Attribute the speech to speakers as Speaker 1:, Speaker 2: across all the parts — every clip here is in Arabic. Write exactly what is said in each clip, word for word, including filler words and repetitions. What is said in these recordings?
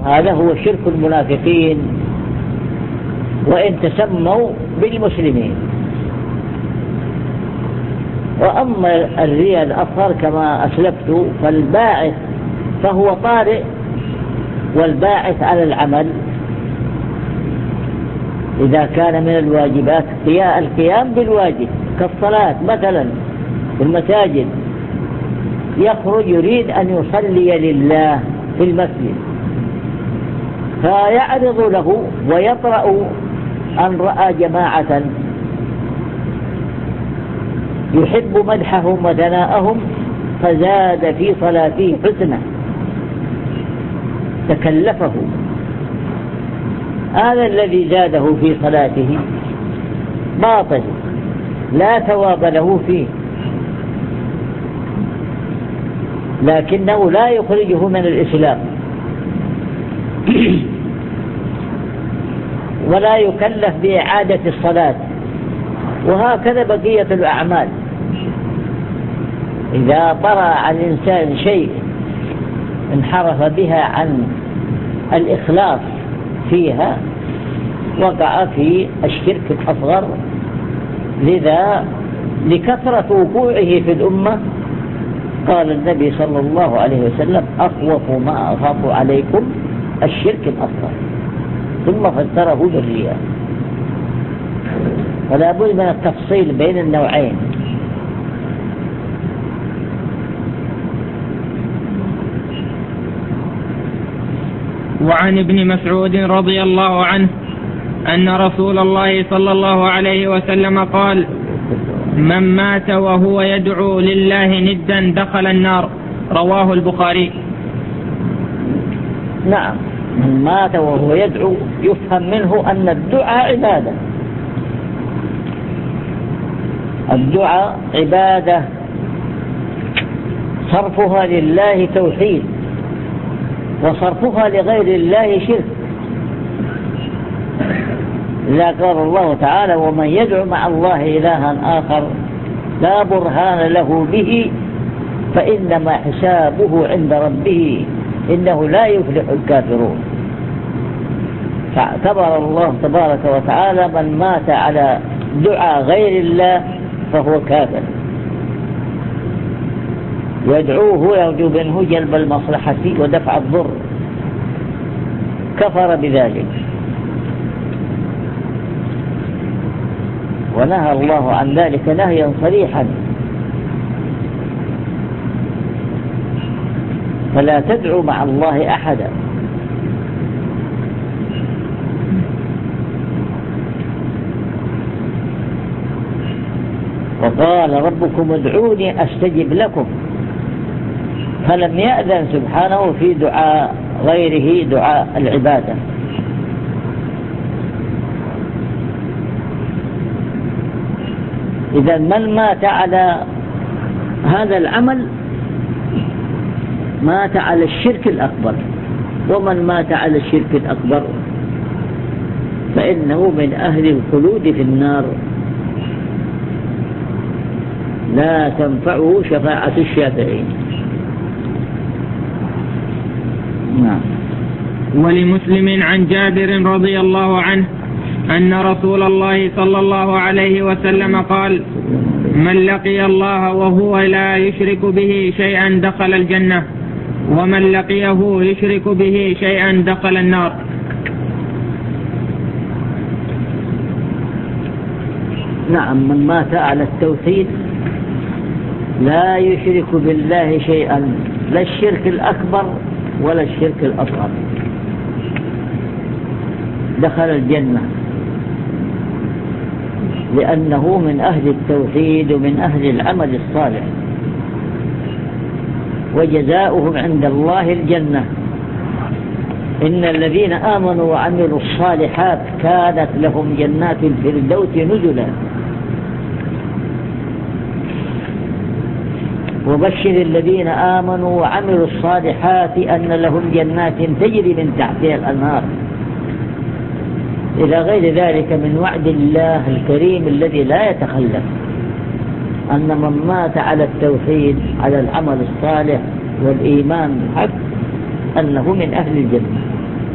Speaker 1: هذا هو شرك المنافقين وإن تسموا بالمسلمين. وأما الرياء الأصغر كما أسلفت فالباعث فهو طارئ، والباعث على العمل إذا كان من الواجبات القيام بالواجب كالصلاة مثلا في المساجد، يخرج يريد أن يصلي لله في المسجد فيعرض له ويطرأ أن رأى جماعة يحب مدحهم وثناءهم فزاد في صلاته حسنة تكلفه. هذا الذي زاده في صلاته باطل لا ثواب له فيه، لكنه لا يخرجه من الإسلام ولا يكلف بإعادة الصلاة. وهكذا بقية الأعمال، إذا طرأ على الإنسان شيء انحرف بها عن الإخلاص فيها وقع في الشرك الأصغر. لذا لكثرة وقوعه في الأمة قال النبي صلى الله عليه وسلم أخوف ما أخاف عليكم الشرك الأصغر، ثم فسره بالرياء. فلا بد من التفصيل بين النوعين.
Speaker 2: وعن ابن مسعود رضي الله عنه أن رسول الله صلى الله عليه وسلم قال: من مات وهو يدعو لله ندا دخل النار. رواه البخاري.
Speaker 1: نعم، من مات وهو يدعو يفهم منه أن الدعاء عبادة. الدعاء عبادة صرفها لله توحيد، وصرفها لغير الله شرك. إذا قال الله تعالى: ومن يدعو مع الله إلها آخر لا برهان له به فإنما حسابه عند ربه إنه لا يفلح الكافرون. فاعتبر الله تبارك وتعالى من مات على دعاء غير الله فهو كافر، يدعوه يرجو منه جلب المصلحة ودفع الضر، كفر بذلك. ونهى الله عن ذلك نهيا صريحا: فلا تدعوا مع الله أحدا. وقال ربكم ادعوني أستجب لكم، فلم يأذن سبحانه في دعاء غيره دعاء العبادة. إذا من مات على هذا العمل مات على الشرك الأكبر، ومن مات على الشرك الأكبر فإنه من أهل الخلود في النار، لا تنفعه شفاعة الشافعين. نعم.
Speaker 2: ولمسلم عن جابر رضي الله عنه أن رسول الله صلى الله عليه وسلم قال: من لقي الله وهو لا يشرك به شيئا دخل الجنة، ومن لقيه يشرك به شيئا دخل النار.
Speaker 1: نعم، من مات على التوحيد لا يشرك بالله شيئا، لا الشرك الأكبر ولا الشرك الأصغر، دخل الجنة، لأنه من أهل التوحيد ومن أهل العمل الصالح، وجزاؤهم عند الله الجنة. إن الذين آمنوا وعملوا الصالحات كانت لهم جنات الفردوس نزلا. وبشر الذين آمنوا وعملوا الصالحات أن لهم جنات تجري من تحتها الأنهار، إلى غير ذلك من وعد الله الكريم الذي لا يتخلف، أن من مات على التوحيد على العمل الصالح والإيمان بالحق أنه من أهل الجنة.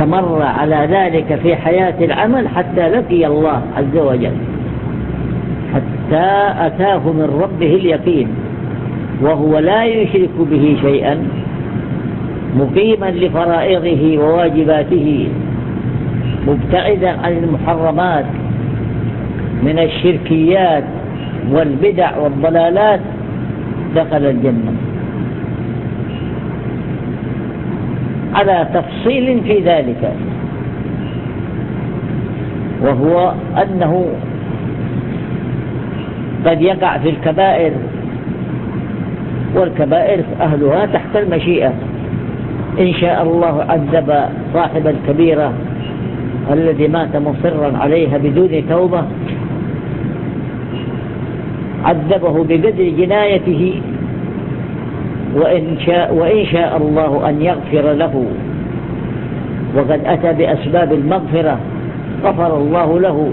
Speaker 1: واستمر على ذلك في حياة العمل حتى لقي الله عز وجل، حتى أتاه من ربه اليقين وهو لا يشرك به شيئا، مقيما لفرائضه وواجباته، مبتعدا عن المحرمات من الشركيات والبدع والضلالات، دخل الجنة على تفصيل في ذلك، وهو أنه قد يقع في الكبائر، والكبائر أهلها تحت المشيئة. إن شاء الله عذب صاحب الكبيرة الذي مات مصرا عليها بدون توبة، عذبه بقدر جنايته، وإن شاء, وإن شاء الله أن يغفر له وقد أتى بأسباب المغفرة غفر الله له،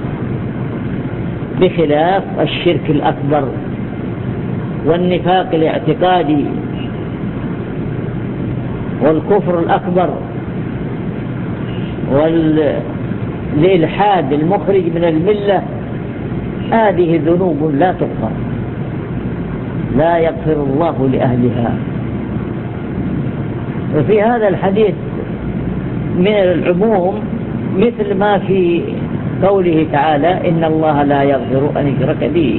Speaker 1: بخلاف الشرك الأكبر والنفاق الاعتقادي والكفر الأكبر والإلحاد المخرج من الملة. هذه ذنوب لا تغفر، لا يغفر الله لأهلها. وفي هذا الحديث من العموم مثل ما في قوله تعالى إن الله لا يغفر أن يشرك به،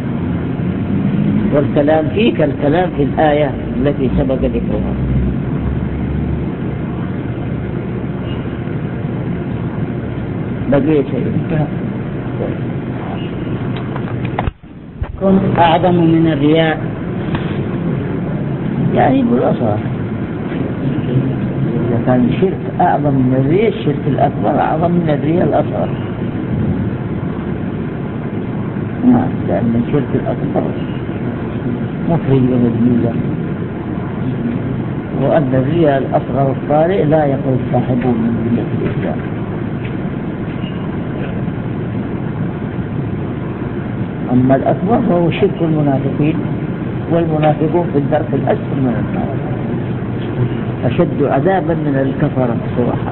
Speaker 1: والكلام فيه كالكلام في الآية التي سبق ذكرها. بقي شيء
Speaker 3: كن أعظم من الرياء،
Speaker 1: يعني بالأصح إذا كان الشرك أعظم من الرياء، الشرك الأكبر أعظم من الرياء الأصغر. نعم، لأن الشرك الأكبر مخرج من الملة، وأن الرياء الأصغر الطارئ لا يخرج صاحبه من ملة الإسلام. أما الأكبر فهو شرك المنافقين، والمنافقون في الدرك الأسفل من النار، أشد عذابا من الكفرة صراحة.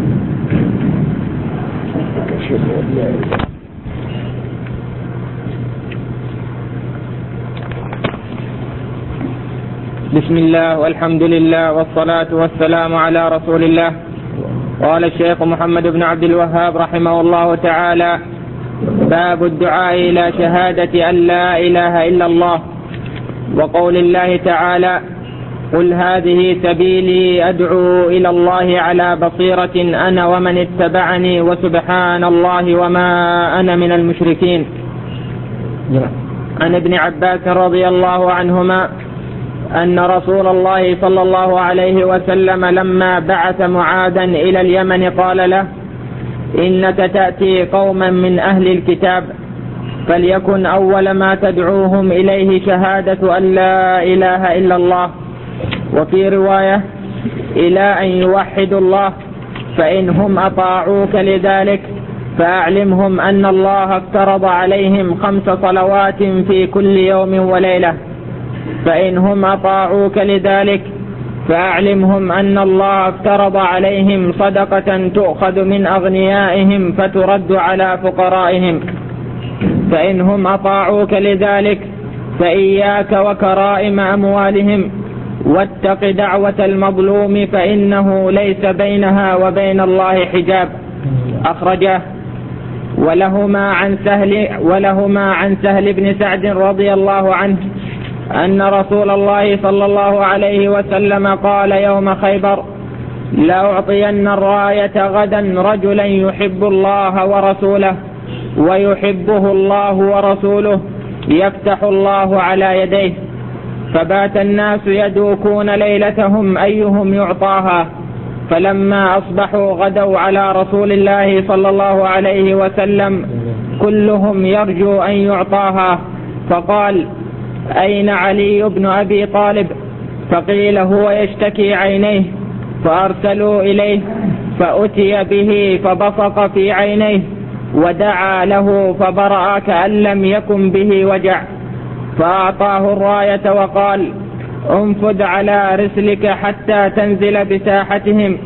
Speaker 2: بسم الله والحمد لله والصلاة والسلام على رسول الله. قال الشيخ محمد بن عبد الوهاب رحمه الله تعالى: باب الدعاء إلى شهادة أن لا إله إلا الله، وقول الله تعالى: قل هذه سبيلي أدعو إلى الله على بصيرة أنا ومن اتبعني وسبحان الله وما أنا من المشركين. عن ابن عباس رضي الله عنهما أن رسول الله صلى الله عليه وسلم لما بعث معاذا إلى اليمن قال له: إنك تأتي قوما من أهل الكتاب، فليكن أول ما تدعوهم إليه شهادة أن لا إله إلا الله، وفي رواية إلى أن يوحدوا الله، فإن هم أطاعوك لذلك فأعلمهم أن الله افترض عليهم خمس صلوات في كل يوم وليلة، فإن هم أطاعوك لذلك فأعلمهم أن الله افترض عليهم صدقة تؤخذ من أغنيائهم فترد على فقرائهم، فإن هم أطاعوك لذلك فإياك وكرائم أموالهم، واتق دعوة المظلوم فإنه ليس بينها وبين الله حجاب. أخرجه. ولهما عن سهل, ولهما عن سهل بن سعد رضي الله عنه أن رسول الله صلى الله عليه وسلم قال يوم خيبر: لأعطين الراية غدا رجلا يحب الله ورسوله ويحبه الله ورسوله يفتح الله على يديه. فبات الناس يدوكون ليلتهم أيهم يعطاها، فلما أصبحوا غدوا على رسول الله صلى الله عليه وسلم كلهم يرجو أن يعطاها، فقال: أين علي بن أبي طالب؟ فقيل: هو يشتكي عينيه، فأرسلوا إليه فأتي به فبصق في عينيه ودعا له فبرأ كأن لم يكن به وجع، فأعطاه الراية وقال: انفذ على رسلك حتى تنزل بساحتهم،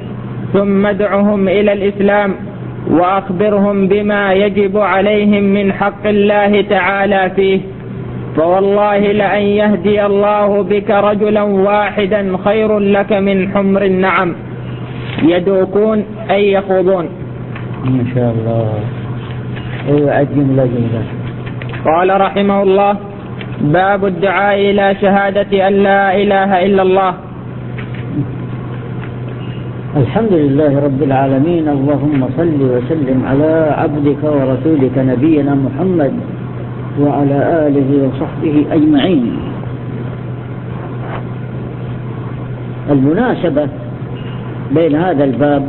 Speaker 2: ثم ادعهم إلى الإسلام وأخبرهم بما يجب عليهم من حق الله تعالى فيه، فوالله لأن يهدي الله بك رجلا واحدا خير لك من حمر النعم يدوكون أي يخوضون.
Speaker 1: ما شاء الله. أيوة جملة جملة.
Speaker 2: قال رحمه الله: باب الدعاء إلى شهادة أن لا إله إلا الله.
Speaker 1: الحمد لله رب العالمين، اللهم صل وسلم على عبدك ورسولك نبينا محمد وعلى آله وصحبه أجمعين. المناسبة بين هذا الباب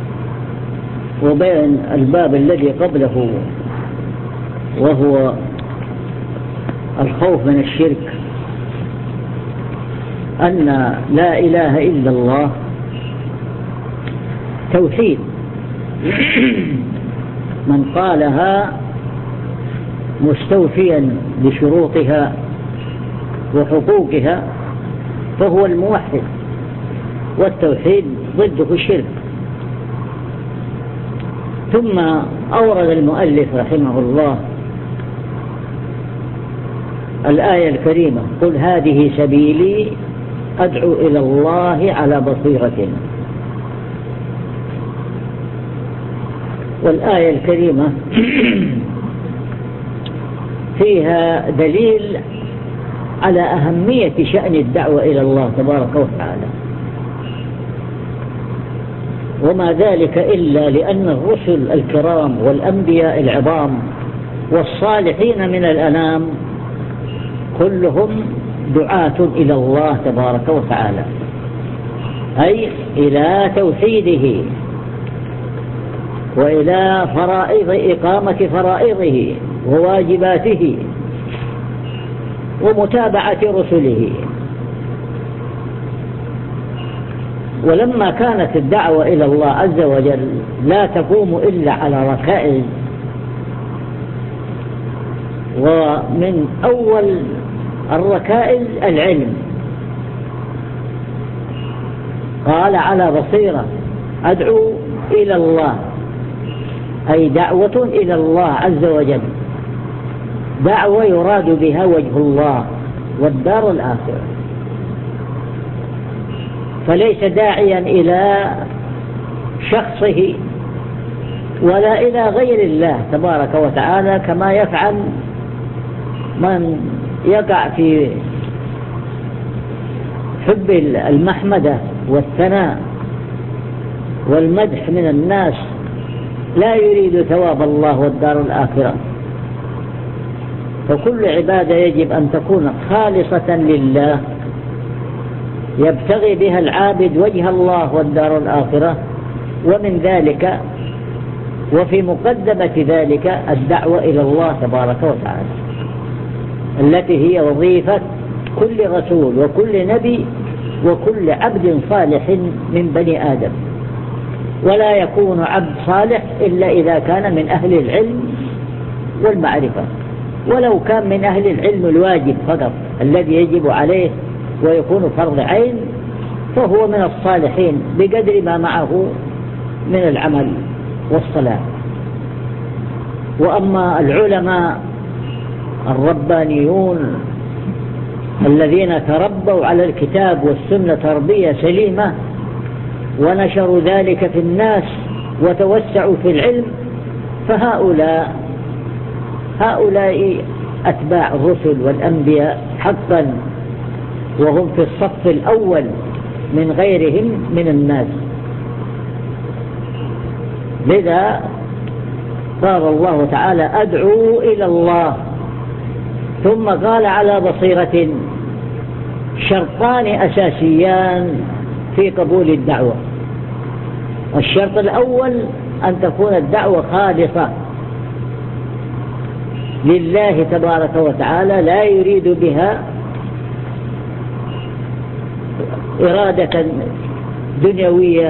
Speaker 1: وبين الباب الذي قبله وهو الخوف من الشرك أن لا إله إلا الله توحيد، من قالها مستوفيا بشروطها وحقوقها فهو الموحد، والتوحيد ضده الشرك. ثم أورد المؤلف رحمه الله الآية الكريمة: قل هذه سبيلي أدعو إلى الله على بصيرة. والآية الكريمة فيها دليل على أهمية شأن الدعوة إلى الله تبارك وتعالى، وما ذلك إلا لأن الرسل الكرام والأنبياء العظام والصالحين من الأنام كلهم دعاة إلى الله تبارك وتعالى، أي إلى توحيده وإلى فرائض إقامة فرائضه وواجباته ومتابعة رسله. ولما كانت الدعوة إلى الله عز وجل لا تقوم إلا على ركائز، ومن أول الركائز العلم، قال على بصيرة أدعو إلى الله، أي دعوة إلى الله عز وجل، دعوة يراد بها وجه الله والدار الآخرة، فليس داعيا إلى شخصه ولا إلى غير الله تبارك وتعالى كما يفعل من يقع في حب المحمدة والثناء والمدح من الناس، لا يريد ثواب الله والدار الآخرة. فكل عبادة يجب أن تكون خالصة لله يبتغي بها العابد وجه الله والدار الآخرة، ومن ذلك وفي مقدمة ذلك الدعوة إلى الله تبارك وتعالى، التي هي وظيفة كل رسول وكل نبي وكل عبد صالح من بني آدم. ولا يكون عبد صالح إلا إذا كان من أهل العلم والمعرفة، ولو كان من أهل العلم الواجب فقط الذي يجب عليه ويكون فرض عين فهو من الصالحين بقدر ما معه من العمل والصلاة. وأما العلماء الربانيون الذين تربوا على الكتاب والسنة تربية سليمة ونشروا ذلك في الناس وتوسعوا في العلم، فهؤلاء هؤلاء أتباع الرسل والأنبياء حقا، وهم في الصف الأول من غيرهم من الناس. لذا قال الله تعالى أدعو إلى الله، ثم قال على بصيرة. شرطان أساسيان في قبول الدعوة: الشرط الأول أن تكون الدعوة خالصة لله تبارك وتعالى، لا يريد بها إرادة دنيوية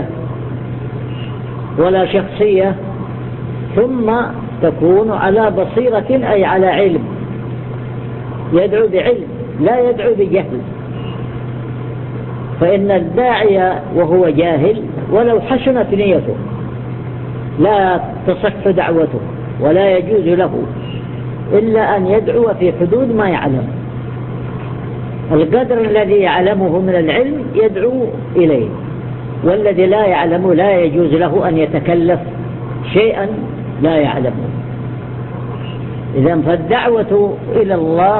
Speaker 1: ولا شخصية، ثم تكون على بصيرة أي على علم، يدعو بعلم لا يدعو بجهل. فإن الداعية وهو جاهل ولو حسنت نيته لا تصح دعوته ولا يجوز له إلا أن يدعو في حدود ما يعلم، القدر الذي يعلمه من العلم يدعو إليه، والذي لا يعلم لا يجوز له أن يتكلف شيئا لا يعلمه. إذن فالدعوة إلى الله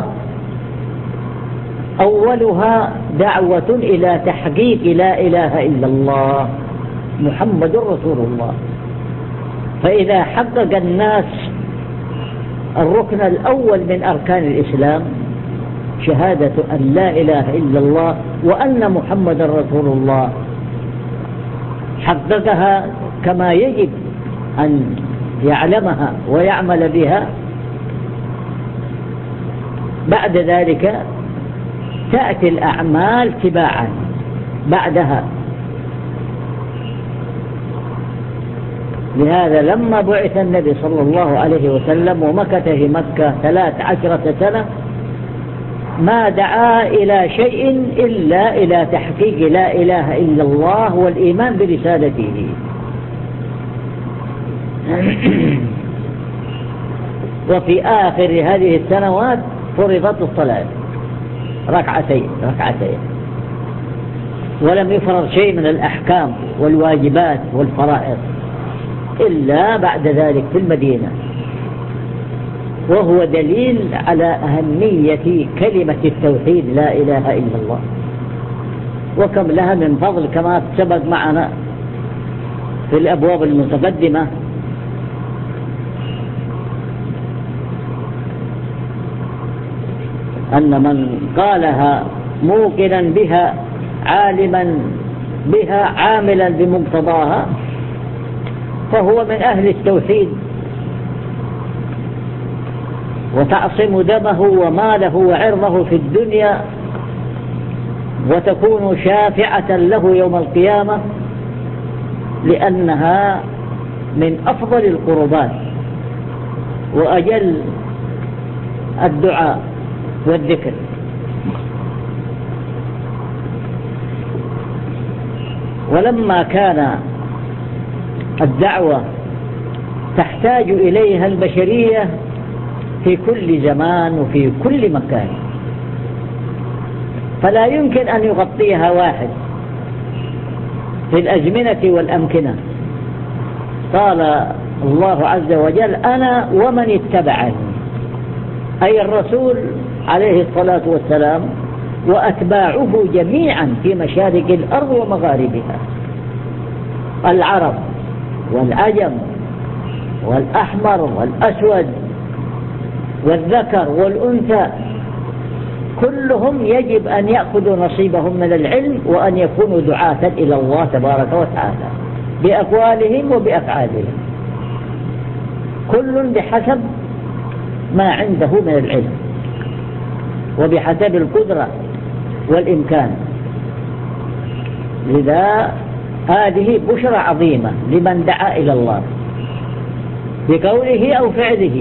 Speaker 1: أولها دعوة إلى تحقيق لا إله إلا الله محمد رسول الله. فإذا حقق الناس الركن الأول من أركان الإسلام شهادة أن لا إله إلا الله وأن محمد رسول الله، حققها كما يجب أن يعلمها ويعمل بها، بعد ذلك تأتي الأعمال تباعا بعدها. لهذا لما بعث النبي صلى الله عليه وسلم ومكث في مكة ثلاث عشرة سنة ما دعا إلى شيء إلا إلى تحقيق لا إله إلا الله والإيمان برسالته. وفي آخر هذه السنوات فرضت الصلاة ركعتين ركعتين، ولم يفرض شيء من الأحكام والواجبات والفرائض إلا بعد ذلك في المدينة، وهو دليل على أهمية كلمة التوحيد لا إله إلا الله، وكم لها من فضل كما سبق معنا في الأبواب المتقدمة. أن من قالها موقنا بها عالما بها عاملا بمقتضاها فهو من أهل التوحيد، وتعصم دمه وماله وعرضه في الدنيا، وتكون شافعة له يوم القيامة، لأنها من أفضل القربات وأجل الدعاء والذكر. ولما كان الدعوة تحتاج إليها البشرية في كل زمان وفي كل مكان، فلا يمكن أن يغطيها واحد في الأزمنة والأمكنة. قال الله عز وجل: أنا ومن اتبعني، أي الرسول عليه الصلاة والسلام وأتباعه جميعا في مشارق الأرض ومغاربها، العرب والعجم والأحمر والأسود والذكر والأنثى، كلهم يجب أن يأخذوا نصيبهم من العلم وأن يكونوا دعاة إلى الله تبارك وتعالى بأقوالهم وبأفعالهم، كل بحسب ما عنده من العلم وبحسب القدرة والإمكان. لذا هذه بشرى عظيمة لمن دعا إلى الله بقوله أو فعله،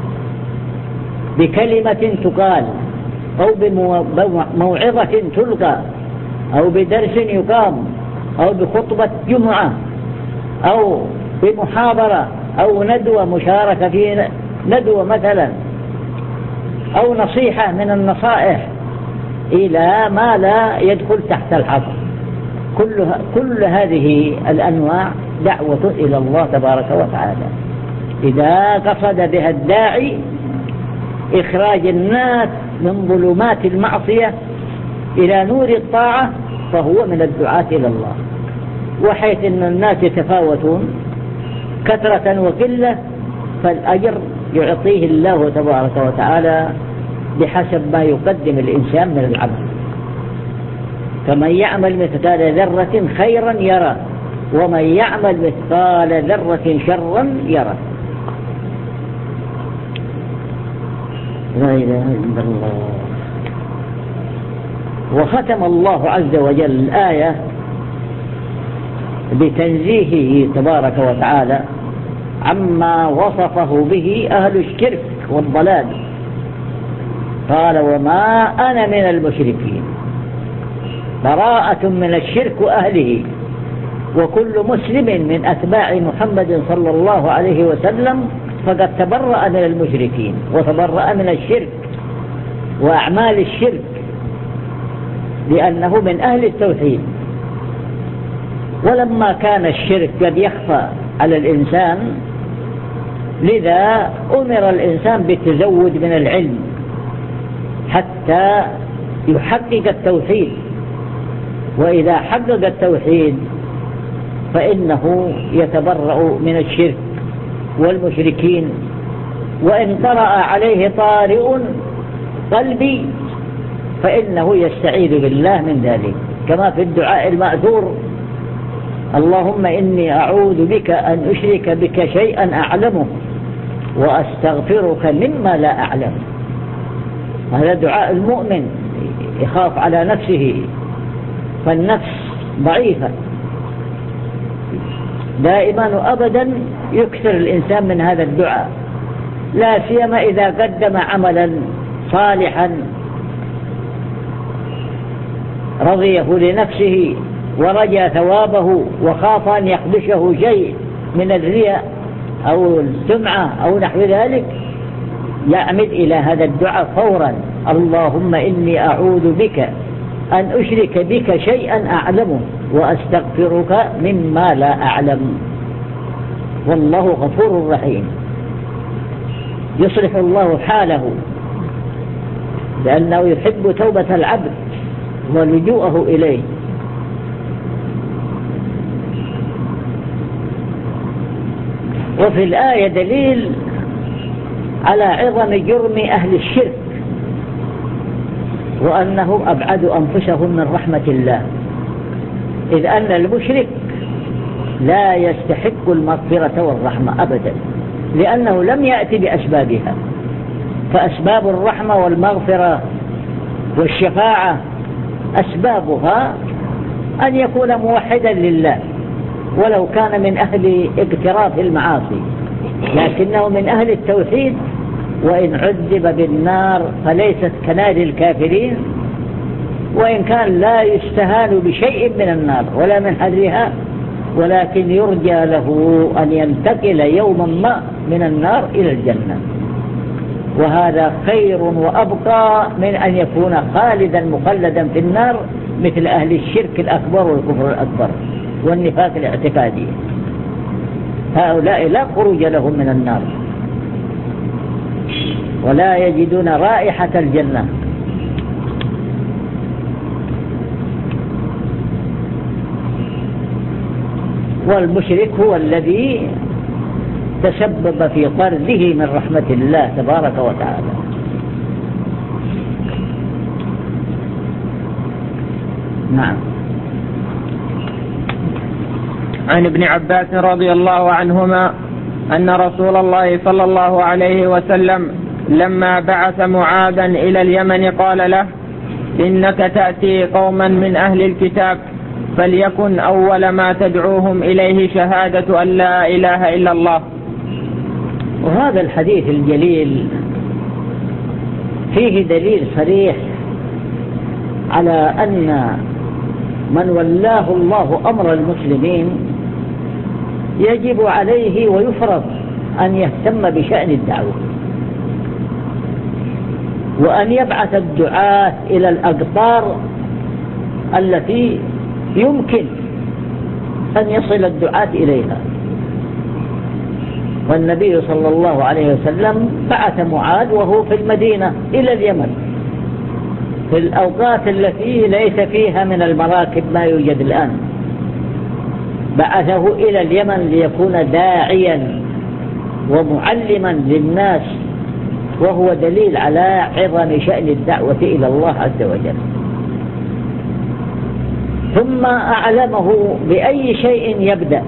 Speaker 1: بكلمة تقال أو بموعظة تلقى أو بدرس يقام أو بخطبة جمعة أو بمحاضرة أو ندوة مشاركة في ندوة مثلا أو نصيحة من النصائح إلى ما لا يدخل تحت الحظر. كل, كل هذه الأنواع دعوة إلى الله تبارك وتعالى، إذا قصد بها الداعي إخراج الناس من ظلمات المعصية إلى نور الطاعة فهو من الدعاة إلى الله. وحيث أن الناس يتفاوتون كثرة وقلة فالأجر يعطيه الله تبارك وتعالى بحسب ما يقدم الإنسان من العمل. فمن يعمل مثقال ذرة خيرا يرى ومن يعمل مثقال ذرة شرا يرى. لا إله إلا الله. وختم الله عز وجل الآية بتنزيهه تبارك وتعالى عما وصفه به أهل الشرك والضلال. قال: وما أنا من المشركين، براءة من الشرك وأهله وكل مسلم من أتباع محمد صلى الله عليه وسلم فقد تبرأ من المشركين وتبرأ من الشرك وأعمال الشرك، لأنه من أهل التوحيد. ولما كان الشرك قد يخفى على الإنسان، لذا أمر الإنسان بالتزود من العلم حتى يحقق التوحيد. وإذا حقق التوحيد فإنه يتبرأ من الشرك والمشركين. وإن طرأ عليه طارئ قلبي فإنه يستعيذ بالله من ذلك، كما في الدعاء المأثور: اللهم إني أعوذ بك أن أشرك بك شيئا أعلمه وأستغفرك مما لا أعلم. هذا دعاء المؤمن يخاف على نفسه، فالنفس ضعيفة، دائما وأبدا يكثر الإنسان من هذا الدعاء، لا سيما إذا قدم عملا صالحا رضيه لنفسه ورجى ثوابه وخاف أن يخدشه شيء من الرياء أو السمعة أو نحو ذلك، يعمد إلى هذا الدعاء فورا: اللهم إني أعوذ بك أن أشرك بك شيئا أعلمه وأستغفرك مما لا أعلم. والله غفور رحيم، يصلح الله حاله لأنه يحب توبة العبد ولجوءه إليه. وفي الآية دليل على عظم جرم أهل الشرك وأنهم أبعدوا أنفسهم من رحمة الله، إذ أن المشرك لا يستحق المغفرة والرحمة أبدا، لأنه لم يأتي بأسبابها. فأسباب الرحمة والمغفرة والشفاعة أسبابها أن يكون موحدا لله ولو كان من أهل اقتراف المعاصي، لكنه من أهل التوحيد، وإن عذب بالنار فليست كنار الكافرين، وإن كان لا يستهان بشيء من النار ولا من حرها، ولكن يرجى له أن ينتقل يوما ما من النار إلى الجنة، وهذا خير وأبقى من أن يكون خالدا مخلدا في النار مثل أهل الشرك الأكبر والكفر الأكبر والنفاق الاعتقادي. هؤلاء لا خروج لهم من النار ولا يجدون رائحة الجنة. والمشرك هو الذي تسبب في طرده من رحمة الله تبارك وتعالى. نعم.
Speaker 2: عن ابن عباس رضي الله عنهما أن رسول الله صلى الله عليه وسلم لما بعث معاذا إلى اليمن قال له: إنك تأتي قوما من أهل الكتاب، فليكن أول ما تدعوهم إليه شهادة أن لا إله إلا الله.
Speaker 1: وهذا الحديث الجليل فيه دليل صريح على أن من ولاه الله أمر المسلمين يجب عليه ويفرض أن يهتم بشأن الدعوة، وأن يبعث الدعاة إلى الأقطار التي يمكن أن يصل الدعاة إليها. والنبي صلى الله عليه وسلم بعث معاذ وهو في المدينة إلى اليمن في الأوقات التي ليس فيها من المراكب ما يوجد الآن، بعثه إلى اليمن ليكون داعيا ومعلما للناس، وهو دليل على عظم شأن الدعوة إلى الله عز وجل. ثم أعلمه بأي شيء يبدأ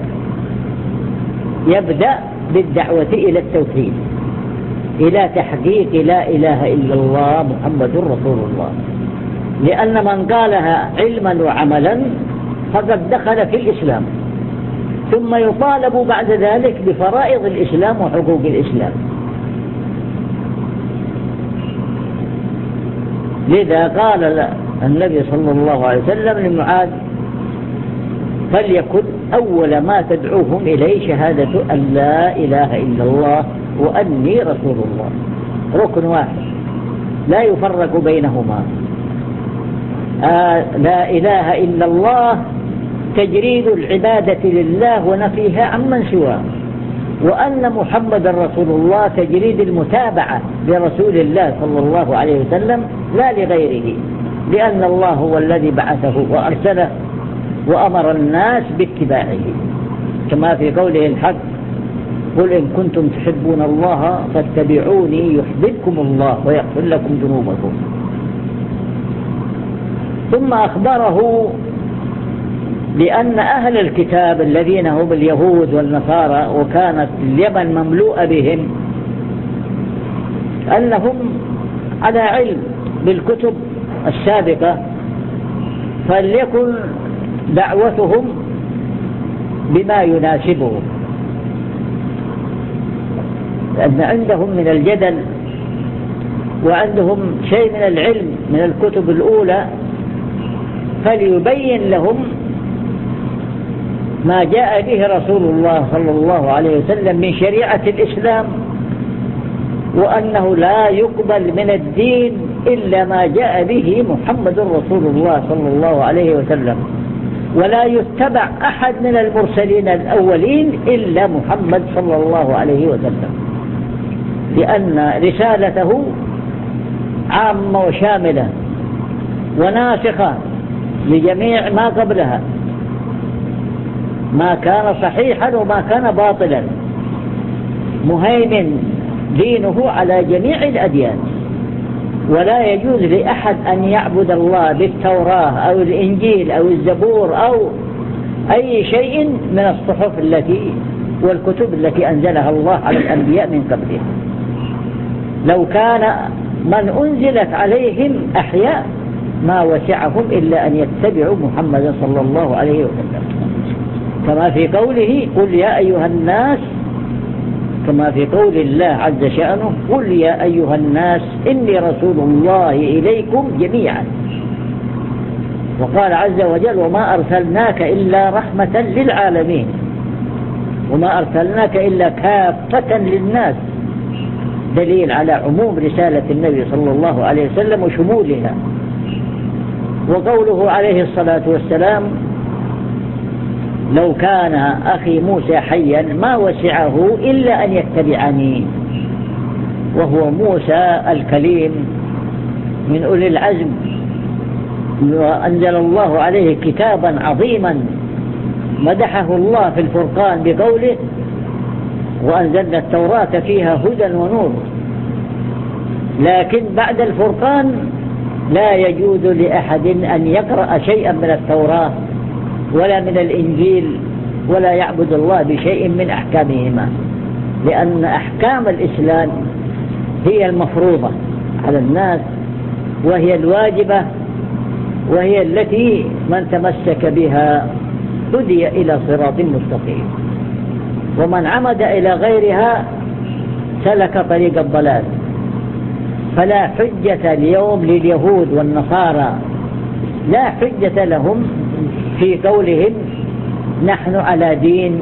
Speaker 1: يبدأ بالدعوة إلى التوحيد، إلى تحقيق لا إله إلا الله محمد رسول الله، لأن من قالها علما وعملا فقد دخل في الإسلام، ثم يطالب بعد ذلك بفرائض الإسلام وحقوق الإسلام. لذا قال النبي صلى الله عليه وسلم لمعاذ: فليكن أول ما تدعوهم إليه شهادة أن لا إله إلا الله وأني رسول الله، ركن واحد لا يفرق بينهما. آه لا إله إلا الله تجريد العبادة لله ونفيها عمن سواه، وأن محمد رسول الله تجريد المتابعة لرسول الله صلى الله عليه وسلم لا لغيره، لأن الله هو الذي بعثه وأرسله وأمر الناس باتباعه، كما في قوله الحق: قل إن كنتم تحبون الله فاتبعوني يحببكم الله ويغفر لكم ذنوبكم. ثم أخبره بأن أهل الكتاب الذين هم اليهود والنصارى، وكانت اليمن مملوءة بهم، أنهم على علم بالكتب السابقة، فليكن دعوتهم بما يناسبهم، لأن عندهم من الجدل وعندهم شيء من العلم من الكتب الأولى، فليبين لهم ما جاء به رسول الله صلى الله عليه وسلم من شريعة الإسلام، وأنه لا يقبل من الدين إلا ما جاء به محمد رسول الله صلى الله عليه وسلم، ولا يتبع أحد من المرسلين الأولين إلا محمد صلى الله عليه وسلم، لأن رسالته عامة وشاملة وناسخة لجميع ما قبلها، ما كان صحيحا وما كان باطلا، مهيمن دينه على جميع الأديان. ولا يجوز لأحد أن يعبد الله بالتوراة أو الإنجيل أو الزبور أو أي شيء من الصحف التي والكتب التي أنزلها الله على الأنبياء من قبله، لو كان من أنزلت عليهم أحياء ما وسعهم إلا أن يتبعوا محمد صلى الله عليه وسلم، كما في قوله: قل يا أيها الناس، كما في قول الله عز شأنه: قل يا أيها الناس إني رسول الله إليكم جميعا. وقال عز وجل: وما أرسلناك إلا رحمة للعالمين، وما أرسلناك إلا كافة للناس، دليل على عموم رسالة النبي صلى الله عليه وسلم وشمولها. وقوله عليه الصلاة والسلام: لو كان أخي موسى حيا ما وسعه إلا أن يتبعني، وهو موسى الكليم من أولي العزم، وأنزل الله عليه كتابا عظيما مدحه الله في الفرقان بقوله: وأنزلنا التوراة فيها هدى ونور. لكن بعد الفرقان لا يجوز لأحد أن يقرأ شيئا من التوراة ولا من الإنجيل ولا يعبد الله بشيء من أحكامهما، لأن أحكام الإسلام هي المفروضة على الناس، وهي الواجبة، وهي التي من تمسك بها هدي إلى صراط مستقيم، ومن عمد إلى غيرها سلك طريق الضلال. فلا حجة اليوم لليهود والنصارى، لا حجة لهم في قولهم: نحن على دين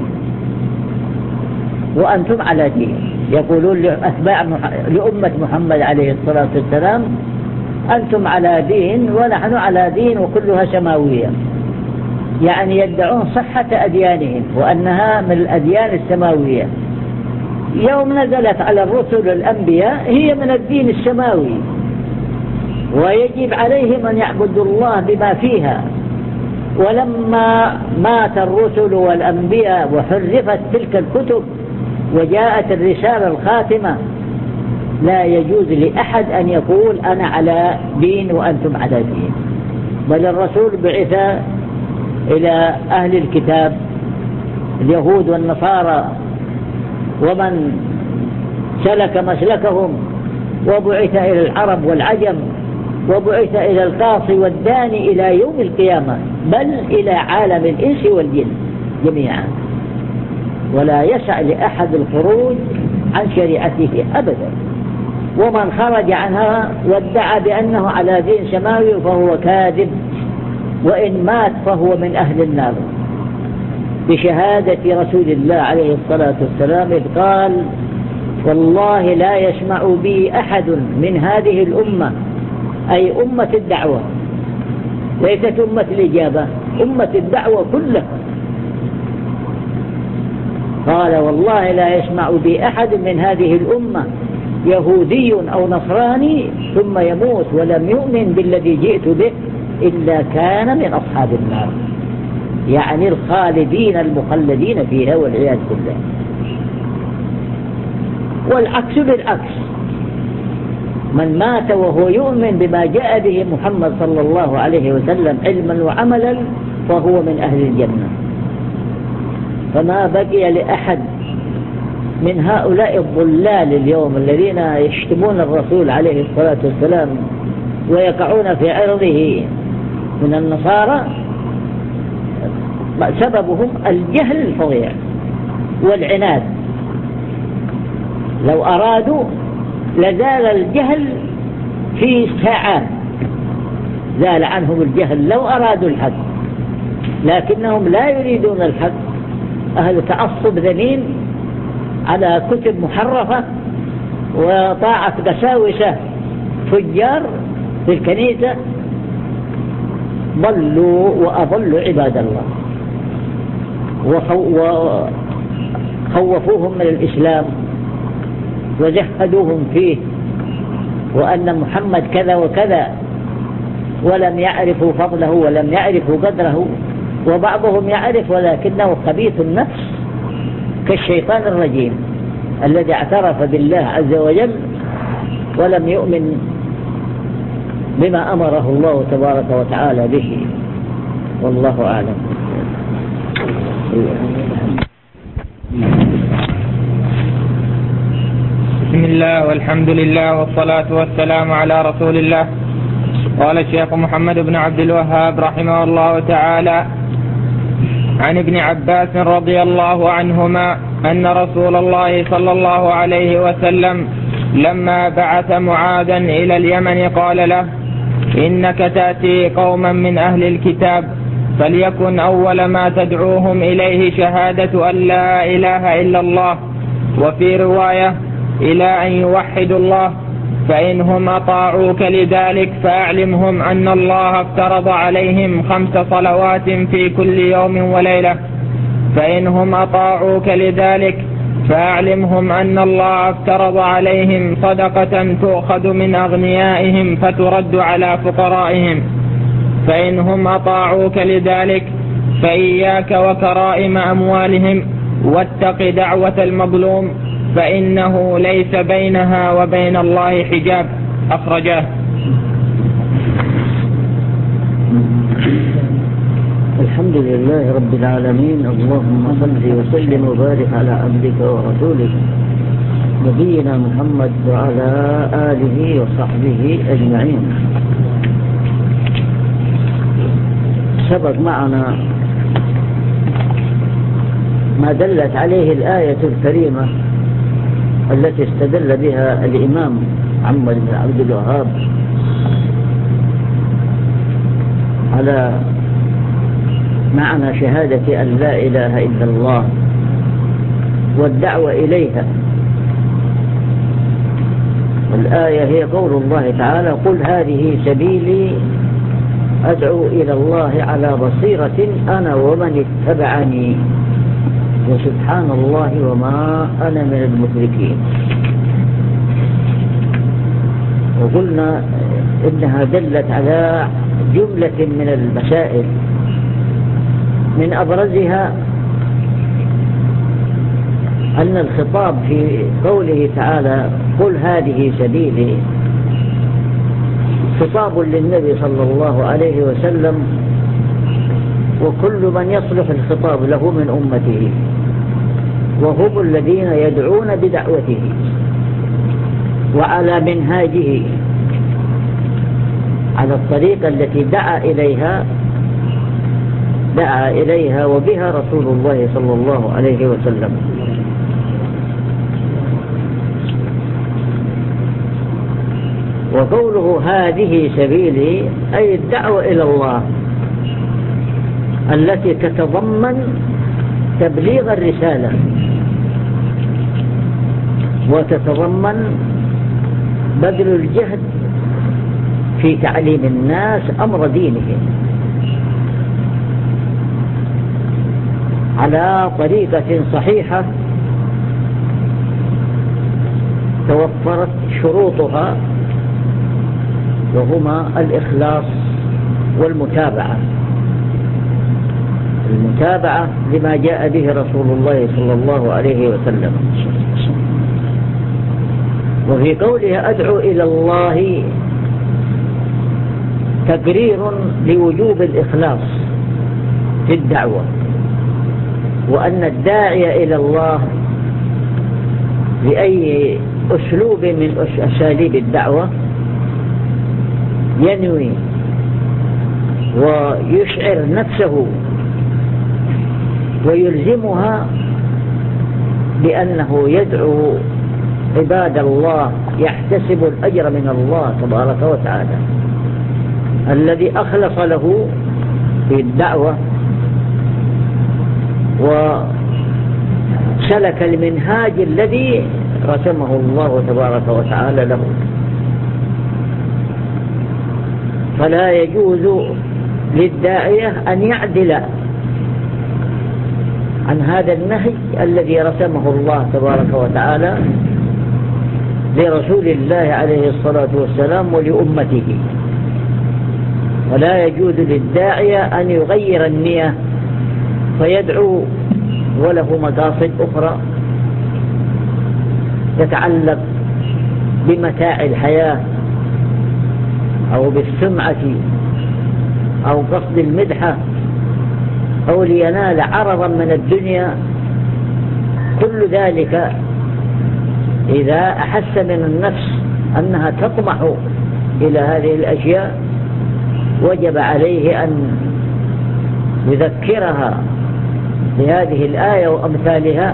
Speaker 1: وأنتم على دين. يقولون لأتباع لأمة محمد عليه الصلاة والسلام: أنتم على دين ونحن على دين وكلها سماوية، يعني يدعون صحة أديانهم وأنها من الأديان السماوية. يوم نزلت على الرسل الأنبياء هي من الدين السماوي، ويجب عليهم أن يعبدوا الله بما فيها. ولما مات الرسل والأنبياء وحرفت تلك الكتب وجاءت الرسالة الخاتمة، لا يجوز لأحد أن يقول أنا على دين وأنتم على دين، بل الرسول بعث إلى أهل الكتاب اليهود والنصارى ومن سلك مسلكهم، وبعث إلى العرب والعجم، وبعث إلى القاصي والداني إلى يوم القيامة، بل إلى عالم الإنس والجن جميعا. ولا يسع لأحد الخروج عن شريعته أبدا، ومن خرج عنها وادعى بأنه على دين سماوي فهو كاذب، وإن مات فهو من أهل النار. بشهادة رسول الله عليه الصلاة والسلام إذ قال والله لا يسمع بي أحد من هذه الأمة، أي أمة الدعوة، ليست أمة الإجابة، أمة الدعوة كلها. قال والله لا يسمع بي أحد من هذه الأمة يهودي أو نصراني ثم يموت ولم يؤمن بالذي جئت به إلا كان من أصحاب النار، يعني الخالدين المخلدين فيها والعياذ بالله. والعكس بالعكس، من مات وهو يؤمن بما جاء به محمد صلى الله عليه وسلم علما وعملا فهو من أهل الجنة. فما بقي لأحد من هؤلاء الضلال اليوم الذين يشتمون الرسول عليه الصلاة والسلام ويقعون في عرضه من النصارى سببهم الجهل الفظيع والعناد. لو أرادوا لزال الجهل في ساعات، زال عنهم الجهل لو أرادوا الحق، لكنهم لا يريدون الحق. أهل تعصب ذميم على كتب محرفة وطاعة قساوسة فجار في الكنيسة ضلوا وأضلوا عباد الله، وخوفوهم من الإسلام وجهدوهم فيه وأن محمد كذا وكذا، ولم يعرفوا فضله ولم يعرفوا قدره. وبعضهم يعرف ولكنه خبيث النفس كالشيطان الرجيم الذي اعترف بالله عز وجل ولم يؤمن بما أمره الله تبارك وتعالى به. والله أعلم.
Speaker 2: بسم الله والحمد لله والصلاة والسلام على رسول الله. قال الشيخ محمد بن عبد الوهاب رحمه الله تعالى عن ابن عباس رضي الله عنهما أن رسول الله صلى الله عليه وسلم لما بعث معاذا إلى اليمن قال له إنك تأتي قوما من أهل الكتاب فليكن أول ما تدعوهم إليه شهادة أن لا إله إلا الله، وفي رواية إلى أن يوحدوا الله، فإنهم أطاعوك لذلك فأعلمهم أن الله افترض عليهم خمس صلوات في كل يوم وليلة، فإنهم أطاعوك لذلك فأعلمهم أن الله افترض عليهم صدقة تؤخذ من أغنيائهم فترد على فقرائهم، فإنهم أطاعوك لذلك فإياك وكرائم أموالهم واتق دعوة المظلوم فإنه ليس بينها وبين الله حجاب. أخرجاه.
Speaker 1: الحمد لله رب العالمين، اللهم صل وسلم وبارك على عبدك ورسولك نبينا محمد وعلى آله وصحبه أجمعين. سبق معنا ما دلت عليه الآية الكريمة التي استدل بها الإمام محمد بن عبد الوهاب على معنى شهادة أن لا إله إلا الله والدعوة إليها. والآية هي قول الله تعالى قل هذه سبيلي أدعو إلى الله على بصيرة أنا ومن اتبعني وسبحان الله وما أنا من المشركين. وقلنا إنها دلت على جملة من المسائل، من أبرزها أن الخطاب في قوله تعالى قل هذه سبيلي خطاب للنبي صلى الله عليه وسلم وكل من يصلح الخطاب له من أمته، وهم الذين يدعون بدعوته وعلى منهاجه، على الطريقة التي دعا إليها دعا إليها وبها رسول الله صلى الله عليه وسلم. وقوله هذه سبيلي أي الدعوة إلى الله التي تتضمن تبليغ الرسالة، وتتضمن بذل الجهد في تعليم الناس أمر دينهم على طريقة صحيحة توفرت شروطها، وهما الإخلاص والمتابعة، المتابعة لما جاء به رسول الله صلى الله عليه وسلم. وفي قوله أدعو إلى الله تقرير لوجوب الإخلاص في الدعوة، وأن الداعي إلى الله بأي أسلوب من أساليب الدعوة ينوي ويشعر نفسه ويلزمها بأنه يدعو عباد الله يحتسب الأجر من الله تبارك وتعالى الذي أخلص له في الدعوة وسلك المنهاج الذي رسمه الله تبارك وتعالى له. فلا يجوز للداعية أن يعدل عن هذا النهج الذي رسمه الله تبارك وتعالى لرسول الله عليه الصلاة والسلام ولأمته. ولا يجوز للداعية أن يغير النية فيدعو وله مقاصد أخرى تتعلق بمتاع الحياة أو بالسمعة أو قصد المدحة أو لينال عرضا من الدنيا. كل ذلك إذا أحس من النفس أنها تطمح إلى هذه الأشياء وجب عليه أن يذكرها بهذه الآية وأمثالها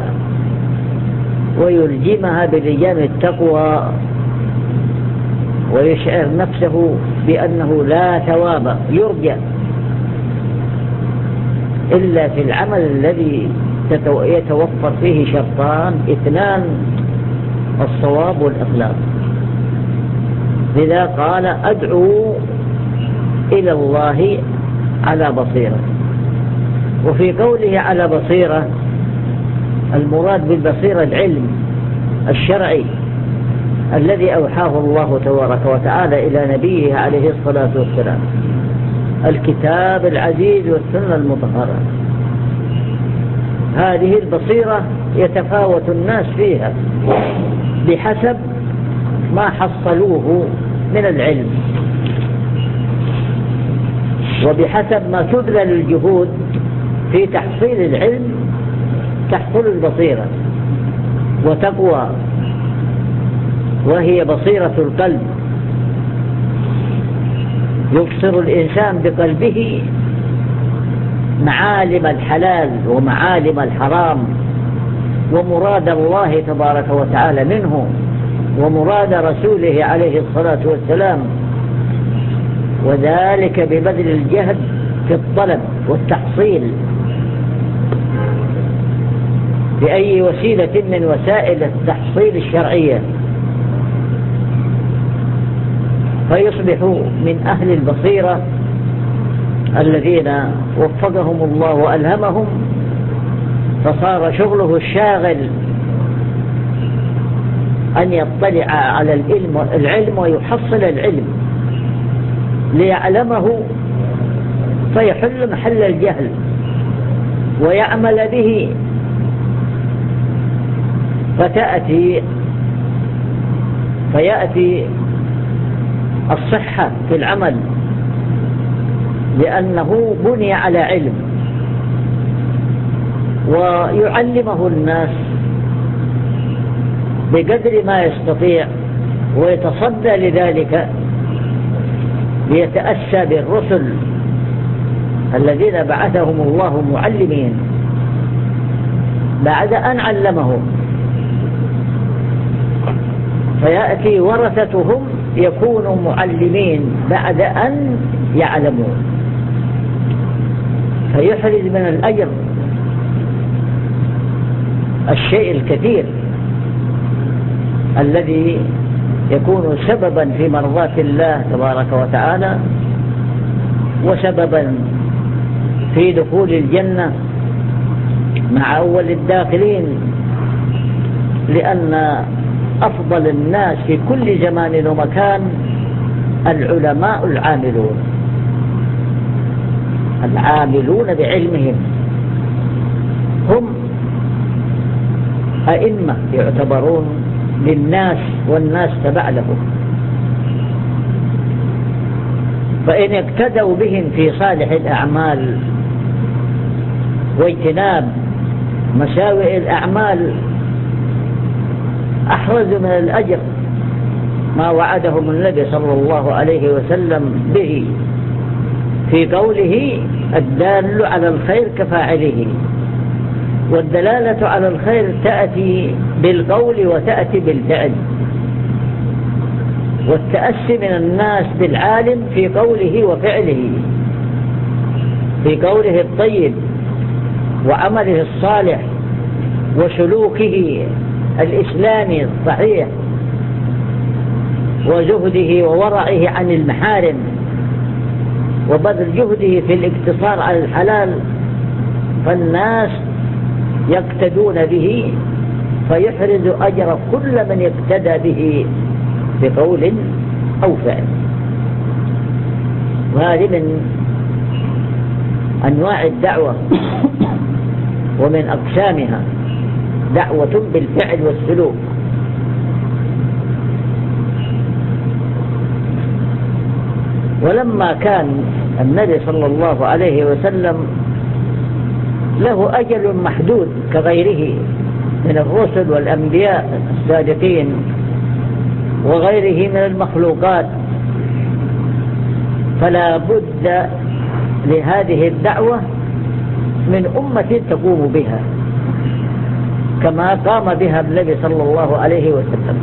Speaker 1: ويلجمها بلجام التقوى ويشعر نفسه بأنه لا ثواب يرجى إلا في العمل الذي يتوفر فيه شرطان اثنان: الصواب والإخلاص. لذا قال أدعو إلى الله على بصيرة. وفي قوله على بصيرة المراد بالبصيرة العلم الشرعي الذي أوحاه الله تبارك وتعالى إلى نبيه عليه الصلاة والسلام، الكتاب العزيز والسنة المطهرة. هذه البصيرة يتفاوت الناس فيها بحسب ما حصلوه من العلم وبحسب ما تبذل الجهود في تحصيل العلم تحصل البصيرة وتقوى، وهي بصيرة القلب. يبصر الإنسان بقلبه معالم الحلال ومعالم الحرام ومراد الله تبارك وتعالى منه ومراد رسوله عليه الصلاة والسلام، وذلك ببذل الجهد في الطلب والتحصيل بأي وسيلة من وسائل التحصيل الشرعية، فيصبح من أهل البصيرة الذين وفقهم الله وألهمهم، فصار شغله الشاغل أن يطلع على العلم, العلم ويحصل العلم ليعلمه فيحل محل الجهل ويعمل به، فتأتي فيأتي الصحة في العمل لأنه بني على علم، ويعلمه الناس بقدر ما يستطيع ويتصدى لذلك ليتأسى بالرسل الذين بعثهم الله معلمين بعد أن علمهم، فيأتي ورثتهم يكونوا معلمين بعد أن يعلموا، فيحرز من الأجر الشيء الكثير الذي يكون سببا في مرضاة الله تبارك وتعالى وسببا في دخول الجنة مع أول الداخلين، لأن أفضل الناس في كل زمان ومكان العلماء العاملون العاملون بعلمهم، هم أئمة يعتبرون للناس والناس تبع لهم، فإن اقتدوا بهم في صالح الأعمال واجتناب مساوئ الأعمال أحرز من الأجر ما وعدهم النبي صلى الله عليه وسلم به في قوله الدال على الخير كفاعله. والدلالة على الخير تأتي بالقول وتأتي بالفعل، والتأسي من الناس بالعالم في قوله وفعله، في قوله الطيب وعمله الصالح وسلوكه الإسلامي الصحيح وزهده وورعه عن المحارم وبذل جهده في الاقتصار على الحلال، فالناس يقتدون به فيحرز أجر كل من يقتدى به بقول أو فعل. وهذه من أنواع الدعوة ومن أقسامها دعوة بالفعل والسلوك. ولما كان النبي صلى الله عليه وسلم له أجل محدود كغيره من الرسل والأنبياء السابقين وغيره من المخلوقات، فلا بد لهذه الدعوة من أمة تقوم بها كما قام بها النبي صلى الله عليه وسلم.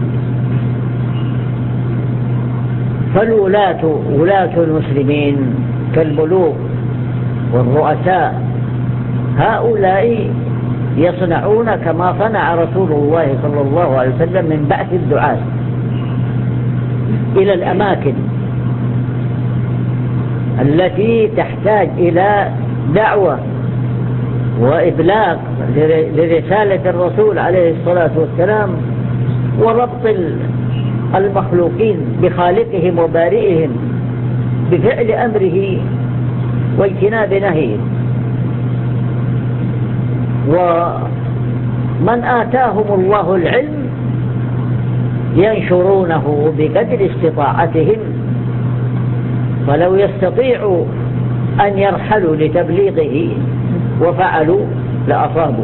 Speaker 1: فالولاة ولاة المسلمين كالملوك والرؤساء هؤلاء يصنعون كما صنع رسول الله صلى الله عليه وسلم من بعث الدعاة إلى الأماكن التي تحتاج إلى دعوة وإبلاغ لرسالة الرسول عليه الصلاة والسلام وربط المخلوقين بخالقهم وبارئهم بفعل أمره واجتناب نهيه. ومن آتاهم الله العلم ينشرونه بقدر استطاعتهم، فلو يستطيعوا أن يرحلوا لتبليغه وفعلوا لأصابوا،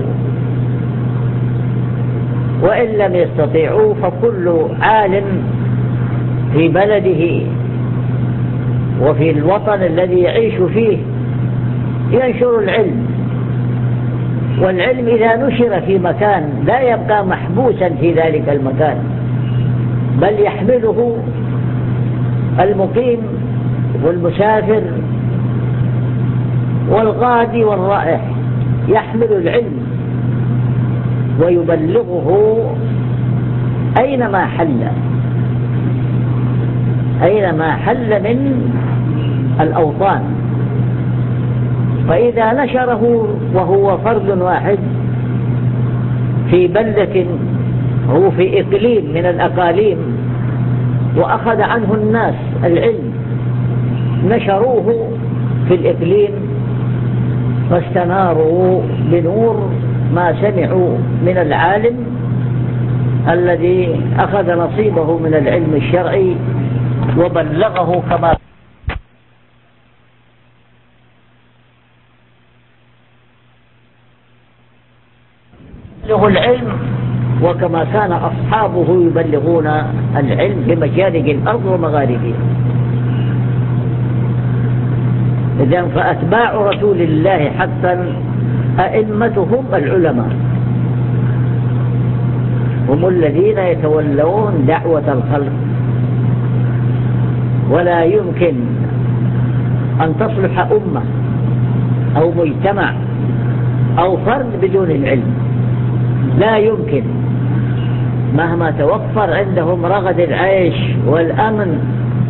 Speaker 1: وإن لم يستطيعوا فكل عالم في بلده وفي الوطن الذي يعيش فيه ينشر العلم. والعلم إذا نشر في مكان لا يبقى محبوسا في ذلك المكان، بل يحمله المقيم والمسافر والغادي والرائح، يحمل العلم ويبلغه أينما حل أينما حل من الأوطان. فإذا نشره وهو فرد واحد في بلدة أو في إقليم من الأقاليم وأخذ عنه الناس العلم نشروه في الإقليم فاستناروا بنور ما سمعوا من العالم الذي أخذ نصيبه من العلم الشرعي وبلغه كما بلغوا العلم وكما كان أصحابه يبلغون العلم بمشارق الأرض ومغاربها. إذن فأتباع رسول الله حقا أئمتهم العلماء، هم الذين يتولون دعوة الخلق، ولا يمكن أن تصلح أمة أو مجتمع أو فرد بدون العلم. لا يمكن مهما توفر عندهم رغد العيش والأمن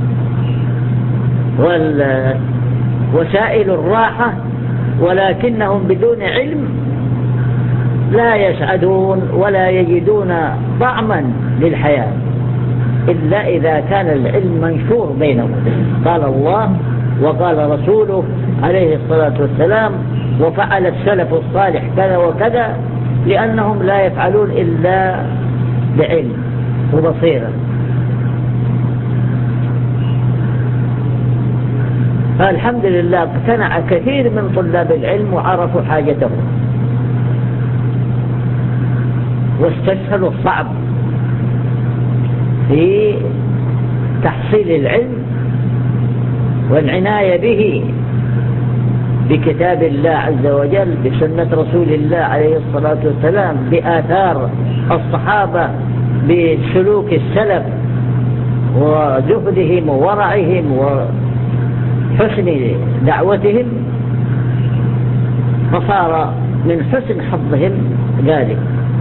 Speaker 1: ووسائل الراحة، ولكنهم بدون علم لا يسعدون ولا يجدون طعما للحياة إلا إذا كان العلم منشور بينهم. قال الله وقال رسوله عليه الصلاة والسلام، وفعل السلف الصالح كذا وكذا، لأنهم لا يفعلون إلا بعلم وبصيرة. فالحمد لله اقتنع كثير من طلاب العلم وعرفوا حاجتهم واستسهلوا الصعب في تحصيل العلم والعناية به بكتاب الله عز وجل، بسنة رسول الله عليه الصلاة والسلام، بآثار الصحابة، بسلوك السلف وزهدهم وورعهم وحسن دعوتهم، فصار من حسن حظهم ذلك.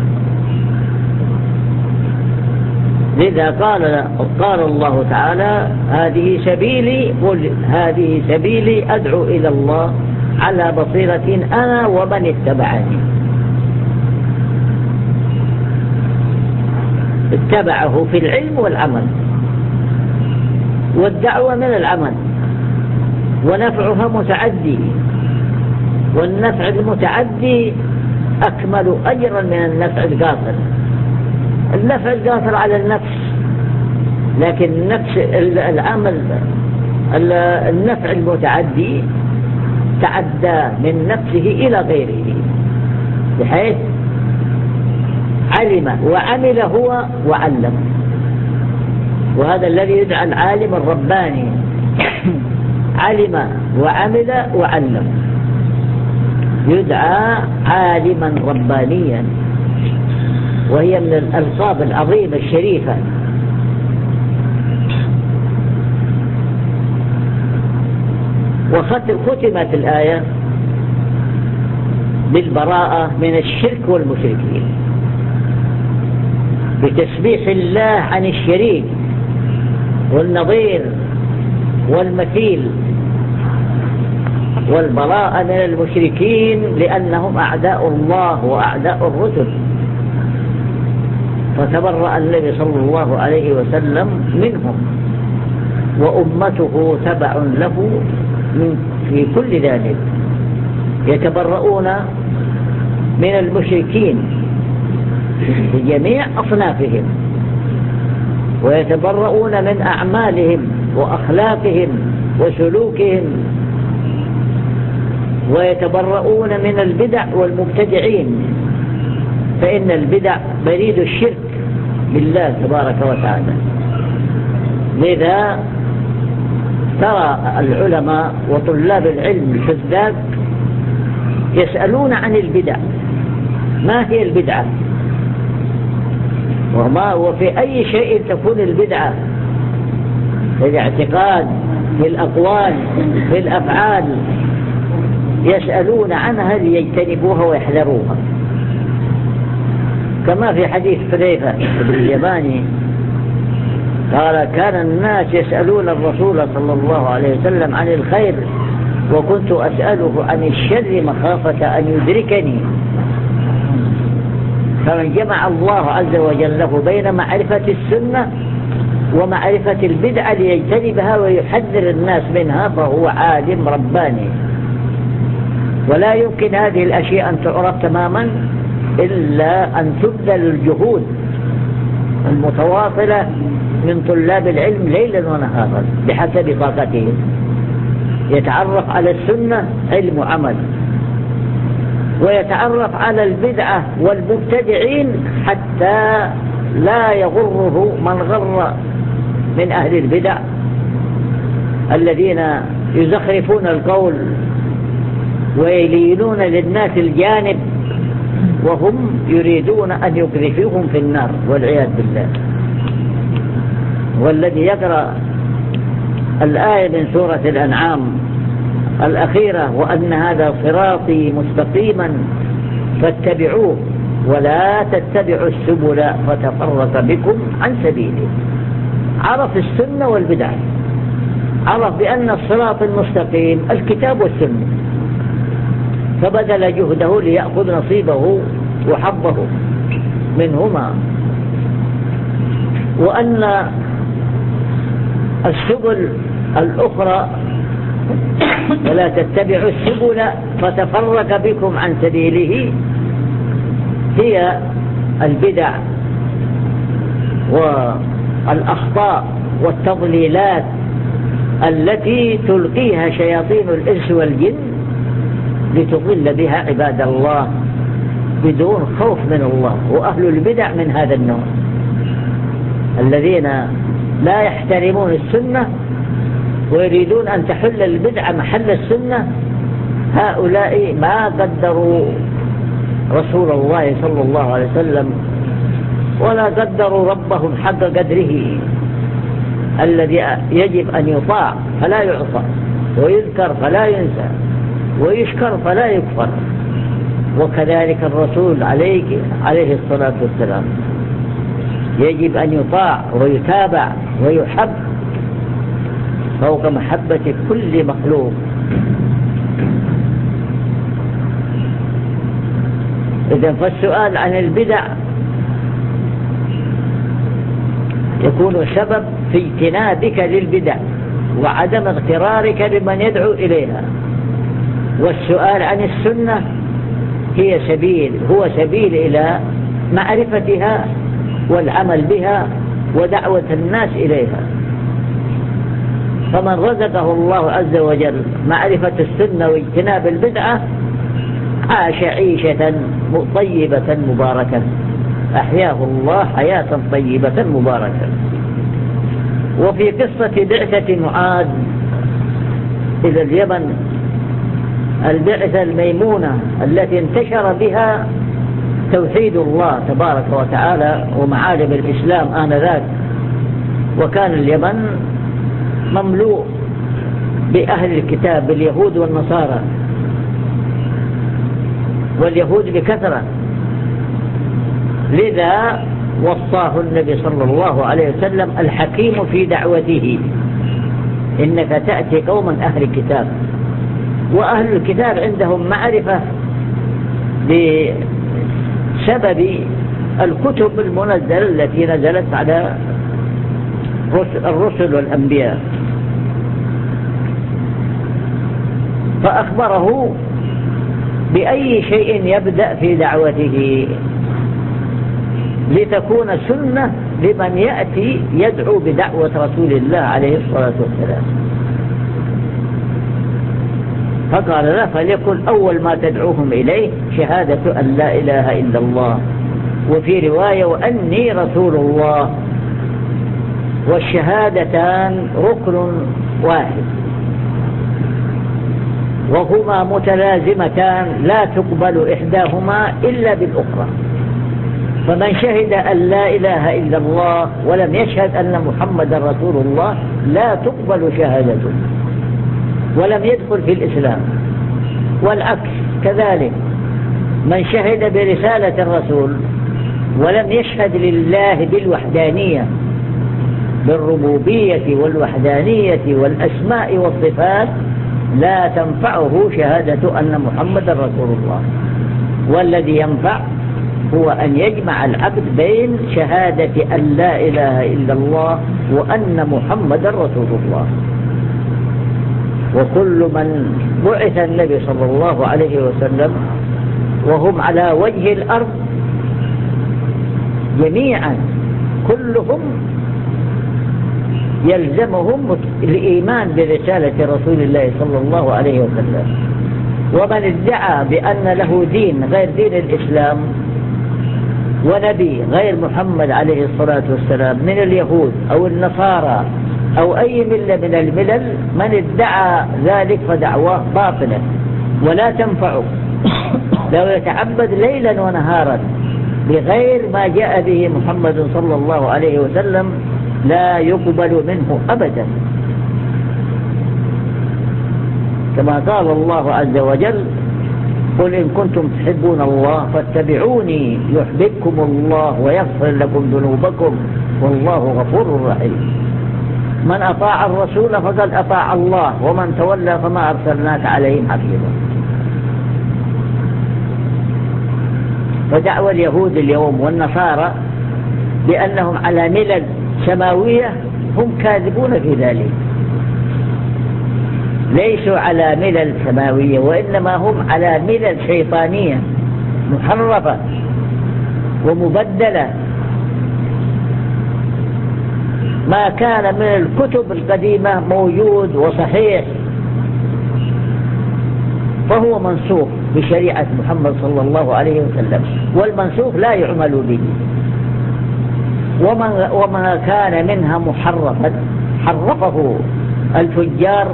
Speaker 1: لذا قال قال الله تعالى: هذه سبيلي، قل هذه سبيلي أدعو إلى الله على بصيرة أنا ومن اتبعني. اتبعه في العلم والعمل، والدعوة من العمل، ونفعها متعدي، والنفع المتعدي أكمل أجرا من النفع القاصر. النفع القاصر على النفس، لكن النفس العمل النفع المتعدي تعدى من نفسه إلى غيره، بحيث علم وعمل هو وعلم. وهذا الذي يدعى العالم الرباني، علم وعمل وعلم، يدعى عالما ربانيا، وهي من الألقاب العظيمة الشريفة. وختمت الآية بالبراءة من الشرك والمشركين، بتسبيح الله عن الشريك والنظير والمثيل، والبراءة من المشركين لأنهم أعداء الله وأعداء الرسل. فتبرأ النبي صلى الله عليه وسلم منهم، وأمته تبع له في كل ذلك، يتبرؤون من المشركين بجميع أصنافهم، ويتبرؤون من أعمالهم وأخلاقهم وسلوكهم، ويتبرؤون من البدع والمبتدعين، فإن البدع بريد الشرك بالله تبارك وتعالى. لذا ترى العلماء وطلاب العلم الحداد يسألون عن البدع: ما هي البدعة؟ وما وفي أي شيء تكون البدعة؟ في الاعتقاد، في الأقوال، في الأفعال، يسألون عنها ليجتنبوها ويحذروها. كما في حديث حذيفة بن اليماني قال: كان الناس يسألون الرسول صلى الله عليه وسلم عن الخير، وكنت أسأله عن الشر مخافة أن يدركني. فمن جمع الله عز وجل له بين معرفة السنة ومعرفة البدعة ليجتنبها ويحذر الناس منها فهو عالم رباني. ولا يمكن هذه الأشياء أن تعرف تماما إلا أن تبذل الجهود المتواصلة من طلاب العلم ليلا ونهارا بحسب طاقتهم. يتعرف على السنة علم وعمل، ويتعرف على البدعة والمبتدعين حتى لا يغره من غر من أهل البدع الذين يزخرفون القول ويلينون للناس الجانب، وهم يريدون أن يقذفوهم في النار والعياذ بالله. والذي يقرأ الآية من سورة الأنعام الأخيرة: وأن هذا صراطي مستقيما فاتبعوه ولا تتبعوا السبل فتفرق بكم عن سبيله. عرف السنة والبدع، عرف بأن الصراط المستقيم الكتاب والسنة، فبذل جهده ليأخذ نصيبه وحظه منهما، وأن السبل الأخرى ولا تتبعوا السبل فتفرق بكم عن سبيله هي البدع والأخطاء والتضليلات التي تلقيها شياطين الإنس والجن لتضل بها عباد الله بدون خوف من الله. وأهل البدع من هذا النوع الذين لا يحترمون السنة ويريدون أن تحل البدعة محل السنة، هؤلاء ما قدروا رسول الله صلى الله عليه وسلم ولا قدروا ربهم حق قدره الذي يجب أن يطاع فلا يعصى، ويذكر فلا ينسى، ويشكر فلا يكفر. وكذلك الرسول عليه, عليه الصلاة والسلام يجب أن يطاع ويتابع ويحب فوق محبة كل مخلوق. إذن فالسؤال عن البدع يكون سبب في اجتنابك للبدع وعدم اغترارك بمن يدعو إليها، والسؤال عن السنة هي سبيل هو سبيل إلى معرفتها والعمل بها ودعوة الناس إليها. فمن رزقه الله عز وجل معرفة السنة واجتناب البدعة عاش عيشة طيبة مباركة، أحياه الله حياة طيبة مباركة. وفي قصة بعثة معاذ إلى اليمن، البعثة الميمونة التي انتشر بها توحيد الله تبارك وتعالى ومعالم الإسلام آنذاك، وكان اليمن مملوء بأهل الكتاب باليهود والنصارى، واليهود بكثرة، لذا وصاه النبي صلى الله عليه وسلم الحكيم في دعوته: إنك تأتي قوما أهل الكتاب. وأهل الكتاب عندهم معرفة بسبب الكتب المنزلة التي نزلت على الرسل والأنبياء، فأخبره بأي شيء يبدأ في دعوته لتكون سنة لمن يأتي يدعو بدعوة رسول الله عليه الصلاة والسلام. فقال له: فليكن أول ما تدعوهم إليه شهادة أن لا إله إلا الله، وفي رواية وأني رسول الله، والشهادتان ركن واحد وهما متلازمتان لا تقبل إحداهما إلا بالأخرى. فمن شهد أن لا إله إلا الله ولم يشهد أن محمد رسول الله لا تقبل شهادته ولم يدخل في الإسلام. والعكس كذلك، من شهد برسالة الرسول ولم يشهد لله بالوحدانية، بالربوبية والوحدانية والأسماء والصفات، لا تنفعه شهادة أن محمد رسول الله. والذي ينفع هو أن يجمع العبد بين شهادة أن لا إله إلا الله وأن محمد رسول الله. وكل من بعث النبي صلى الله عليه وسلم وهم على وجه الأرض جميعا كلهم يلزمهم الإيمان برسالة رسول الله صلى الله عليه وسلم. ومن ادعى بأن له دين غير دين الإسلام ونبي غير محمد عليه الصلاة والسلام من اليهود أو النصارى أو أي ملة من الملل، من ادعى ذلك فدعواه باطلة ولا تنفعه، لو يتعبد ليلا ونهارا بغير ما جاء به محمد صلى الله عليه وسلم لا يقبل منه أبدا. كما قال الله عز وجل: قل إن كنتم تحبون الله فاتبعوني يحببكم الله ويغفر لكم ذنوبكم والله غفور رحيم. من أطاع الرسول فقد أطاع الله ومن تولى فما أرسلناك عليهم حفيظا. فدعوى اليهود اليوم والنصارى بأنهم على ملل سماوية هم كاذبون في ذلك، ليسوا على ملل سماوية وإنما هم على ملل شيطانية محرفة ومبدلة. ما كان من الكتب القديمة موجود وصحيح فهو منسوخ بشريعة محمد صلى الله عليه وسلم، والمنسوخ لا يعمل به. وما, وما كان منها محرفا حرفه الفجار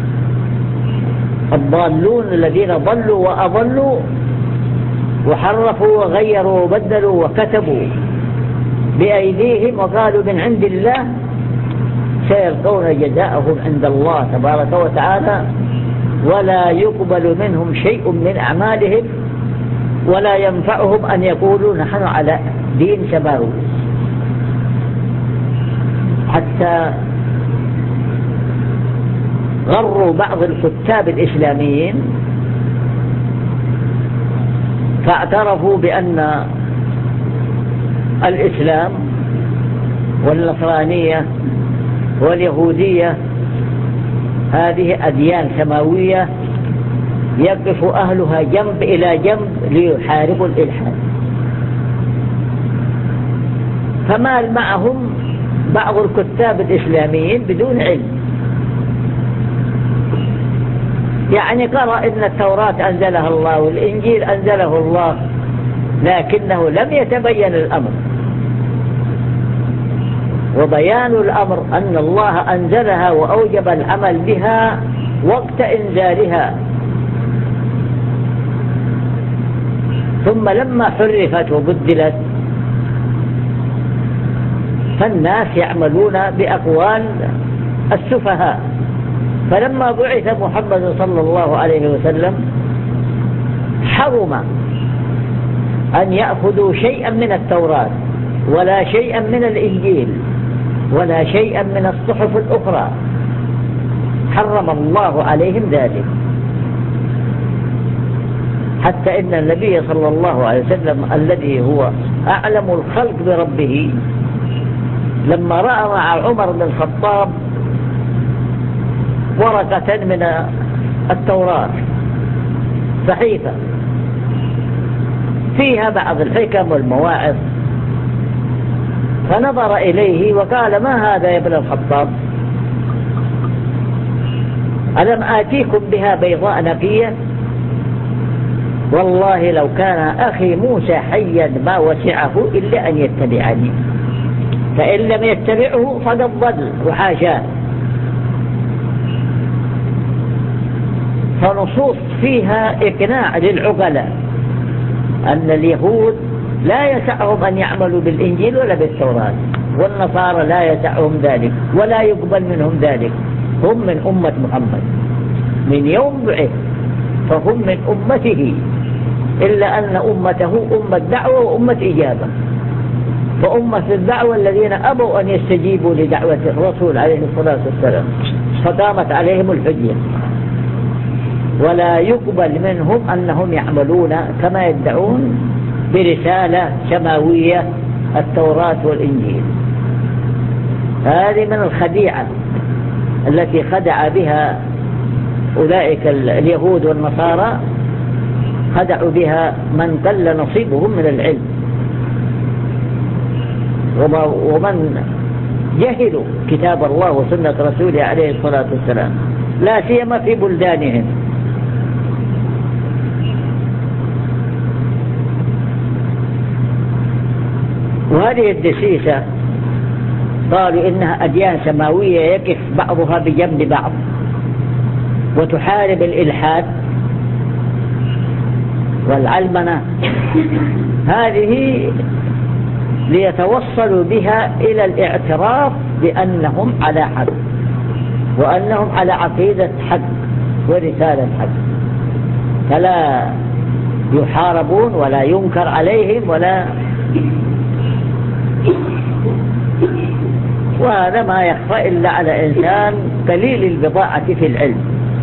Speaker 1: الضالون الذين ضلوا وأضلوا وحرفوا وغيروا وبدلوا وكتبوا بأيديهم وقالوا من عند الله، سيلقون جزاءهم عند الله تبارك وتعالى ولا يقبل منهم شيء من أعمالهم ولا ينفعهم أن يقولوا نحن على دين سماوي. حتى غروا بعض الكتاب الإسلاميين فاعترفوا بأن الإسلام والنصرانية واليهودية هذه أديان سماوية يقف أهلها جنب إلى جنب ليحاربوا الإلحاد. فمال معهم بعض الكتاب الإسلاميين بدون علم، يعني قرأ إن التوراة أنزلها الله والإنجيل أنزله الله، لكنه لم يتبين الأمر. وبيان الأمر أن الله أنزلها وأوجب العمل بها وقت إنزالها، ثم لما حرفت وبدلت فالناس يعملون بأقوال السفهاء. فلما بعث محمد صلى الله عليه وسلم حرم أن يأخذوا شيئا من التوراة ولا شيئا من الإنجيل ولا شيئا من الصحف الأخرى، حرم الله عليهم ذلك. حتى إن النبي صلى الله عليه وسلم الذي هو أعلم الخلق بربه لما رأى مع عمر بن الخطاب ورقة من التوراة صحيفة فيها بعض الحكم والمواعظ، فنظر إليه وقال ما هذا يا ابن الخطاب؟ ألم آتيكم بها بيضاء نقية؟ والله لو كان أخي موسى حيا ما وسعه إلا أن يتبعني، فإن لم يتبعه فقد ضل وحاشاه. فنصوص فيها إقناع للعقلاء أن اليهود لا يسعهم أن يعملوا بالإنجيل ولا بالتوراة، والنصارى لا يسعهم ذلك ولا يقبل منهم ذلك. هم من أمة محمد من يوم بعث، فهم من أمته، إلا أن أمته أمة دعوة وأمة إجابة. فأمة الدعوة الذين أبوا أن يستجيبوا لدعوة الرسول عليه الصلاة والسلام فقامت عليهم الحجة، ولا يقبل منهم أنهم يعملون كما يدعون برسالة سماوية التوراة والإنجيل. هذه من الخديعة التي خدع بها أولئك اليهود والنصارى، خدعوا بها من قل نصيبهم من العلم ومن جهلوا كتاب الله وسنة رسوله عليه الصلاة والسلام، لا سيما في بلدانهم. وهذه الدسيسة قالوا إنها أديان سماوية يقف بعضها بجنب بعض وتحارب الإلحاد والعلمنة، هذه ليتوصلوا بها إلى الاعتراف بأنهم على حق وأنهم على عقيدة حق ورسالة حق. فلا يحاربون ولا ينكر عليهم ولا، وهذا ما يخفى إلا على إنسان قليل البضاعة في العلم.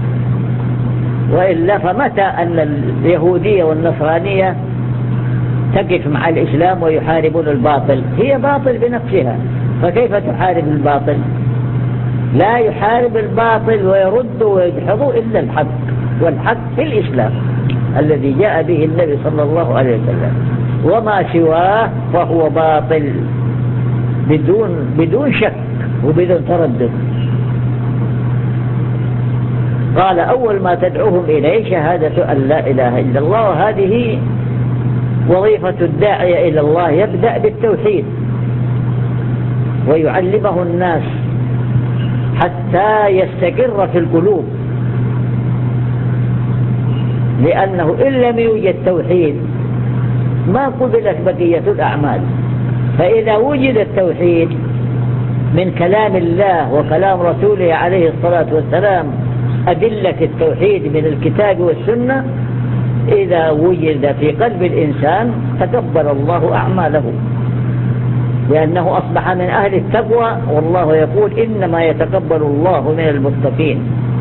Speaker 1: وإلا فمتى أن اليهودية والنصرانية تقف مع الإسلام ويحاربون الباطل؟ هي باطل بنفسها، فكيف تحارب الباطل؟ لا يحارب الباطل ويرد ويدحض إلا الحق، والحق في الإسلام الذي جاء به النبي صلى الله عليه وسلم، وما سواه فهو باطل بدون بدون شك وبدون تردد. قال أول ما تدعوهم إليه شهادة أن لا إله إلا الله، وهذه وظيفة الداعية إلى الله، يبدأ بالتوحيد ويعلمه الناس حتى يستقر في القلوب، لأنه إن لم يوجد توحيد ما قبلت بقية الأعمال. فإذا وجد التوحيد من كلام الله وكلام رسوله عليه الصلاة والسلام، أدلة التوحيد من الكتاب والسنة، إذا وجد في قلب الإنسان تقبل الله أعماله، لأنه أصبح من أهل التقوى، والله يقول إنما يتقبل الله من المتقين.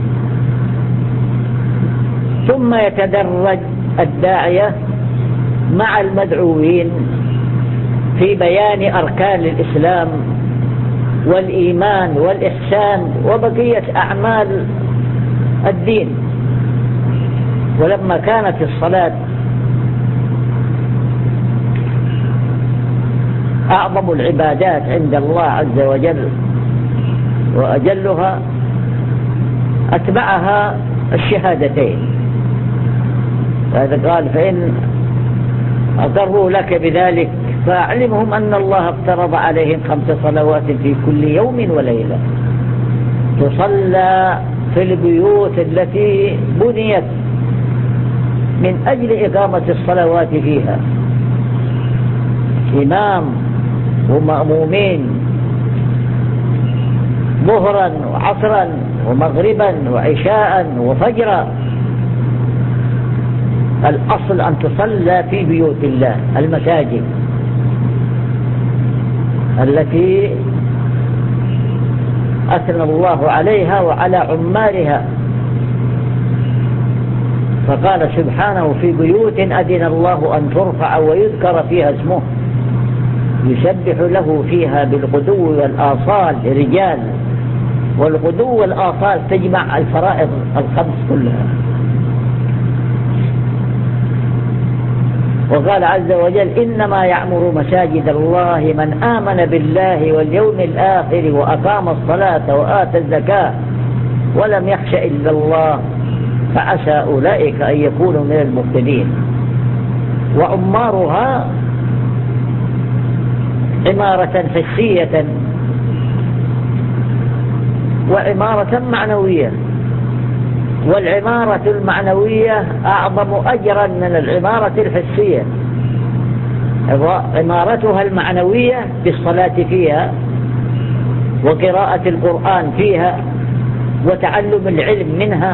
Speaker 1: ثم يتدرج الداعية مع المدعوين في بيان أركان الإسلام والإيمان والإحسان وبقية أعمال الدين. ولما كانت الصلاة أعظم العبادات عند الله عز وجل وأجلها، أتبعها الشهادتين. هذا قال فإن أقروا لك بذلك فأعلمهم أن الله افترض عليهم خمس صلوات في كل يوم وليلة تصلى في البيوت التي بنيت من أجل إقامة الصلوات فيها، إمام ومأمومين ظهرا وعصرا ومغربا وعشاء وفجرا. الأصل أن تصلى في بيوت الله، المساجد التي أثنى الله عليها وعلى عمارها. فقال سبحانه في بيوت أذن الله أن ترفع ويذكر فيها اسمه يسبح له فيها بالغدو والآصال رجال، والغدو والآصال تجمع الفرائض الخمس كلها. وقال عز وجل إنما يعمر مساجد الله من آمن بالله واليوم الآخر وأقام الصلاة وآتى الزكاة ولم يخش إلا الله فعسى أولئك أن يكونوا من المهتدين. وعمارها عمارة حسية وعمارة معنوية، والعمارة المعنوية أعظم أجرا من العمارة الحسية. عمارتها المعنوية بالصلاة فيها وقراءة القرآن فيها وتعلم العلم منها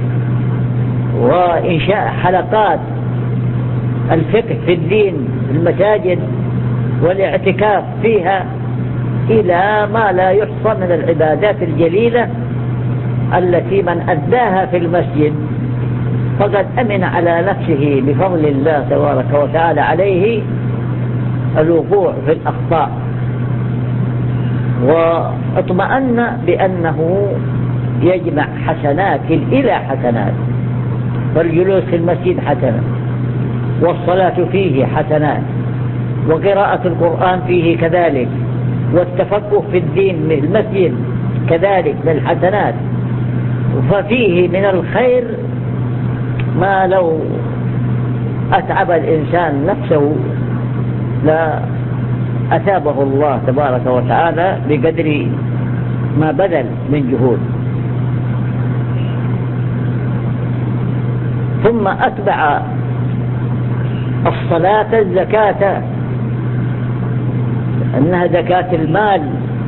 Speaker 1: وإنشاء حلقات الفقه في الدين في المساجد والاعتكاف فيها، إلى ما لا يحصى من العبادات الجليلة التي من أداها في المسجد فقد أمن على نفسه بفضل الله تبارك وتعالى عليه الوقوع في الأخطاء، واطمأن بأنه يجمع حسنات إلى حسنات. فالجلوس في المسجد حسنة، والصلاة فيه حسنات، وقراءة القرآن فيه كذلك، والتفقه في الدين من المسجد كذلك من الحسنات. ففيه من الخير ما لو أتعب الإنسان نفسه لا أثابه الله تبارك وتعالى بقدر ما بذل من جهود. ثم أتبع الصلاة الزكاة، أنها زكاة المال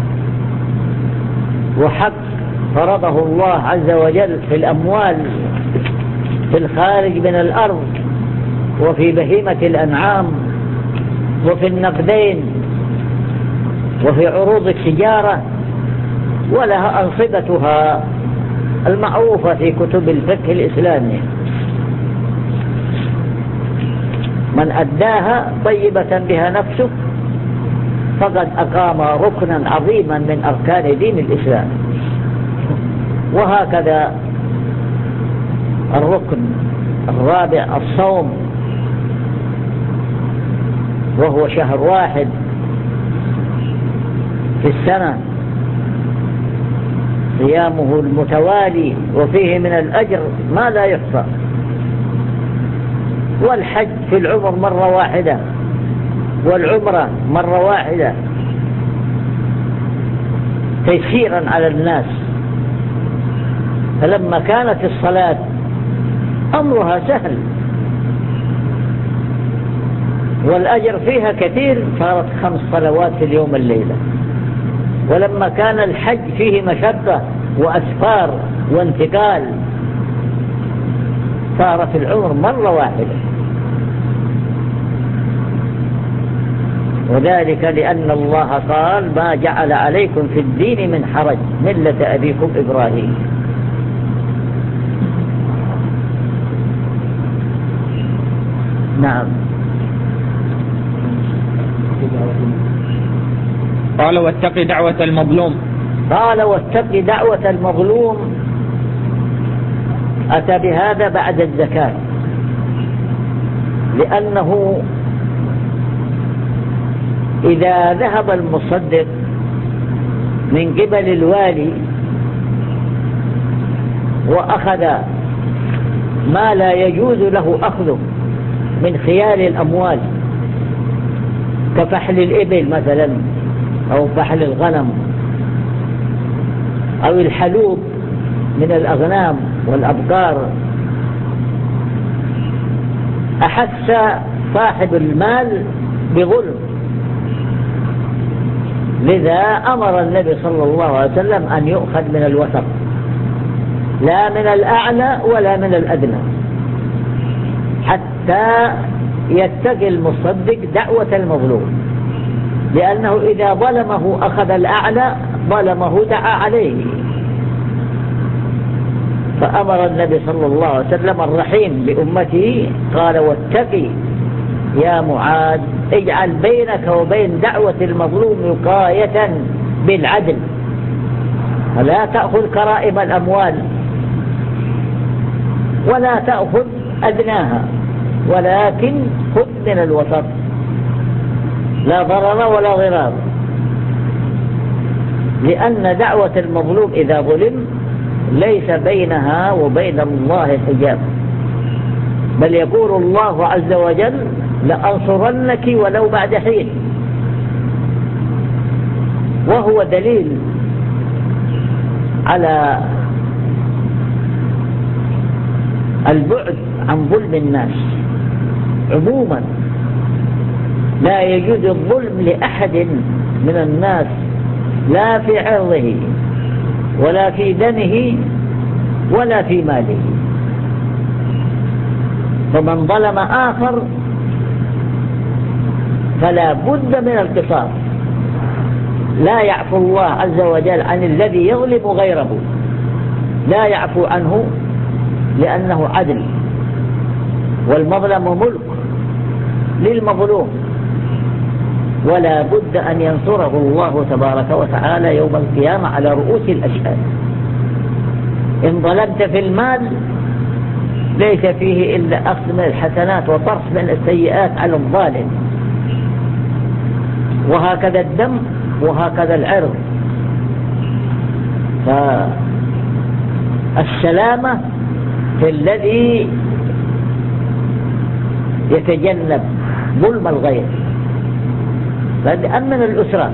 Speaker 1: وحق فرضه الله عز وجل في الأموال في الخارج من الأرض وفي بهيمة الأنعام وفي النقدين وفي عروض التجارة، ولها أنصبتها المعروفة في كتب الفقه الإسلامي. من أداها طيبة بها نفسه فقد أقام ركنا عظيما من أركان دين الإسلام. وهكذا الركن الرابع الصوم، وهو شهر واحد في السنة صيامه المتوالي، وفيه من الأجر ما لا يحصى. والحج في العمر مرة واحدة، والعمرة مرة واحدة تيسيرا على الناس. فلما كانت الصلاة أمرها سهل والأجر فيها كثير صارت خمس صلوات في اليوم الليلة. ولما كان الحج فيه مشقة وأسفار وانتقال صارت العمر مرة واحدة. وذلك لأن الله قال ما جعل عليكم في الدين من حرج ملة أبيكم إبراهيم. نعم.
Speaker 2: قال واتق دعوة المظلوم.
Speaker 1: قال واتق دعوة المظلوم، أتى بهذا بعد الزكاة، لأنه إذا ذهب المصدق من قبل الوالي وأخذ ما لا يجوز له أخذه من خيال الأموال كفحل الإبل مثلا أو فحل الغنم أو الحلوب من الأغنام والأبقار، أحس صاحب المال بظلم. لذا أمر النبي صلى الله عليه وسلم أن يؤخذ من الوسط، لا من الأعلى ولا من الأدنى، حتى يتقي المصدق دعوة المظلوم، لأنه إذا ظلمه أخذ الأعلى ظلمه دعا عليه. فأمر النبي صلى الله عليه وسلم الرحيم بأمته قال واتقي يا معاذ، اجعل بينك وبين دعوة المظلوم وقاية بالعدل، فلا تأخذ كرائم الأموال ولا تأخذ أدناها، ولكن خذ من الوسط، لا ضرر ولا ضرار. لأن دعوة المظلوم إذا ظلم ليس بينها وبين الله حجاب، بل يقول الله عز وجل لأنصرنك ولو بعد حين. وهو دليل على البعد عن ظلم الناس عموما. لا يجوز الظلم لأحد من الناس، لا في عرضه ولا في دمه ولا في ماله. فمن ظلم آخر فلا بد من القصاص. لا يعفو الله عز وجل عن الذي يظلم غيره، لا يعفو عنه لأنه عدل، والمظلم ملك للمظلوم، ولا بد أن ينصره الله تبارك وتعالى يوم القيامة على رؤوس الأشهاد. إن ظلمت في المال ليس فيه إلا أخذ من الحسنات وطرح من السيئات على الظالم، وهكذا الدم وهكذا العرض. فالسلامة في الذي يتجنب ظلم الغير. فأمن الأسرة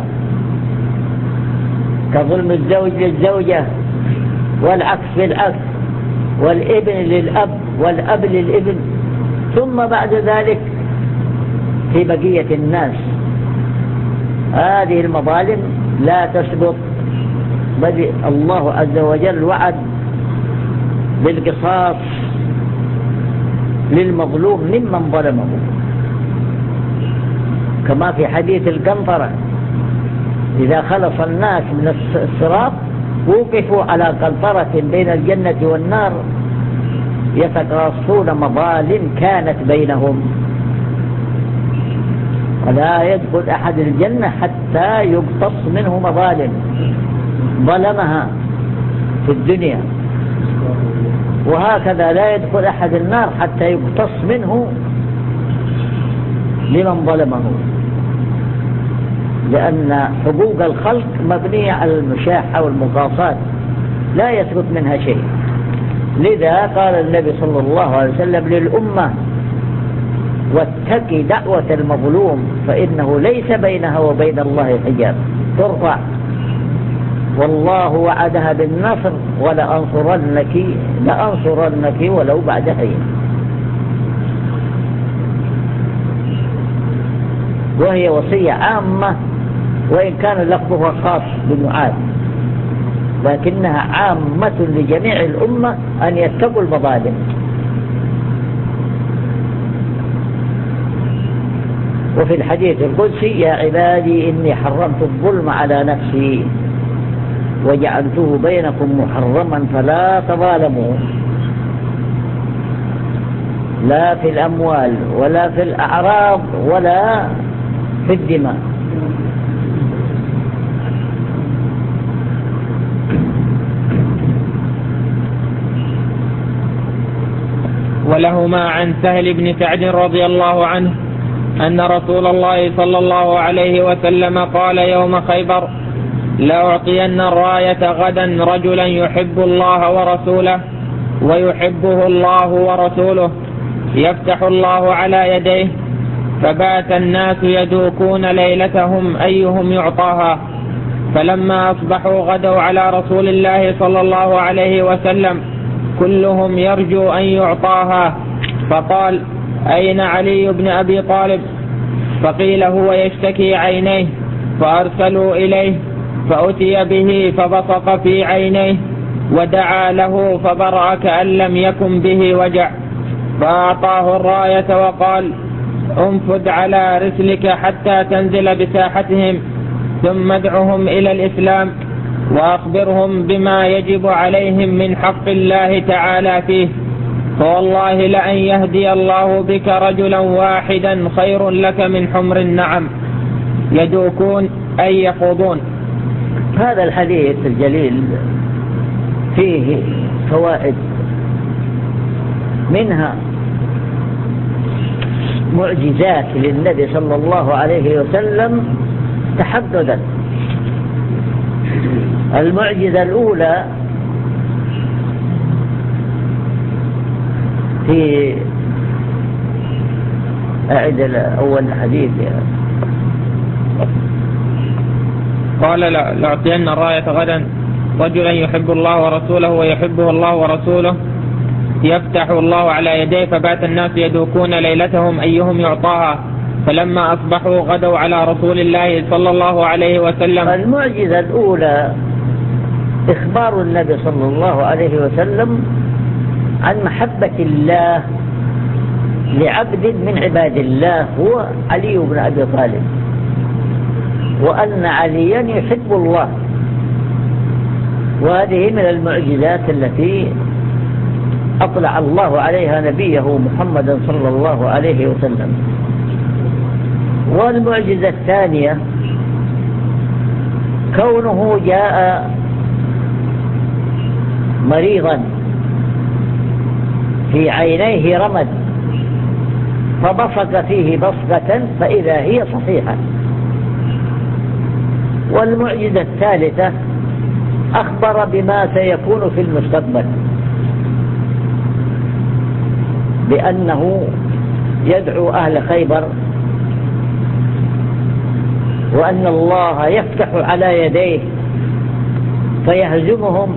Speaker 1: كظلم الزوج للزوجة، والعكس بالعكس، والابن للأب والأب للابن، ثم بعد ذلك في بقية الناس. هذه المظالم لا تسقط، بل الله عز وجل وعد بالقصاص للمظلوم ممن ظلمه، كما في حديث القنطرة: إذا خلص الناس من الصراط وقفوا على قنطرة بين الجنة والنار يتقاصون مظالم كانت بينهم، ولا يدخل أحد الجنة حتى يقتص منه مظالم ظلمها في الدنيا، وهكذا لا يدخل أحد النار حتى يقتص منه لمن ظلمه، لأن حقوق الخلق مبنية على المشاحة والمقاصات لا يثبت منها شيء. لذا قال النبي صلى الله عليه وسلم للأمة: واتقي دعوة المظلوم فإنه ليس بينها وبين الله حجاب، ترفع، والله وعدها بالنصر ولأنصرنك لأنصرنك ولو بعد حين. وهي وصية عامة، وإن كان لفظها خاص بمعاذ، لكنها عامة لجميع الأمة أن يتقوا المظالم. وفي الحديث القدسي: يا عبادي إني حرمت الظلم على نفسي وجعلته بينكم محرما فلا تظالموا، لا في الأموال ولا في الأعراض ولا في الدماء.
Speaker 2: ولهما عن سهل بن سعد رضي الله عنه أن رسول الله صلى الله عليه وسلم قال يوم خيبر: لأعطين الراية غدا رجلا يحب الله ورسوله ويحبه الله ورسوله، يفتح الله على يديه، فبات الناس يدوكون ليلتهم أيهم يعطاها، فلما أصبحوا غدوا على رسول الله صلى الله عليه وسلم كلهم يرجو أن يعطاها، فقال: أين علي بن أبي طالب؟ فقيل: هو يشتكي عينيه، فأرسلوا إليه، فأتي به فبصق في عينيه ودعا له فبرأ كأن لم يكن به وجع، فأعطاه الراية وقال: انفذ على رسلك حتى تنزل بساحتهم، ثم ادعهم إلى الإسلام وأخبرهم بما يجب عليهم من حق الله تعالى فيه، فوالله لأن يهدي الله بك رجلا واحدا خير لك من حمر النعم، يدوكون أي يخوضون.
Speaker 1: هذا الحديث الجليل فيه فوائد، منها معجزات للنبي صلى الله عليه وسلم تحددت. المعجزة الأولى في أعد أول حديث
Speaker 2: قال: لأعطين الراية غدا رجلا يحب الله ورسوله ويحبه الله ورسوله، يفتح الله على يديه، فبات الناس يدوكون ليلتهم أيهم يعطاها، فلما أصبحوا غدوا على رسول الله صلى الله عليه وسلم.
Speaker 1: المعجزة الأولى إخبار النبي صلى الله عليه وسلم عن محبة الله لعبد من عباد الله هو علي بن أبي طالب، وأن عليا يحب الله، وهذه من المعجزات التي أطلع الله عليها نبيه محمد صلى الله عليه وسلم. والمعجزة الثانية كونه جاء مريضا في عينيه رمد فبصق فيه بصقة فإذا هي صحيحة. والمعجزة الثالثة أخبر بما سيكون في المستقبل، بأنه يدعو أهل خيبر، وأن الله يفتح على يديه فيهزمهم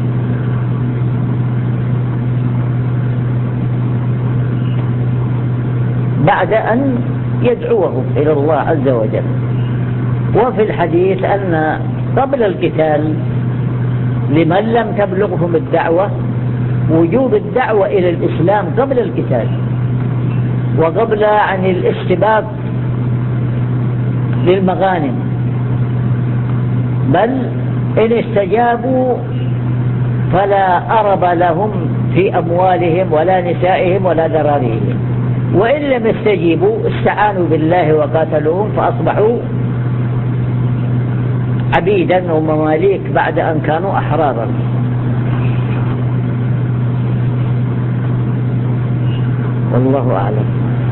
Speaker 1: بعد أن يدعوهم إلى الله عز وجل. وفي الحديث أن قبل القتال لمن لم تبلغهم الدعوة وجوب الدعوة إلى الإسلام قبل القتال، وقبل عن الاستباق للمغانم، بل إن استجابوا فلا أرب لهم في أموالهم ولا نسائهم ولا ذراريهم، وإن لم يستجيبوا استعانوا بالله وقاتلوهم فأصبحوا عبيدا ومماليك بعد أن كانوا أحرارا. والله أعلم.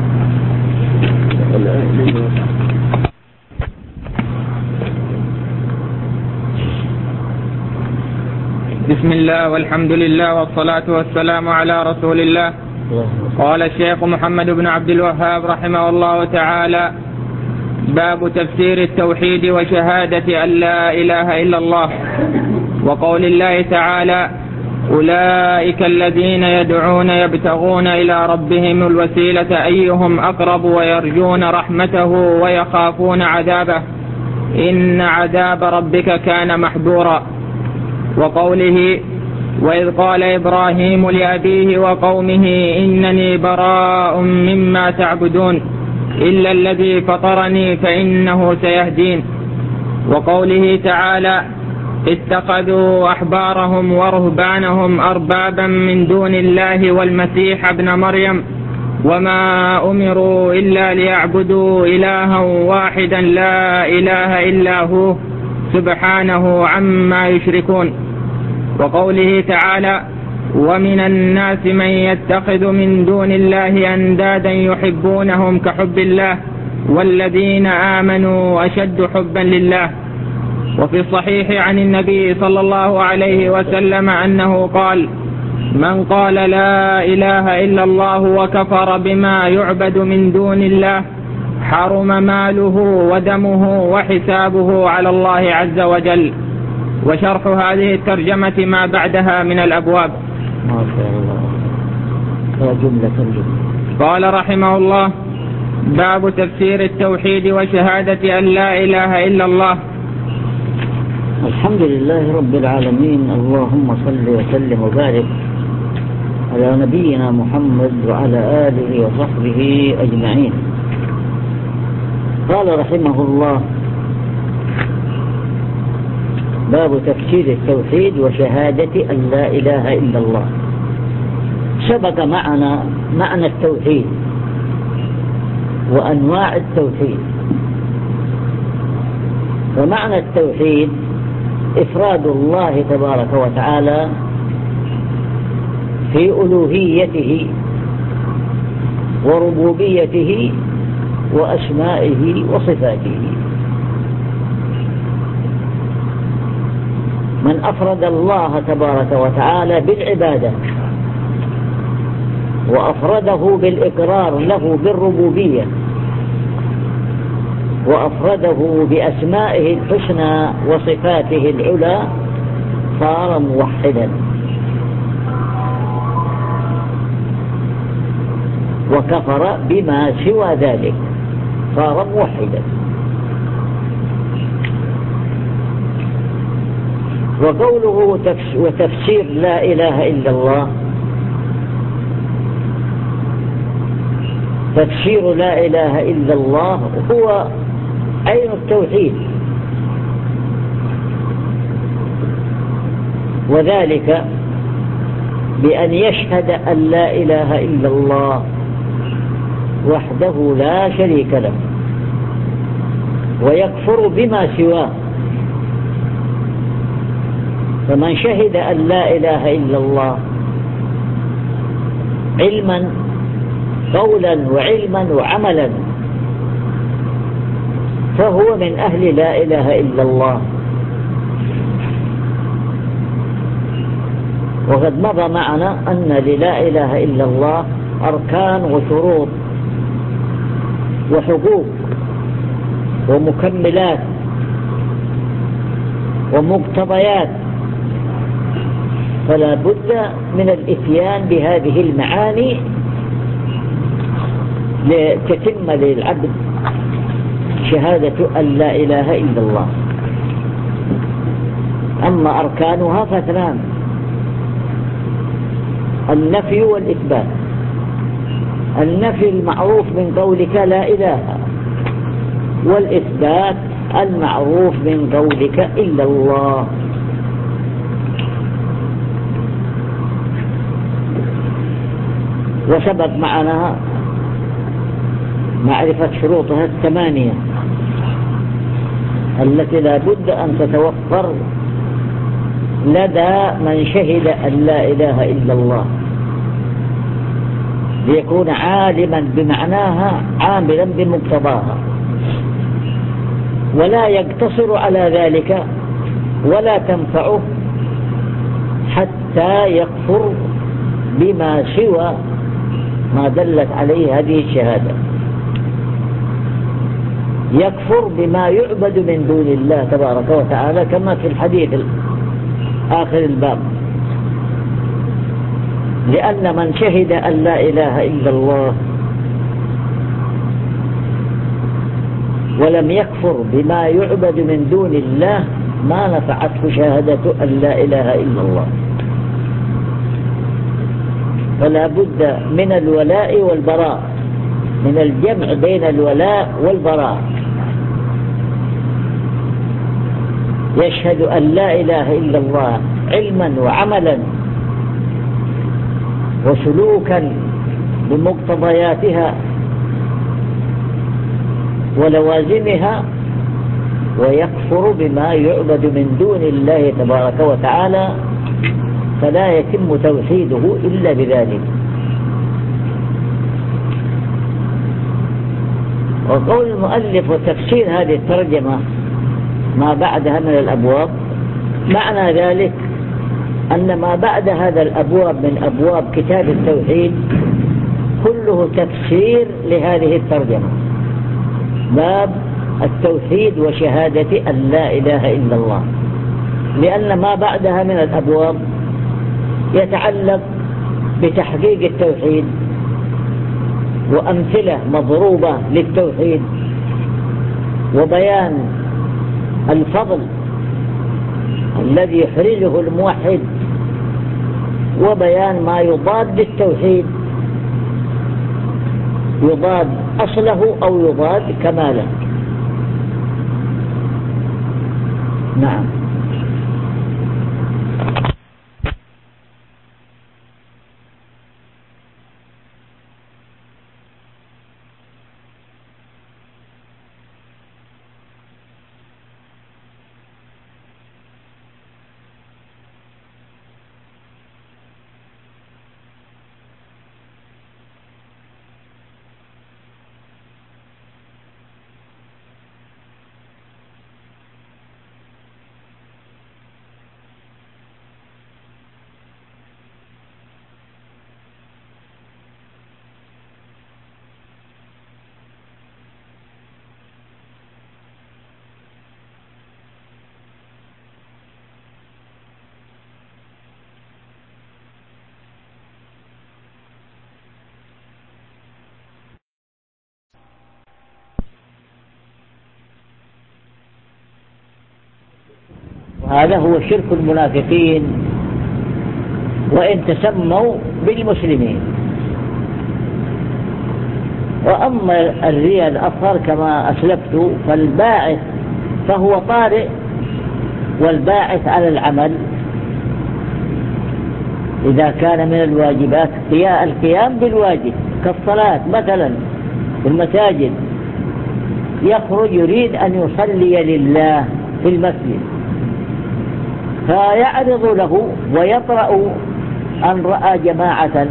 Speaker 2: بسم الله والحمد لله والصلاة والسلام على رسول الله. قال الشيخ محمد بن عبد الوهاب رحمه الله تعالى: باب تفسير التوحيد وشهادة أن لا إله إلا الله، وقول الله تعالى: أولئك الذين يدعون يبتغون إلى ربهم الوسيلة أيهم أقرب ويرجون رحمته ويخافون عذابه إن عذاب ربك كان محذورا. وقوله: وإذ قال إبراهيم لأبيه وقومه إنني براء مما تعبدون إلا الذي فطرني فإنه سيهدين. وقوله تعالى: اتخذوا أحبارهم ورهبانهم أربابا من دون الله والمسيح ابن مريم وما أمروا إلا ليعبدوا إلها واحدا لا إله إلا هو سبحانه عما يشركون. وقوله تعالى: ومن الناس من يتخذ من دون الله أندادا يحبونهم كحب الله والذين آمنوا أشد حبا لله. وفي الصحيح عن النبي صلى الله عليه وسلم أنه قال: من قال لا إله إلا الله وكفر بما يعبد من دون الله حرم ماله ودمه وحسابه على الله عز وجل. وشرح هذه الترجمة ما بعدها من الأبواب.
Speaker 1: ما شاء الله. جملة جملة.
Speaker 2: قال رحمه الله: باب تفسير التوحيد وشهادة أن لا إله إلا الله.
Speaker 1: الحمد لله رب العالمين، اللهم صل وسلم وبارك على نبينا محمد وعلى آله وصحبه أجمعين. قال رحمه الله: باب تفسير التوحيد وشهادة أن لا إله إلا الله. سبق معنا معنى التوحيد وأنواع التوحيد. ومعنى التوحيد إفراد الله تبارك وتعالى في ألوهيته وربوبيته وأسمائه وصفاته. من أفرد الله تبارك وتعالى بالعبادة وأفرده بالإقرار له بالربوبية وأفرده بأسمائه الحسنى وصفاته العلى صار موحدا. وكفر بما سوى ذلك صار موحدا. وقوله وتفسير لا إله إلا الله، تفسير لا إله إلا الله هو عين التوحيد، وذلك بأن يشهد أن لا إله إلا الله وحده لا شريك له، ويكفر بما سواه. فمن شهد أن لا إله إلا الله علما قولا وعلما وعملا فهو من أهل لا إله إلا الله. وقد مضى معنا أن للا إله إلا الله أركان وشروط وحقوق ومكملات ومقتضيات، فلا بد من الاتيان بهذه المعاني لتتم للعبد شهادة أن لا إله إلا الله. أما أركانها فاثنان: النفي والإثبات. النفي المعروف من قولك لا إله، والإثبات المعروف من قولك إلا الله. وسبق معنا معرفة شروطها الثمانية التي لا بد أن تتوفر لدى من شهد أن لا إله إلا الله، ليكون عالما بمعناها عاملا بمقتضاها، ولا يقتصر على ذلك ولا تنفعه حتى يكفر بما سوى ما دلت عليه هذه الشهادة، يكفر بما يعبد من دون الله تبارك وتعالى كما في الحديث آخر الباب. لأن من شهد أن لا إله إلا الله ولم يكفر بما يعبد من دون الله ما نفعته شهادة أن لا إله إلا الله. فلا بد من الولاء والبراء، من الجمع بين الولاء والبراء. يشهد أن لا إله إلا الله علما وعملا وسلوكا بمقتضياتها ولوازمها، ويكفر بما يعبد من دون الله تبارك وتعالى، فلا يتم توحيده إلا بذلك. وقول المؤلف وتفسير هذه الترجمة ما بعدها من الأبواب، معنى ذلك أن ما بعد هذا الأبواب من أبواب كتاب التوحيد كله تفسير لهذه الترجمة، باب التوحيد وشهادة أن لا إله إلا الله، لأن ما بعدها من الأبواب يتعلق بتحقيق التوحيد وأمثلة مضروبة للتوحيد وبيان الفضل الذي يحرزه الموحد وبيان ما يضاد للتوحيد، يضاد أصله أو يضاد كماله. نعم. هذا هو شرك المنافقين وإن تسموا بالمسلمين. وأما الرياء الأصغر كما أسلفت فالباعث فهو طارئ، والباعث على العمل إذا كان من الواجبات القيام بالواجب كالصلاة مثلا في المساجد، يخرج يريد أن يصلي لله في المسجد فيعرض له ويطرأ أن رأى جماعة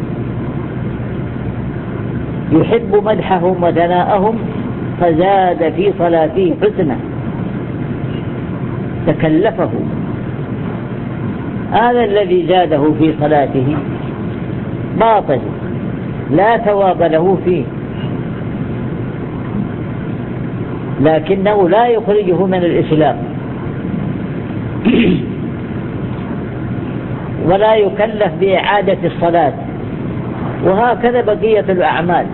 Speaker 1: يحب مدحهم وثناءهم فزاد في صلاته حسنة تكلفه. هذا الذي زاده في صلاته باطل لا ثواب له فيه، لكنه لا يخرجه من الإسلام ولا يكلف بإعادة الصلاة. وهكذا بقية الأعمال،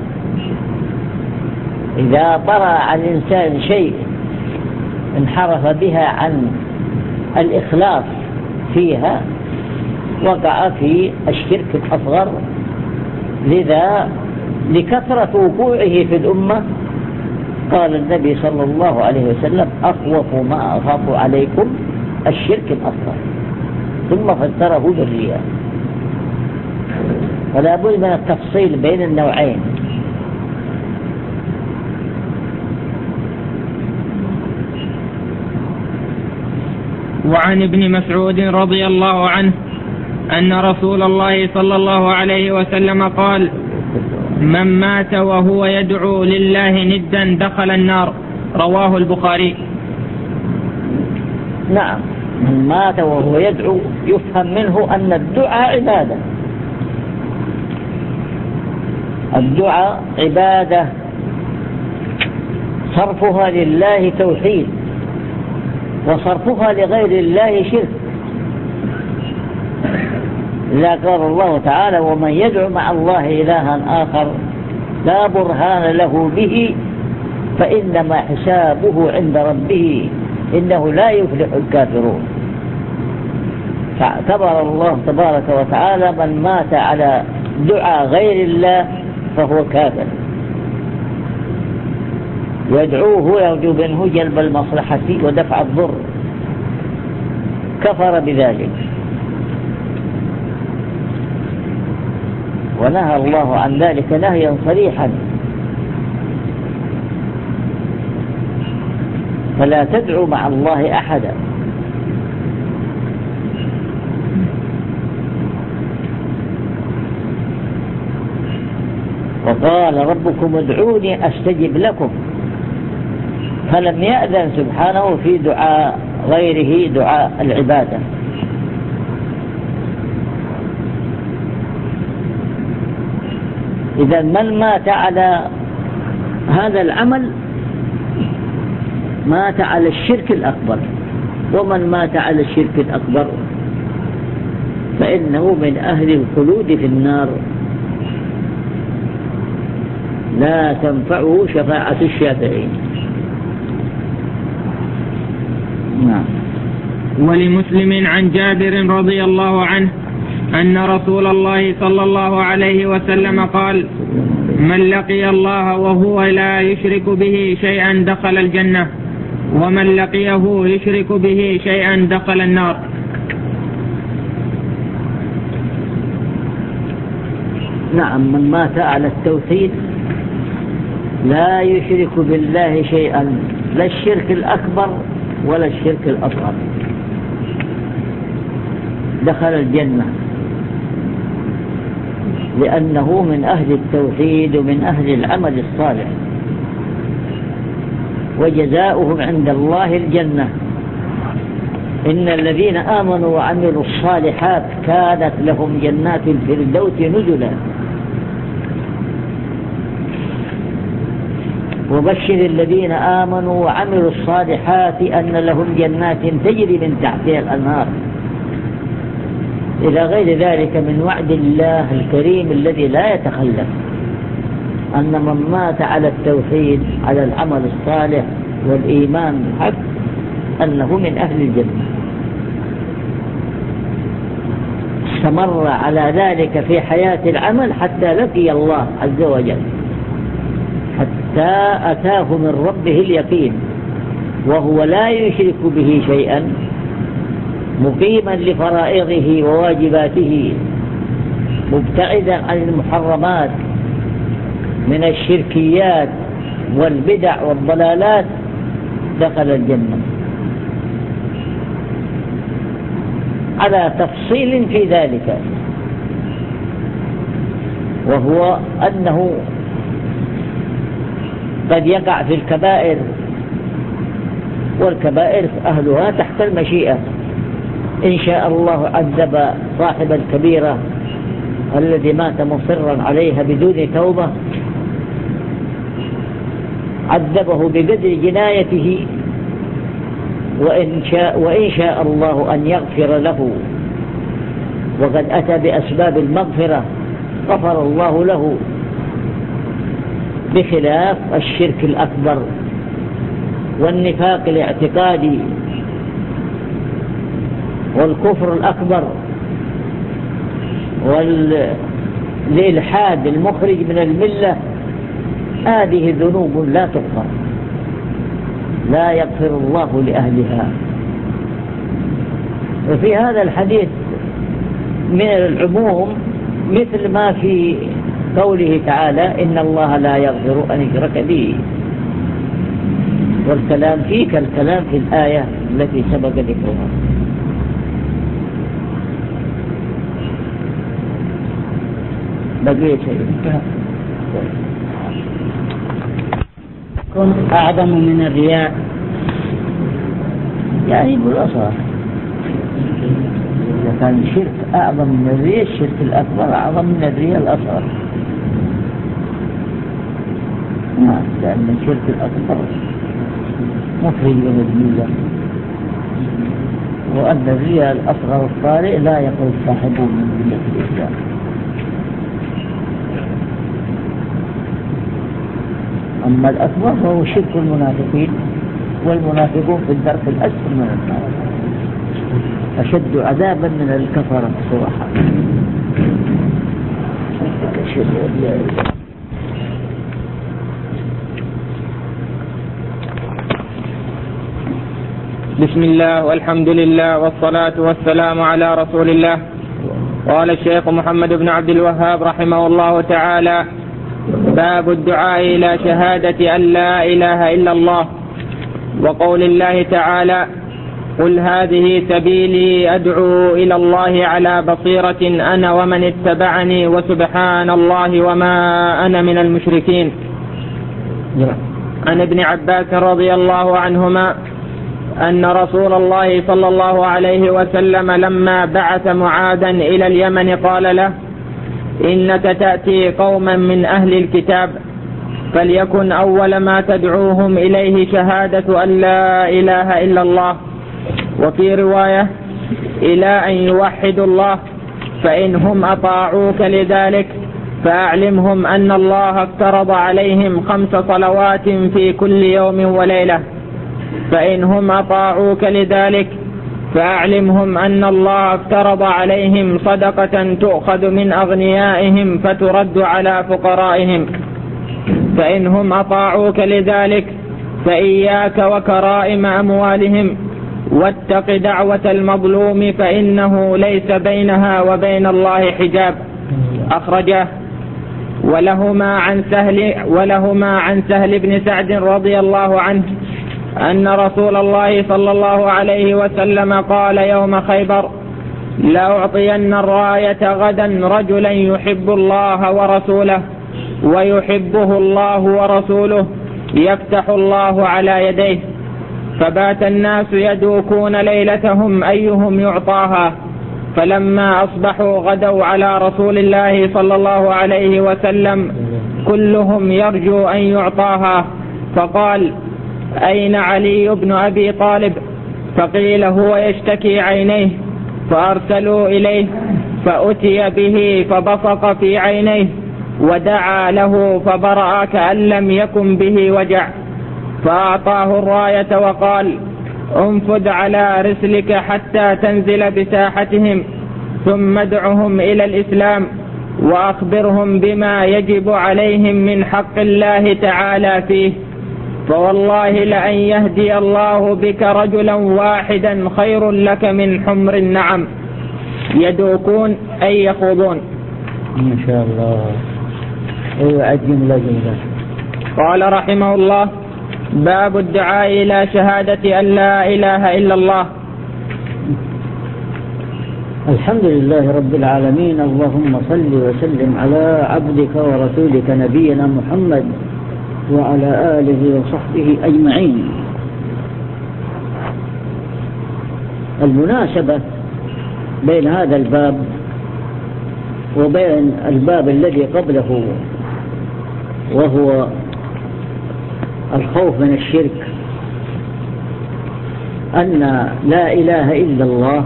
Speaker 1: إذا طرأ على الإنسان شيء انحرف بها عن الإخلاص فيها وقع في الشرك الأصغر، لذا لكثرة وقوعه في الأمة قال النبي صلى الله عليه وسلم أخوف ما أخاف عليكم الشرك الأصغر، ثم فسره بالرياء. فلا بد من التفصيل بين النوعين.
Speaker 2: وعن ابن مسعود رضي الله عنه أن رسول الله صلى الله عليه وسلم قال: من مات وهو يدعو لله ندا دخل النار. رواه البخاري.
Speaker 1: نعم، من مات وهو يدعو يفهم منه أن الدعاء عبادة. الدعاء عبادة صرفها لله توحيد، وصرفها لغير الله شرك. إذا قال الله تعالى: ومن يدعو مع الله إلها آخر لا برهان له به فإنما حسابه عند ربه إنه لا يفلح الكافرون. فاعتبر الله تبارك وتعالى من مات على دعاء غير الله فهو كافر، يدعوه يرجو منه جلب المصلحة ودفع الضر، كفر بذلك. ونهى الله عن ذلك نهيا صريحا: فلا تدعوا مع الله أحدا. وقال: ربكم ادعوني أستجب لكم. فلم يأذن سبحانه في دعاء غيره دعاء العبادة. إذا من مات على هذا العمل مات على الشرك الأكبر، ومن مات على الشرك الأكبر فإنه من أهل الخلود في النار، لا تنفعه شفاعة الشافعين. نعم.
Speaker 2: ولمسلم عن جابر رضي الله عنه أن رسول الله صلى الله عليه وسلم قال: من لقي الله وهو لا يشرك به شيئا دخل الجنة، ومن لقيه يشرك به شيئا دخل النار.
Speaker 1: نعم، من مات على التوحيد لا يشرك بالله شيئا، لا الشرك الأكبر ولا الشرك الأصغر، دخل الجنة، لأنه من أهل التوحيد ومن أهل العمل الصالح، وجزاؤهم عند الله الجنة. إن الذين آمنوا وعملوا الصالحات كانت لهم جنات الفردوس نزلا. وبشر الذين آمنوا وعملوا الصالحات أن لهم جنات تجري من تحتها الأنهار، إلى غير ذلك من وعد الله الكريم الذي لا يتخلف، أن من مات على التوحيد على العمل الصالح والإيمان الحق أنه من أهل الجنة. استمر على ذلك في حياة العمل حتى لقي الله عز وجل، حتى أتاه من ربه اليقين وهو لا يشرك به شيئا، مقيما لفرائضه وواجباته، مبتعدا عن المحرمات من الشركيات والبدع والضلالات، دخل الجنة. على تفصيل في ذلك، وهو أنه قد يقع في الكبائر، والكبائر أهلها تحت المشيئة. إن شاء الله عذب صاحب الكبيرة الذي مات مصرا عليها بدون توبة، عذبه بقدر جنايته، وإن شاء, وإن شاء الله أن يغفر له وقد أتى بأسباب المغفرة غفر الله له، بخلاف الشرك الأكبر والنفاق الاعتقادي والكفر الأكبر الإلحاد المخرج من الملة، هذه ذنوب لا تغفر، لا يغفر الله لأهلها. وفي هذا الحديث من العموم مثل ما في قوله تعالى إن الله لا يغفر أن يشرك به، والكلام فيه كالكلام في الآية التي سبق ذكرها. بقي شيء
Speaker 3: كن أعظم من الرياء،
Speaker 1: يعني بالأصح إذا كان الشرك أعظم من الرياء، الشرك الأكبر أعظم من الرياء الأصغر، لأن الشرك الأكبر مخرج من الملة، وأن الرياء الأصغر الطارئ لا يخرج صاحبه من ملة الإسلام. أما الأكبر فهو شرك المنافقين، والمنافقون في الدرك الأسفل من النار، أشد عذابا من الكفرة صراحة.
Speaker 2: بسم الله والحمد لله والصلاة والسلام على رسول الله. قال الشيخ محمد بن عبد الوهاب رحمه الله تعالى: باب الدعاء إلى شهادة أن لا إله إلا الله، وقول الله تعالى: قل هذه سبيلي أدعو إلى الله على بصيرة أنا ومن اتبعني وسبحان الله وما أنا من المشركين. عن ابن عباس رضي الله عنهما أن رسول الله صلى الله عليه وسلم لما بعث معاذا إلى اليمن قال له: إنك تأتي قوما من أهل الكتاب، فليكن أول ما تدعوهم إليه شهادة أن لا إله إلا الله، وفي رواية إلى أن يوحدوا الله، فإنهم أطاعوك لذلك فأعلمهم أن الله افترض عليهم خمس صلوات في كل يوم وليلة، فإنهم أطاعوك لذلك فأعلمهم أن الله افترض عليهم صدقة تؤخذ من أغنيائهم فترد على فقرائهم، فإنهم أطاعوك لذلك فإياك وكرائم أموالهم، واتق دعوة المظلوم فإنه ليس بينها وبين الله حجاب. أخرجه. ولهما عن سهل ولهما عن سهل بن سعد رضي الله عنه أن رسول الله صلى الله عليه وسلم قال يوم خيبر: لأعطين الراية غدا رجلا يحب الله ورسوله ويحبه الله ورسوله يفتح الله على يديه. فبات الناس يدوكون ليلتهم أيهم يعطاها، فلما أصبحوا غدوا على رسول الله صلى الله عليه وسلم كلهم يرجو أن يعطاها، فقال: أين علي بن أبي طالب؟ فقيل: هو يشتكي عينيه، فأرسلوا إليه فأتي به فبصق في عينيه ودعا له فبرأ كأن لم يكن به وجع، فأعطاه الراية وقال: انفذ على رسلك حتى تنزل بساحتهم، ثم ادعهم إلى الإسلام وأخبرهم بما يجب عليهم من حق الله تعالى فيه، فوالله لأن يهدي الله بك رجلا واحدا خير لك من حمر النعم. يدوكون أي يخوضون.
Speaker 1: ما شاء الله. أيوة جملة جملة.
Speaker 2: قال رحمه الله: باب الدعاء إلى شهادة أن لا إله إلا الله.
Speaker 1: الحمد لله رب العالمين، اللهم صل وسلم على عبدك ورسولك نبينا محمد وعلى آله وصحبه أجمعين. المناسبة بين هذا الباب وبين الباب الذي قبله وهو الخوف من الشرك أن لا إله إلا الله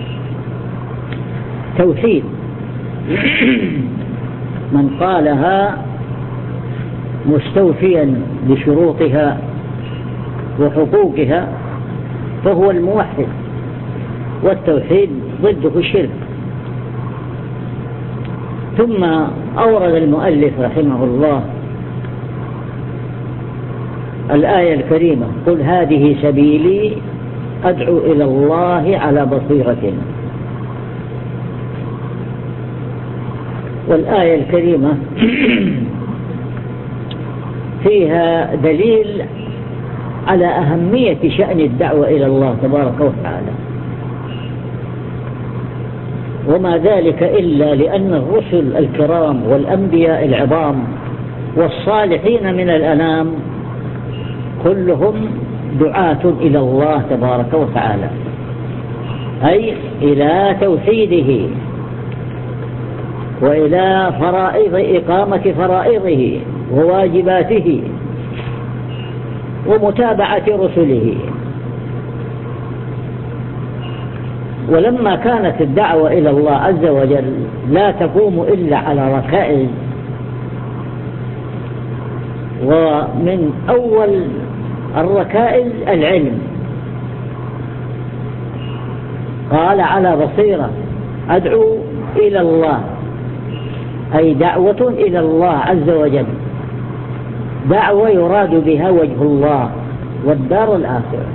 Speaker 1: توحيد، من قالها مستوفيا بشروطها وحقوقها فهو الموحد، والتوحيد ضده الشرك. ثم أورد المؤلف رحمه الله الآية الكريمة: قل هذه سبيلي أدعو إلى الله على بصيرة. والآية الكريمة فيها دليل على أهمية شأن الدعوة إلى الله تبارك وتعالى، وما ذلك إلا لأن الرسل الكرام والأنبياء العظام والصالحين من الأنام كلهم دعاة إلى الله تبارك وتعالى، أي إلى توحيده وإلى فرائض إقامة فرائضه وواجباته ومتابعة رسله. ولما كانت الدعوة إلى الله عز وجل لا تقوم إلا على ركائز، ومن أول الركائز العلم، قال على بصيرة أدعو إلى الله، أي دعوة إلى الله عز وجل، دعوة يراد بها وجه الله والدار الآخرة،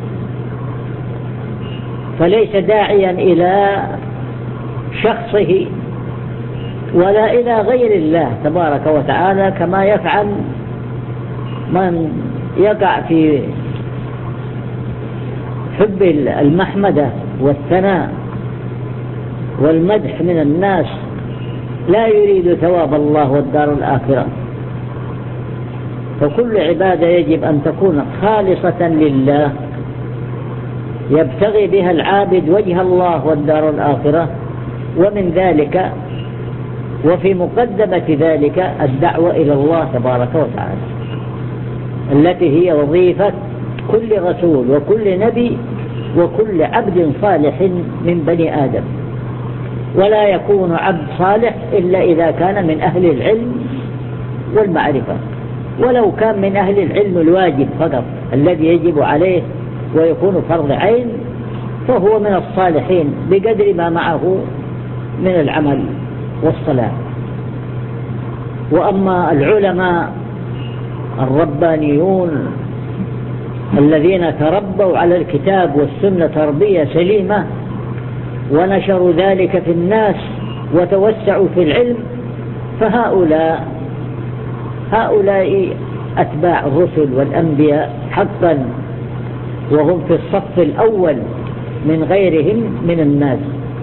Speaker 1: فليس داعيا إلى شخصه ولا إلى غير الله تبارك وتعالى كما يفعل من يقع في حب المحمدة والثناء والمدح من الناس، لا يريد ثواب الله والدار الآخرة. فكل عبادة يجب أن تكون خالصة لله يبتغي بها العابد وجه الله والدار الآخرة، ومن ذلك وفي مقدمة ذلك الدعوة إلى الله تبارك وتعالى، التي هي وظيفة كل رسول وكل نبي وكل عبد صالح من بني آدم. ولا يكون عبد صالح إلا إذا كان من أهل العلم والمعرفة، ولو كان من أهل العلم الواجب فقط الذي يجب عليه ويكون فرض عين، فهو من الصالحين بقدر ما معه من العمل والصلاة. وأما العلماء الربانيون الذين تربوا على الكتاب والسنة تربية سليمة ونشروا ذلك في الناس وتوسعوا في العلم، فهؤلاء هؤلاء أتباع الرسل والأنبياء حقا، وهم في الصف الأول من غيرهم من الناس.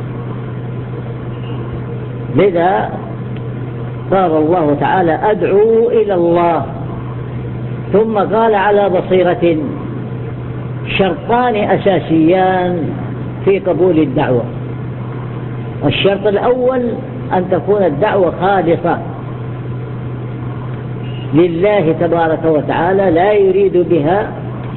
Speaker 1: لذا قال الله تعالى أدعو إلى الله، ثم قال على بصيرة. شرطان أساسيان في قبول الدعوة: الشرط الأول أن تكون الدعوة خالصة لله تبارك وتعالى، لا يريد بها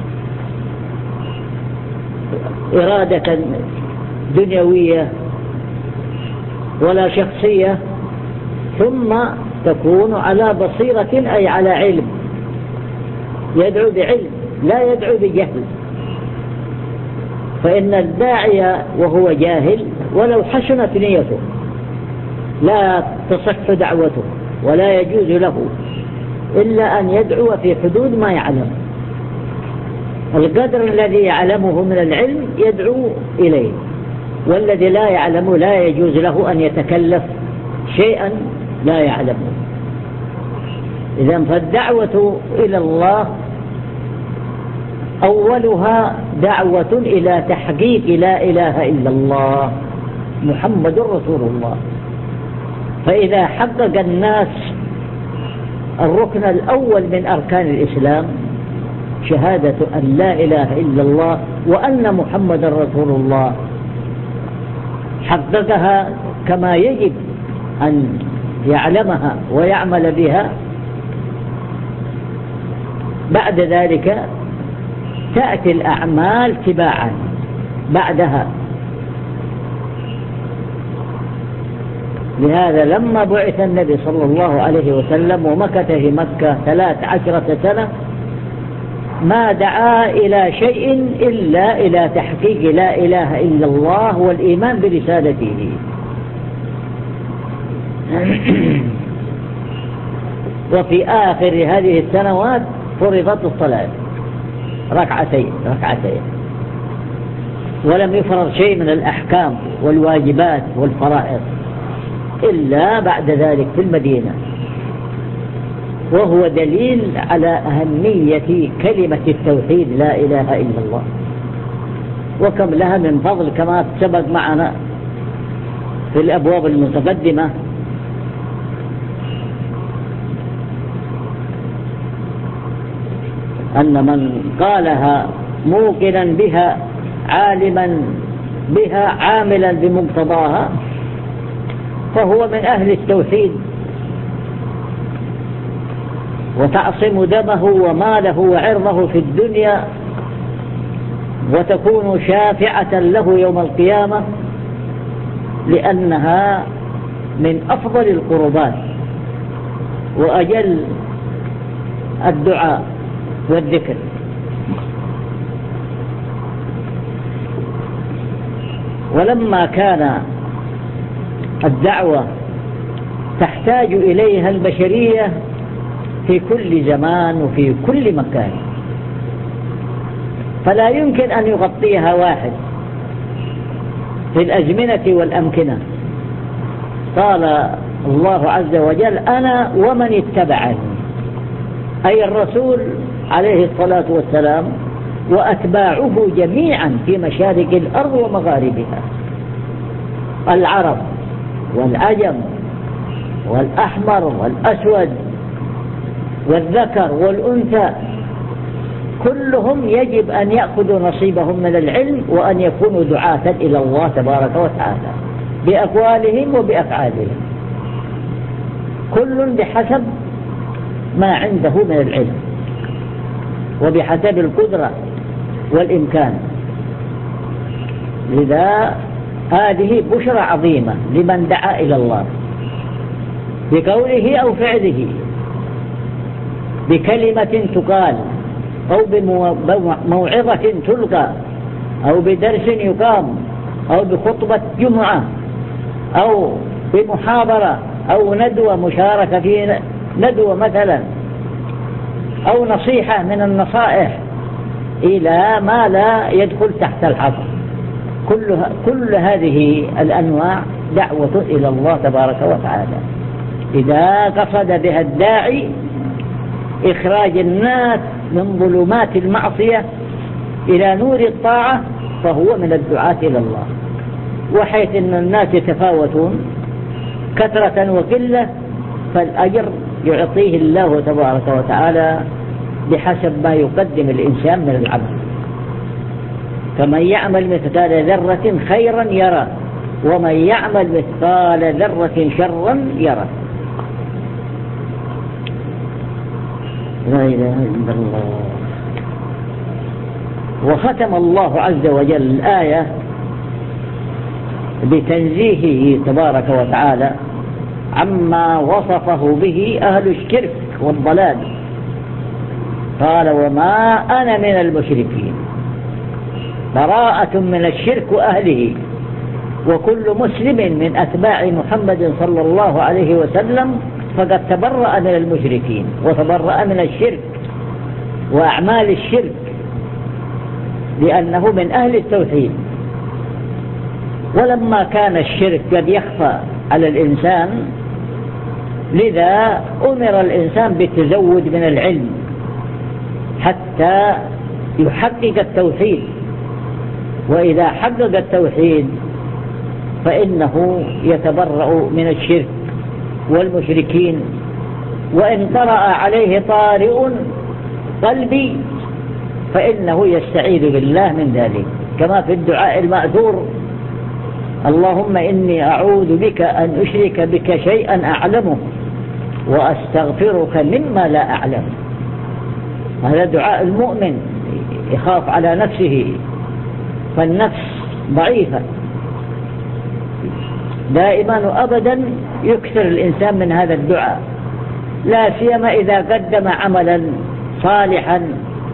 Speaker 1: إرادة دنيوية ولا شخصية، ثم تكون على بصيرة أي على علم، يدعو بعلم لا يدعو بجهل. فإن الداعي وهو جاهل ولو حسنت نيته لا تصح دعوته ولا يجوز له إلا أن يدعو في حدود ما يعلم، القدر الذي يعلمه من العلم يدعو إليه، والذي لا يعلم لا يجوز له أن يتكلف شيئا لا يعلمه. إذن فالدعوة إلى الله أولها دعوة إلى تحقيق لا إله إلا الله محمد رسول الله. فإذا حقق الناس الركن الأول من أركان الإسلام شهادة أن لا إله إلا الله وأن محمد رسول الله، حققها كما يجب أن يعلمها ويعمل بها، بعد ذلك تأتي الأعمال تباعا بعدها. لهذا لما بعث النبي صلى الله عليه وسلم ومكث في مكة ثلاث عشرة سنة ما دعا إلى شيء إلا إلى تحقيق لا إله إلا الله والإيمان برسالته. وفي آخر هذه السنوات فرضت الصلاة ركعتين ركعتين، ولم يفرض شيء من الأحكام والواجبات والفرائض إلا بعد ذلك في المدينة، وهو دليل على أهمية كلمة التوحيد لا إله إلا الله، وكم لها من فضل كما سبق معنا في الأبواب المتقدمة. أن من قالها موقنا بها عالما بها عاملا بمقتضاها فهو من أهل التوحيد، وتعصم دمه وماله وعرضه في الدنيا، وتكون شافعة له يوم القيامة، لأنها من أفضل القربات وأجل الدعاء والذكر. ولما كان الدعوة تحتاج إليها البشرية في كل زمان وفي كل مكان، فلا يمكن أن يغطيها واحد في الأزمنة والأمكنة. قال الله عز وجل: أنا ومن اتبعني، أي الرسول عليه الصلاة والسلام وأتباعه جميعا في مشارق الأرض ومغاربها، العرب والعجم والأحمر والأسود والذكر والأنثى، كلهم يجب أن يأخذوا نصيبهم من العلم، وأن يكونوا دعاة إلى الله تبارك وتعالى بأقوالهم وبأفعالهم، كل بحسب ما عنده من العلم وبحسب القدرة والإمكان. لذا هذه بشرى عظيمة لمن دعا إلى الله بقوله أو فعله، بكلمة تقال أو بموعظة تلقى أو بدرس يقام أو بخطبة جمعة أو بمحاضرة أو ندوة مشاركة في ندوة مثلا، أو نصيحة من النصائح إلى ما لا يدخل تحت الحظر. كل, كل هذه الأنواع دعوة إلى الله تبارك وتعالى، إذا قصد بها الداعي إخراج الناس من ظلمات المعصية إلى نور الطاعة فهو من الدعاة إلى الله. وحيث أن الناس يتفاوتون كثرة وقلة، فالأجر يعطيه الله تبارك وتعالى بحسب ما يقدم الإنسان من العمل. فمن يعمل مثقال ذرة خيرا يرى، ومن يعمل مثقال ذرة شرا يرى. لا إله إلا الله. وختم الله عز وجل الآية بتنزيهه تبارك وتعالى عما وصفه به أهل الشرك والضلال. قال: وما أنا من المشركين، براءة من الشرك وأهله. وكل مسلم من أتباع محمد صلى الله عليه وسلم فقد تبرأ من المشركين وتبرأ من الشرك وأعمال الشرك، لأنه من أهل التوحيد. ولما كان الشرك قد يخفى على الإنسان، لذا أمر الإنسان بالتزود من العلم حتى يحقق التوحيد. وإذا حقق التوحيد فإنه يتبرأ من الشرك والمشركين. وإن طرأ عليه طارئ قلبي فإنه يستعيذ بالله من ذلك، كما في الدعاء المأثور: اللهم إني أعوذ بك أن أشرك بك شيئا أعلمه وأستغفرك مما لا أعلم. هذا دعاء المؤمن يخاف على نفسه، فالنفس ضعيفة دائما وأبدا. يكثر الإنسان من هذا الدعاء، لا سيما إذا قدم عملا صالحا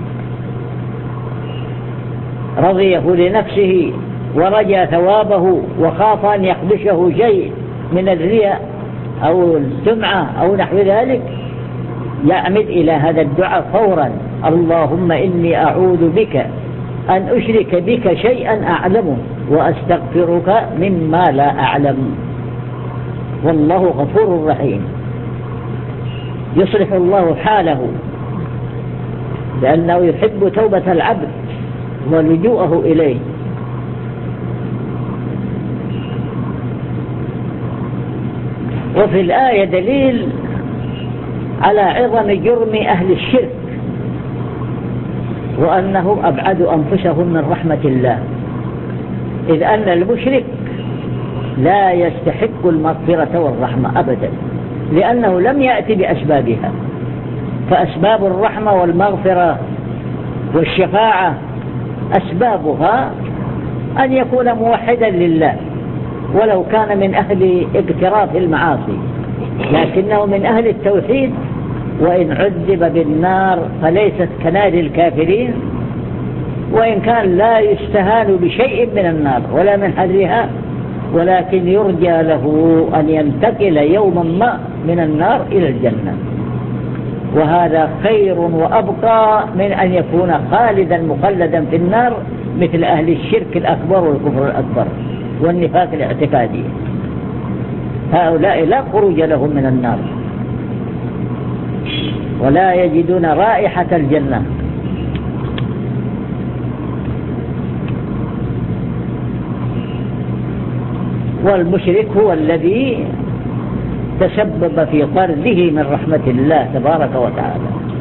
Speaker 1: رضيه لنفسه ورجى ثوابه وخاف أن يخدشه شيء من الرياء أو السمعة أو نحو ذلك يعمد إلى هذا الدعاء فورا: اللهم إني أعوذ بك أن أشرك بك شيئا أعلمه وأستغفرك مما لا أعلم. والله غفور رحيم، يصلح الله حاله لأنه يحب توبة العبد ولجوءه إليه. وفي الآية دليل على عظم جرم أهل الشرك وأنهم أبعدوا أنفسهم من رحمة الله، إذ أن المشرك لا يستحق المغفرة والرحمة أبدا، لأنه لم يأتي بأسبابها. فأسباب الرحمة والمغفرة والشفاعة أسبابها أن يكون موحدا لله ولو كان من أهل اقتراف المعاصي، لكنه من أهل التوحيد، وإن عذب بالنار فليست كنار الكافرين، وإن كان لا يستهان بشيء من النار ولا من حرها، ولكن يرجى له أن ينتقل يوما ما من النار إلى الجنة، وهذا خير وأبقى من أن يكون خالدا مخلدا في النار مثل أهل الشرك الأكبر والكفر الأكبر والنفاق الاعتقادي. هؤلاء لا خروج لهم من النار ولا يجدون رائحة الجنة. والمشرك هو الذي تسبب في طرده من رحمة الله تبارك وتعالى.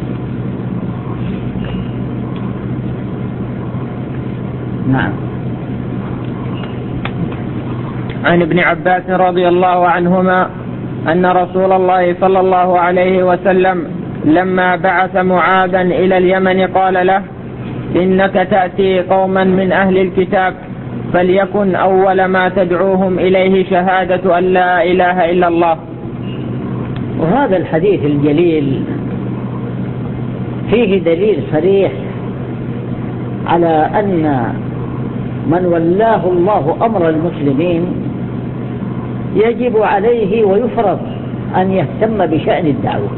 Speaker 1: نعم.
Speaker 2: عن ابن عباس رضي الله عنهما أن رسول الله صلى الله عليه وسلم لما بعث معاذا إلى اليمن قال له: إنك تأتي قوما من أهل الكتاب، فليكن أول ما تدعوهم إليه شهادة أن لا إله إلا الله.
Speaker 1: وهذا الحديث الجليل فيه دليل صريح على أن من ولاه الله أمر المسلمين يجب عليه ويفرض أن يهتم بشأن الدعوة،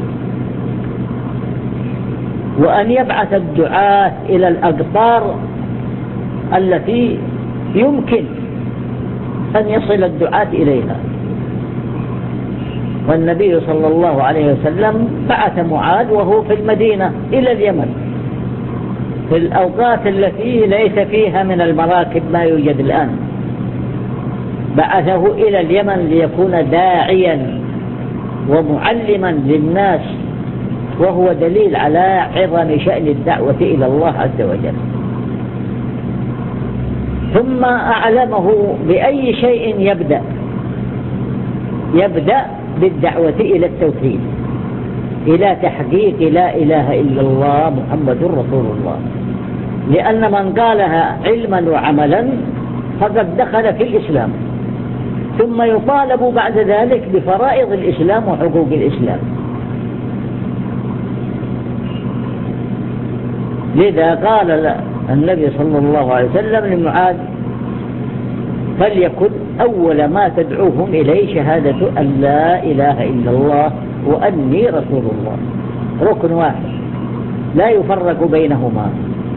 Speaker 1: وأن يبعث الدعاة إلى الأقطار التي يمكن أن يصل الدعاة إليها. والنبي صلى الله عليه وسلم بعث معاذ وهو في المدينة إلى اليمن في الأوقات التي ليس فيها من المراكب ما يوجد الآن، بعثه إلى اليمن ليكون داعيا ومعلما للناس، وهو دليل على عظم شأن الدعوة إلى الله عز وجل. ثم أعلمه بأي شيء يبدأ يبدأ بالدعوة إلى التوحيد، إلى تحقيق لا إله إلا الله محمد رسول الله، لأن من قالها علما وعملا فقد دخل في الإسلام، ثم يطالب بعد ذلك بفرائض الإسلام وحقوق الإسلام. لذا قال النبي صلى الله عليه وسلم لمعاذ: فليكن أول ما تدعوهم إليه شهادة أن لا إله إلا الله وأني رسول الله، ركن واحد لا يفرق بينهما.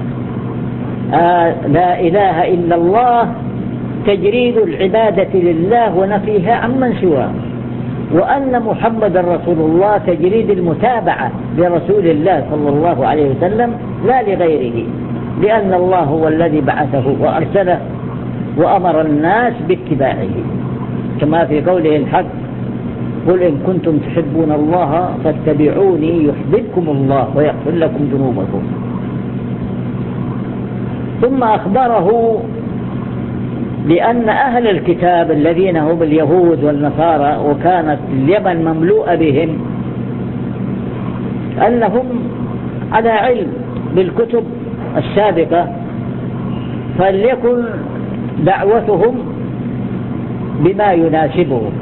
Speaker 1: آه لا إله إلا الله تجريد العبادة لله ونفيها عمن سواه، وأن محمد رسول الله تجريد المتابعة لرسول الله صلى الله عليه وسلم لا لغيره، لأن الله هو الذي بعثه وأرسله وأمر الناس باتباعه، كما في قوله الحق: قل إن كنتم تحبون الله فاتبعوني يحببكم الله ويغفر لكم ذنوبكم. ثم أخبره بأن أهل الكتاب الذين هم اليهود والنصارى، وكانت اليمن مملوءة بهم، أنهم على علم بالكتب السابقة، فليكن دعوتهم بما يناسبهم،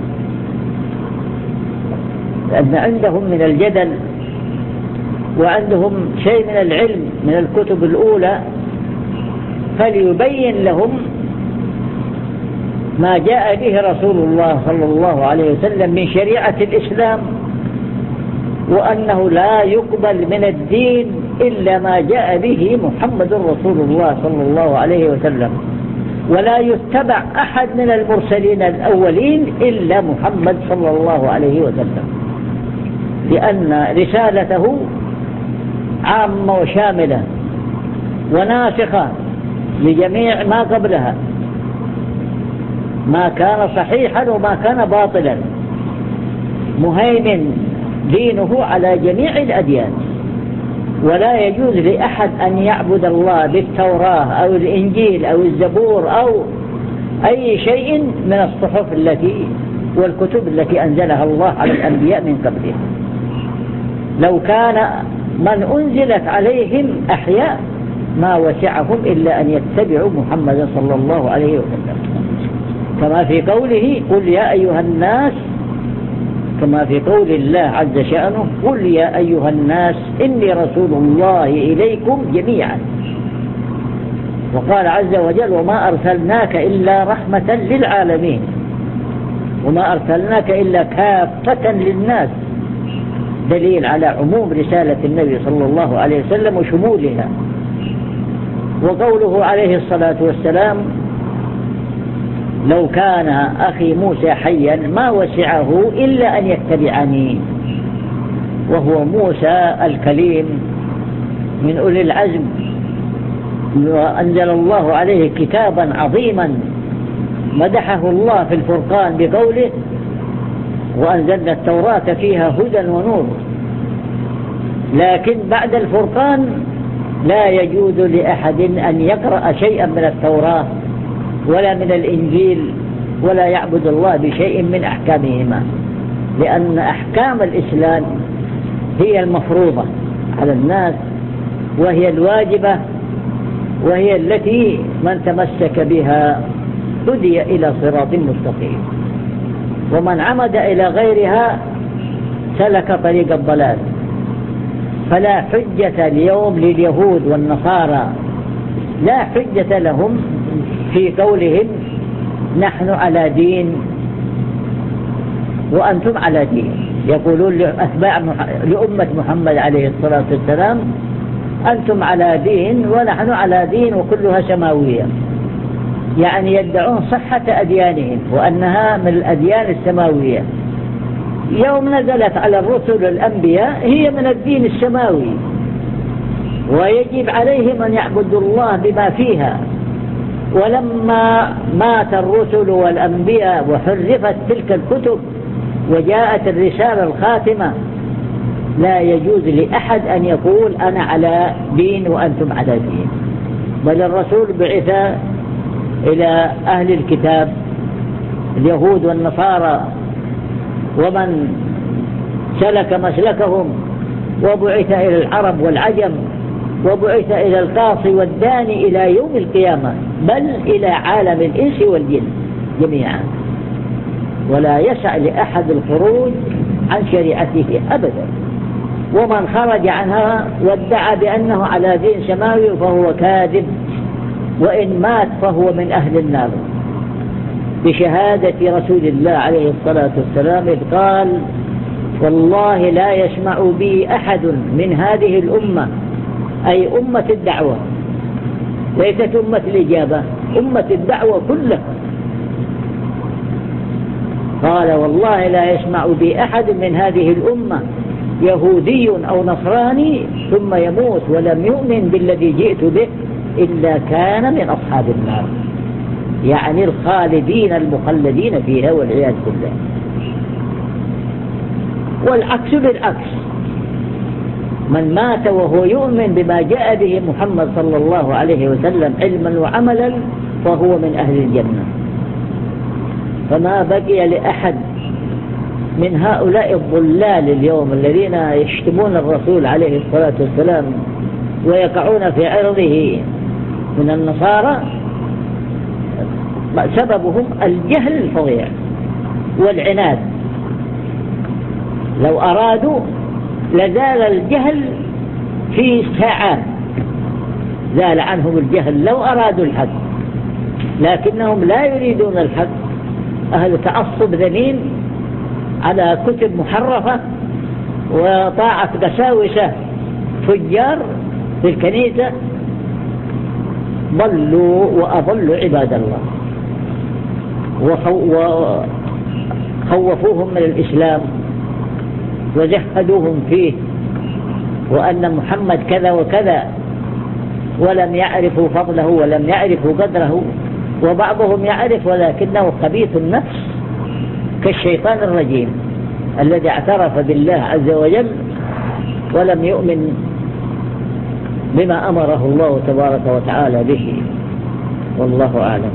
Speaker 1: لأن عندهم من الجدل وعندهم شيء من العلم من الكتب الأولى، فليبين لهم ما جاء به رسول الله صلى الله عليه وسلم من شريعة الإسلام، وأنه لا يقبل من الدين إلا ما جاء به محمد رسول الله صلى الله عليه وسلم، ولا يتبع أحد من المرسلين الأولين إلا محمد صلى الله عليه وسلم، لأن رسالته عامة وشاملة وناسخة لجميع ما قبلها، ما كان صحيحا وما كان باطلا، مهيمن دينه على جميع الأديان. ولا يجوز لأحد أن يعبد الله بالتوراة أو الإنجيل أو الزبور أو أي شيء من الصحف التي والكتب التي أنزلها الله على الأنبياء من قبله. لو كان من أنزلت عليهم أحياء ما وسعهم إلا أن يتبعوا محمد صلى الله عليه وسلم، كما في قوله قل يا أيها الناس، كما في قول الله عز شأنه قل يا أيها الناس إني رسول الله إليكم جميعا. وقال عز وجل وما أرسلناك إلا رحمة للعالمين، وما أرسلناك إلا كافة للناس، دليل على عموم رسالة النبي صلى الله عليه وسلم وشمولها. وقوله عليه الصلاة والسلام لو كان أخي موسى حيا ما وسعه إلا أن يتبعني، وهو موسى الكليم من أولي العزم، وأنزل الله عليه كتابا عظيما مدحه الله في الفرقان بقوله وأنزلنا التوراة فيها هدى ونور. لكن بعد الفرقان لا يجوز لأحد أن يقرأ شيئا من التوراة ولا من الإنجيل ولا يعبد الله بشيء من أحكامهما، لأن أحكام الإسلام هي المفروضة على الناس وهي الواجبة وهي التي من تمسك بها هدي إلى صراط مستقيم، ومن عمد إلى غيرها سلك طريق الضلال. فلا حجة اليوم لليهود والنصارى، لا حجة لهم في قولهم نحن على دين وأنتم على دين. يقولون لأتباع لأمة محمد عليه الصلاة والسلام أنتم على دين ونحن على دين وكلها سماوية، يعني يدعون صحة أديانهم وأنها من الأديان السماوية. يوم نزلت على الرسل الأنبياء هي من الدين السماوي، ويجب عليهم أن يعبدوا الله بما فيها. ولما مات الرسل والأنبياء وحرفت تلك الكتب وجاءت الرسالة الخاتمة لا يجوز لأحد أن يقول أنا على دين وأنتم على دين، بل الرسول بعث إلى أهل الكتاب اليهود والنصارى ومن سلك مسلكهم، وبعث إلى العرب والعجم، وبعث إلى القاصي والداني إلى يوم القيامة، بل إلى عالم الإنس والجن جميعا. ولا يسع لأحد الخروج عن شريعته أبدا، ومن خرج عنها وادعى بأنه على دين سماوي فهو كاذب، وإن مات فهو من أهل النار، بشهادة رسول الله عليه الصلاة والسلام إذ قال والله لا يسمع بي أحد من هذه الأمة، أي أمة الدعوة، ليست أمة الإجابة، أمة الدعوة كلها. قال والله لا يسمع بي أحد من هذه الأمة يهودي أو نصراني ثم يموت ولم يؤمن بالذي جئت به إلا كان من أصحاب النار، يعني الخالدين المخلدين فيها والعياذ بالله. والعكس بالعكس، من مات وهو يؤمن بما جاء به محمد صلى الله عليه وسلم علما وعملا فهو من أهل الجنة. فما بقي لأحد من هؤلاء الضلال اليوم الذين يشتمون الرسول عليه الصلاة والسلام ويقعون في عرضه من النصارى سببهم الجهل الفظيع والعناد. لو أرادوا لزال الجهل في ساعات، زال عنهم الجهل لو أرادوا الحق، لكنهم لا يريدون الحق أهل تعصب ذميم على كتب محرفة وطاعة قساوسة فجار في الكنيسة ضلوا وأضلوا عباد الله، وخوفوهم من الإسلام وزهدوهم فيه وأن محمد كذا وكذا، ولم يعرفوا فضله ولم يعرفوا قدره، وبعضهم يعرف ولكنه خبيث النفس كالشيطان الرجيم الذي اعترف بالله عز وجل ولم يؤمن بما أمره الله تبارك وتعالى به، والله أعلم.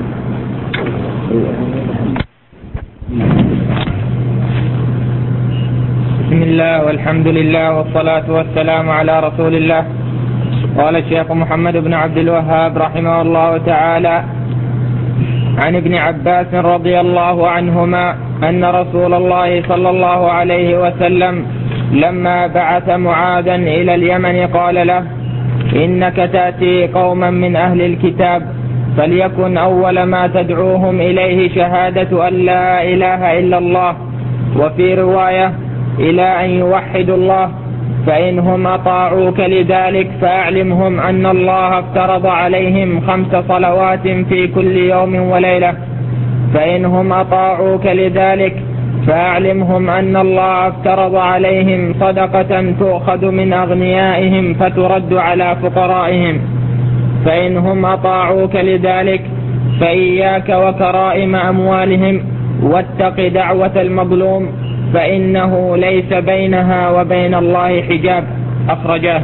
Speaker 2: بسم الله والحمد لله والصلاة والسلام على رسول الله. قال الشيخ محمد بن عبد الوهاب رحمه الله تعالى عن ابن عباس رضي الله عنهما أن رسول الله صلى الله عليه وسلم لما بعث معاذا إلى اليمن قال له: إنك تأتي قوما من أهل الكتاب فليكن أول ما تدعوهم إليه شهادة أن لا إله إلا الله، وفي رواية إلى أن يوحدوا الله، فإنهم أطاعوك لذلك فأعلمهم أن الله افترض عليهم خمس صلوات في كل يوم وليلة، فإنهم أطاعوك لذلك فأعلمهم أن الله افترض عليهم صدقة تؤخذ من أغنيائهم فترد على فقرائهم، فإنهم أطاعوك لذلك فإياك وكرائم أموالهم، واتق دعوة المظلوم فإنه ليس بينها وبين الله حجاب. أخرجاه.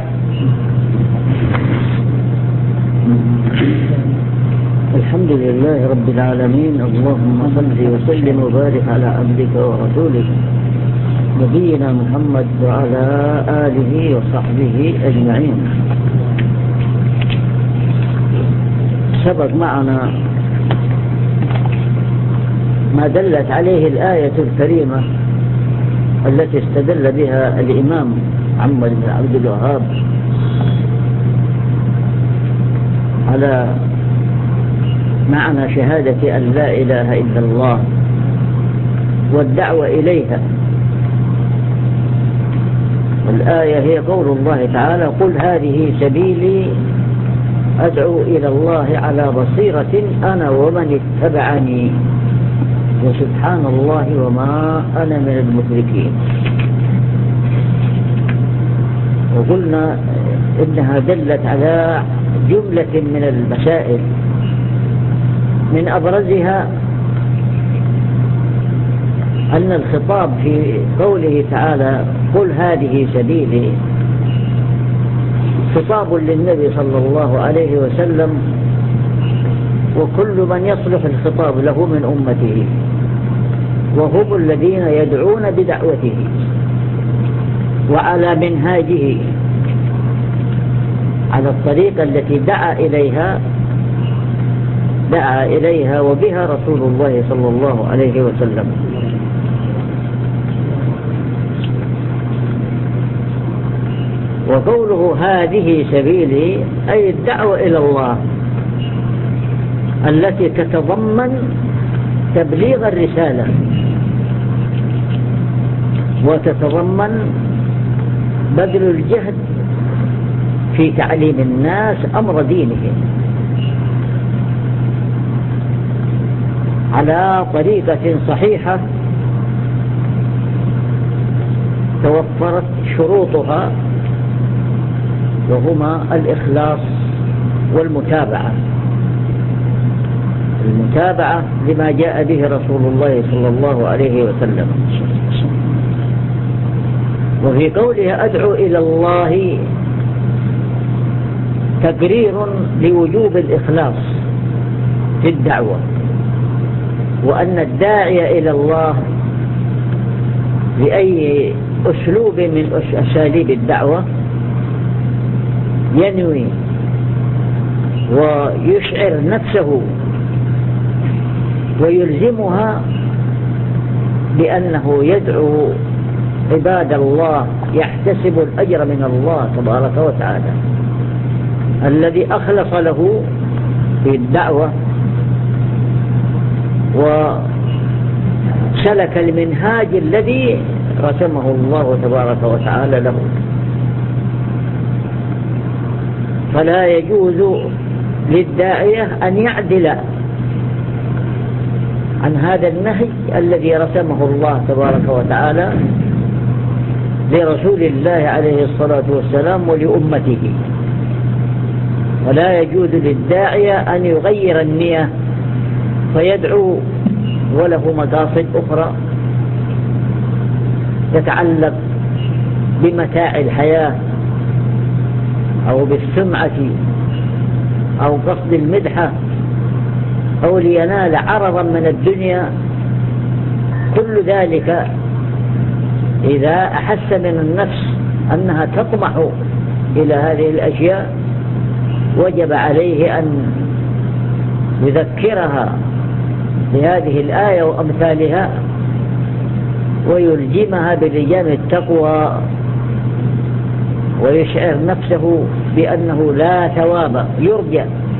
Speaker 1: الحمد لله رب العالمين، اللهم صل وسلم وبارك على عبدك ورسولك نبينا محمد وعلى آله وصحبه أجمعين. سبق معنا ما دلت عليه الآية الكريمة التي استدل بها الإمام محمد بن عبد الوهاب على معنى شهادة أن لا إله إلا الله والدعوة إليها. والآية هي قول الله تعالى: قل هذه سبيلي أدعو إلى الله على بصيرة أنا ومن اتبعني وسبحان الله وما أنا من المشركين. وقلنا إنها دلت على جملة من المسائل، من أبرزها أن الخطاب في قوله تعالى قل هذه سبيلي خطاب للنبي صلى الله عليه وسلم وكل من يصلح الخطاب له من أمته، وهم الذين يدعون بدعوته وعلى منهاجه، على الطريقة التي دعا إليها دعا إليها وبها رسول الله صلى الله عليه وسلم. وقوله هذه سبيلي أي الدعوة إلى الله التي تتضمن تبليغ الرسالة وتتضمن بذل الجهد في تعليم الناس أمر دينهم على طريقة صحيحة توفرت شروطها، وهما الإخلاص والمتابعة. المتابعة لما جاء به رسول الله صلى الله عليه وسلم. وفي قوله أدعو إلى الله تقرير لوجوب الإخلاص في الدعوة، وأن الداعي إلى الله بأي أسلوب من أساليب الدعوة ينوي ويشعر نفسه ويلزمها بأنه يدعو عباد الله يحتسب الأجر من الله تبارك وتعالى الذي أخلص له في الدعوة سلك المنهاج الذي رسمه الله تبارك وتعالى له. فلا يجوز للداعية أن يعدل عن هذا النهج الذي رسمه الله تبارك وتعالى لرسول الله عليه الصلاة والسلام ولأمته. ولا يجوز للداعية أن يغير النية فيدعو وله مقاصد أخرى تتعلق بمتاع الحياة أو بالسمعة أو قصد المدحة أو لينال عرضا من الدنيا. كل ذلك إذا أحس من النفس أنها تطمح إلى هذه الأشياء وجب عليه أن يذكرها بهذه الآية وأمثالها ويلجمها بلجام التقوى ويشعر نفسه بأنه لا ثواب يرجى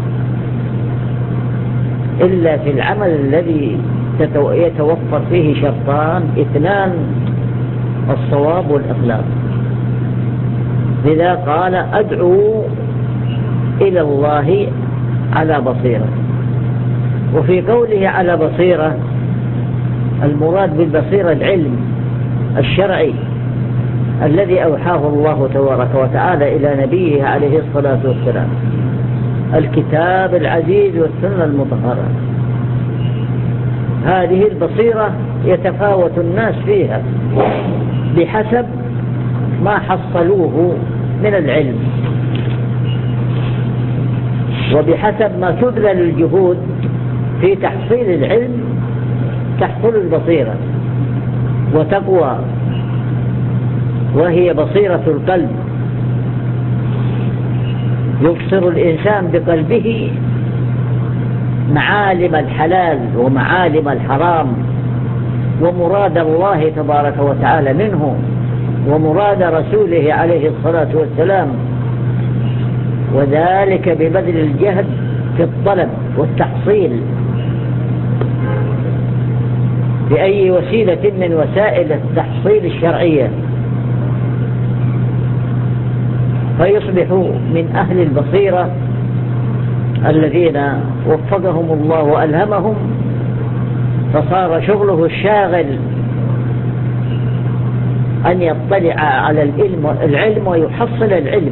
Speaker 1: إلا في العمل الذي يتوفر فيه شرطان اثنان: الصواب والإخلاص. لذا قال: أدعو إلى الله على بصيرة. وفي قوله على بصيرة المراد بالبصيرة العلم الشرعي الذي أوحاه الله تبارك وتعالى إلى نبيه عليه الصلاة والسلام، الكتاب العزيز والسنة المطهرة. هذه البصيرة يتفاوت الناس فيها بحسب ما حصلوه من العلم وبحسب ما تبذل الجهود في تحصيل العلم تحصل البصيرة وتقوى، وهي بصيرة القلب. يبصر الإنسان بقلبه معالم الحلال ومعالم الحرام ومراد الله تبارك وتعالى منه ومراد رسوله عليه الصلاة والسلام، وذلك ببذل الجهد في الطلب والتحصيل بأي وسيلة من وسائل التحصيل الشرعية، فيصبح من أهل البصيرة الذين وفقهم الله وألهمهم، فصار شغله الشاغل أن يطلع على العلم, العلم ويحصل العلم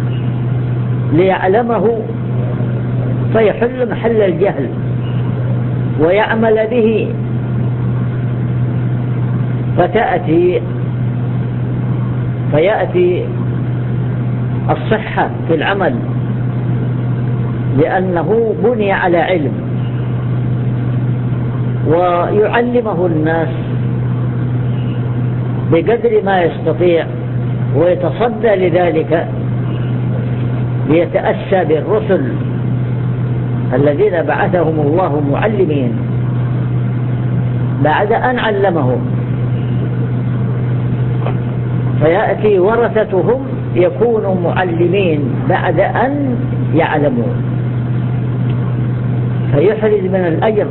Speaker 1: ليعلمه فيحل محل الجهل ويعمل به، فتأتي فيأتي الصحة في العمل لأنه بني على علم، ويعلمه الناس بقدر ما يستطيع ويتصدى لذلك ليتأسى بالرسل الذين بعثهم الله معلمين بعد أن علمهم، فيأتي ورثتهم يكونوا معلمين بعد أن يعلموا، فيحرز من الأجر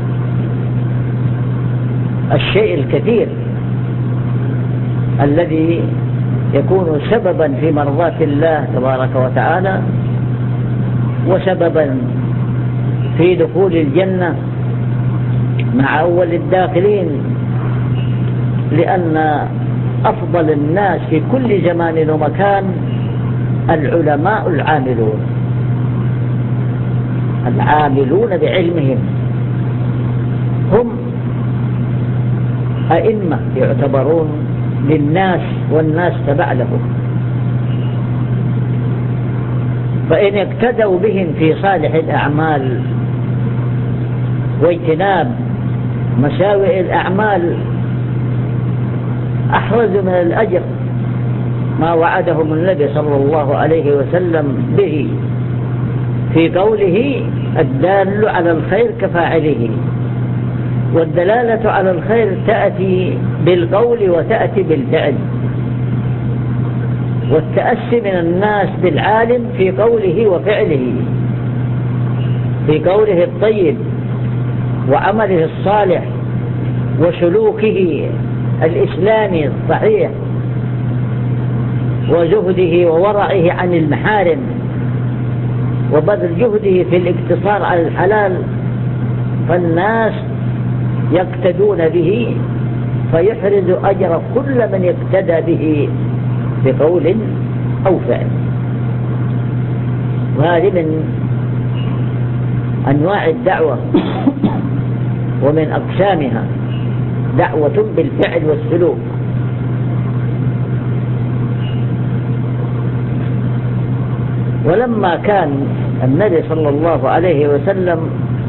Speaker 1: الشيء الكثير الذي يكون سببا في مرضاة الله تبارك وتعالى وسببا في دخول الجنة مع أول الداخلين، لأن أفضل الناس في كل زمان ومكان العلماء العاملون العاملون بعلمهم، هم أئمة يعتبرون للناس والناس تبع لهم، فإن اقتدوا بهم في صالح الأعمال واجتناب مساوئ الأعمال أحرزوا من الأجر ما وعدهم النبي صلى الله عليه وسلم به في قوله: الدال على الخير كفاعله. والدلالة على الخير تأتي بالقول وتأتي بالفعل، والتأسي من الناس بالعالم في قوله وفعله، في قوله الطيب وعمله الصالح وسلوكه الإسلامي الصحيح وزهده وورعه عن المحارم وبذل جهده في الاقتصار على الحلال، فالناس يقتدون به فيحرز أجر كل من يقتدى به بقول أو فعل. وهذه من أنواع الدعوة ومن أقسامها دعوة بالفعل والسلوك. ولما كان النبي صلى الله عليه وسلم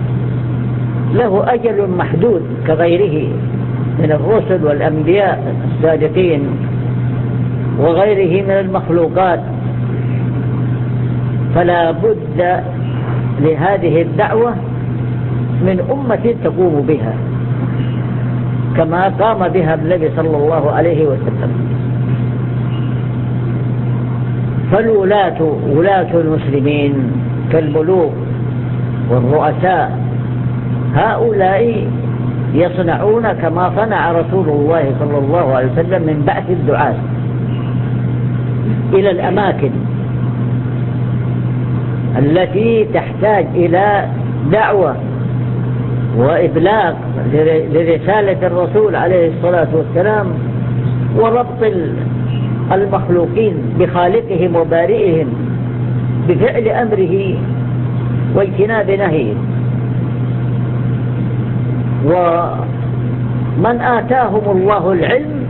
Speaker 1: له أجل محدود كغيره من الرسل والأنبياء الصادقين وغيره من المخلوقات، فلا بد لهذه الدعوة من أمة تقوم بها كما قام بها النبي صلى الله عليه وسلم. فالولاة ولاة المسلمين كالملوك والرؤساء هؤلاء يصنعون كما صنع رسول الله صلى الله عليه وسلم من بعث الدعاة إلى الأماكن التي تحتاج إلى دعوة وإبلاغ لرسالة الرسول عليه الصلاة والسلام وربط المخلوقين بخالقهم وبارئهم بفعل أمره واجتناب نهيه. ومن آتاهم الله العلم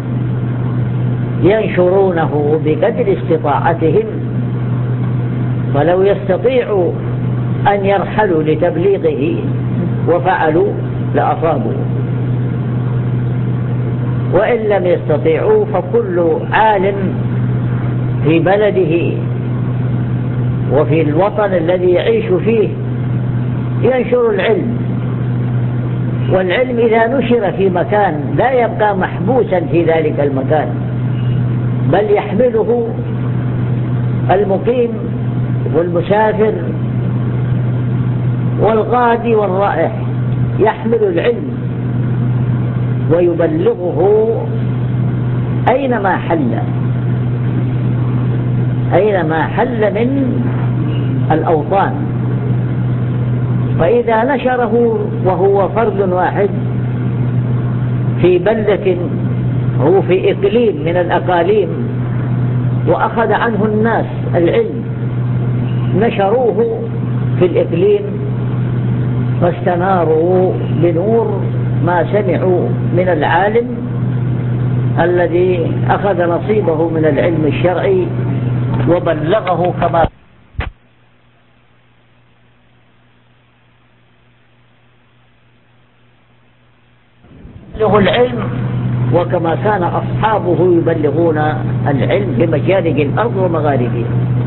Speaker 1: ينشرونه بقدر استطاعتهم، فلو يستطيعوا أن يرحلوا لتبليغه وفعلوا لأصابوا، وإن لم يستطيعوا فكل عالم في بلده وفي الوطن الذي يعيش فيه ينشر العلم. والعلم إذا نشر في مكان لا يبقى محبوسا في ذلك المكان، بل يحمله المقيم والمسافر والغادي والرائح، يحمل العلم ويبلغه أينما حل أينما حل من الأوطان. فإذا نشره وهو فرد واحد في بلدة أو في إقليم من الأقاليم وأخذ عنه الناس العلم، نشروه في الإقليم فاستناروا بنور ما سمعوا من العالم الذي أخذ نصيبه من العلم الشرعي وبلغه كما بلغوا العلم وكما كان أصحابه يبلغون العلم بمشارق الأرض ومغاربها.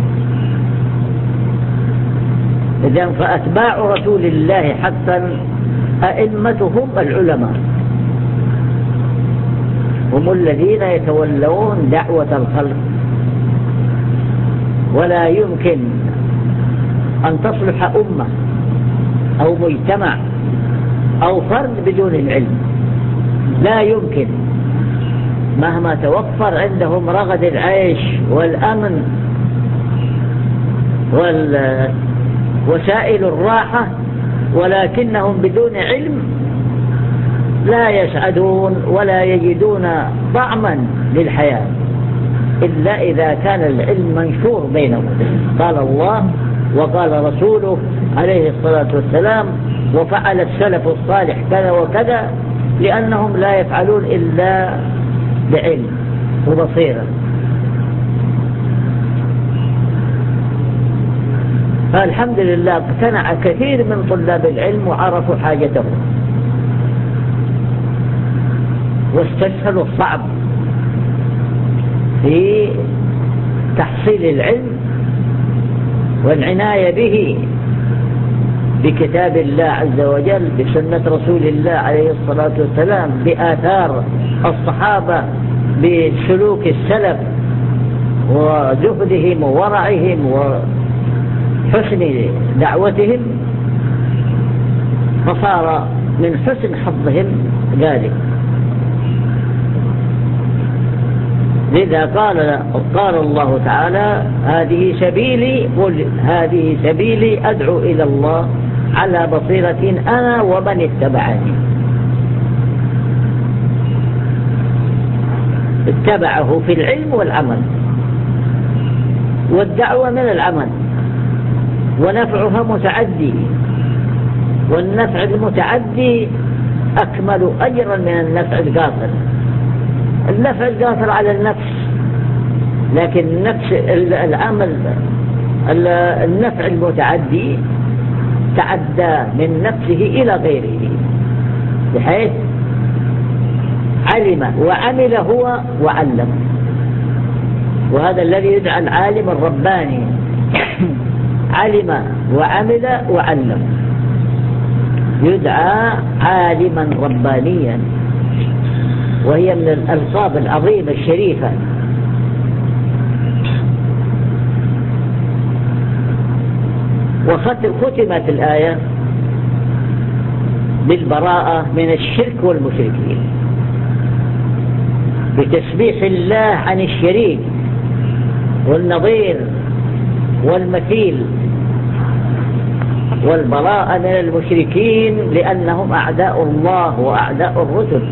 Speaker 1: إذن فأتباع رسول الله حقا أئمتهم العلماء، هم الذين يتولون دعوة الخلق، ولا يمكن أن تصلح أمة أو مجتمع أو فرد بدون العلم، لا يمكن، مهما توفر عندهم رغد العيش والأمن ووسائل الراحة، ولكنهم بدون علم لا يسعدون ولا يجدون طعما للحياة إلا إذا كان العلم منشور بينهم. قال الله وقال رسوله عليه الصلاة والسلام وفعل السلف الصالح كذا وكذا، لأنهم لا يفعلون إلا بعلم وبصيرة. فالحمد لله اقتنع كثير من طلاب العلم وعرفوا حاجتهم واستسهلوا الصعب في تحصيل العلم والعناية به بكتاب الله عز وجل، بسنة رسول الله عليه الصلاة والسلام، بآثار الصحابة، بسلوك السلف وزهدهم وورعهم وحسن دعوتهم، فصار من حسن حظهم ذلك. لذا قال قال الله تعالى هذه سبيلي، قل هذه سبيلي أدعو إلى الله على بصيرة أنا ومن اتبعني. اتبعه في العلم والعمل، والدعوة من العمل، ونفعها متعدي، والنفع المتعدي أكمل أجرا من النفع القاصر. النفع القاصر على النفس، لكن النفس العمل النفع المتعدي تعدى من نفسه إلى غيره، بحيث علم وعمل هو وعلم. وهذا الذي يدعى العالم الرباني، علم وعمل وعلم، يدعى عالما ربانيا، وهي من الألقاب العظيمة الشريفة. وختمت الآية بالبراءة من الشرك والمشركين، بتسبيح الله عن الشريك والنظير والمثيل، والبراءة من المشركين لأنهم أعداء الله وأعداء الرسل.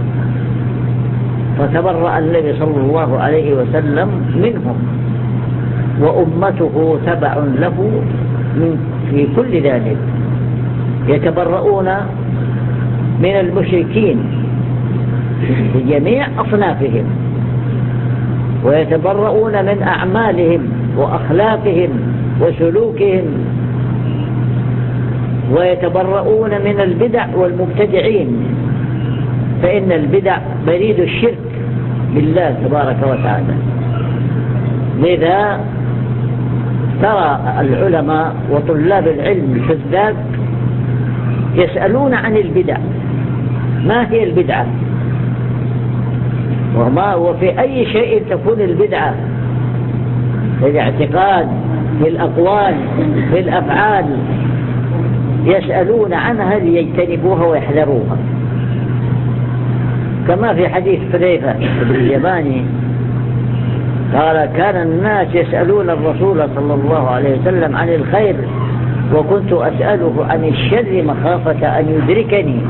Speaker 1: فتبرأ النبي صلى الله عليه وسلم منهم، وأمته تبع له في كل ذلك، يتبرؤون من المشركين بجميع أصنافهم، ويتبرؤون من أعمالهم وأخلاقهم وسلوكهم، ويتبرؤون من البدع والمبتدعين، فإن البدع بريد الشرك بالله تبارك وتعالى. لذا ترى العلماء وطلاب العلم الحذاق يسألون عن البدع، ما هي البدعة، وما وفي أي شيء تكون البدعة، في الاعتقاد، في الأقوال، في الأفعال، يسألون عنها ليجتنبوها ويحذروها. كما في حديث حذيفة بن اليماني قال كان الناس يسألون الرسول صلى الله عليه وسلم عن الخير، وكنت أسأله عن الشر مخافة أن يدركني.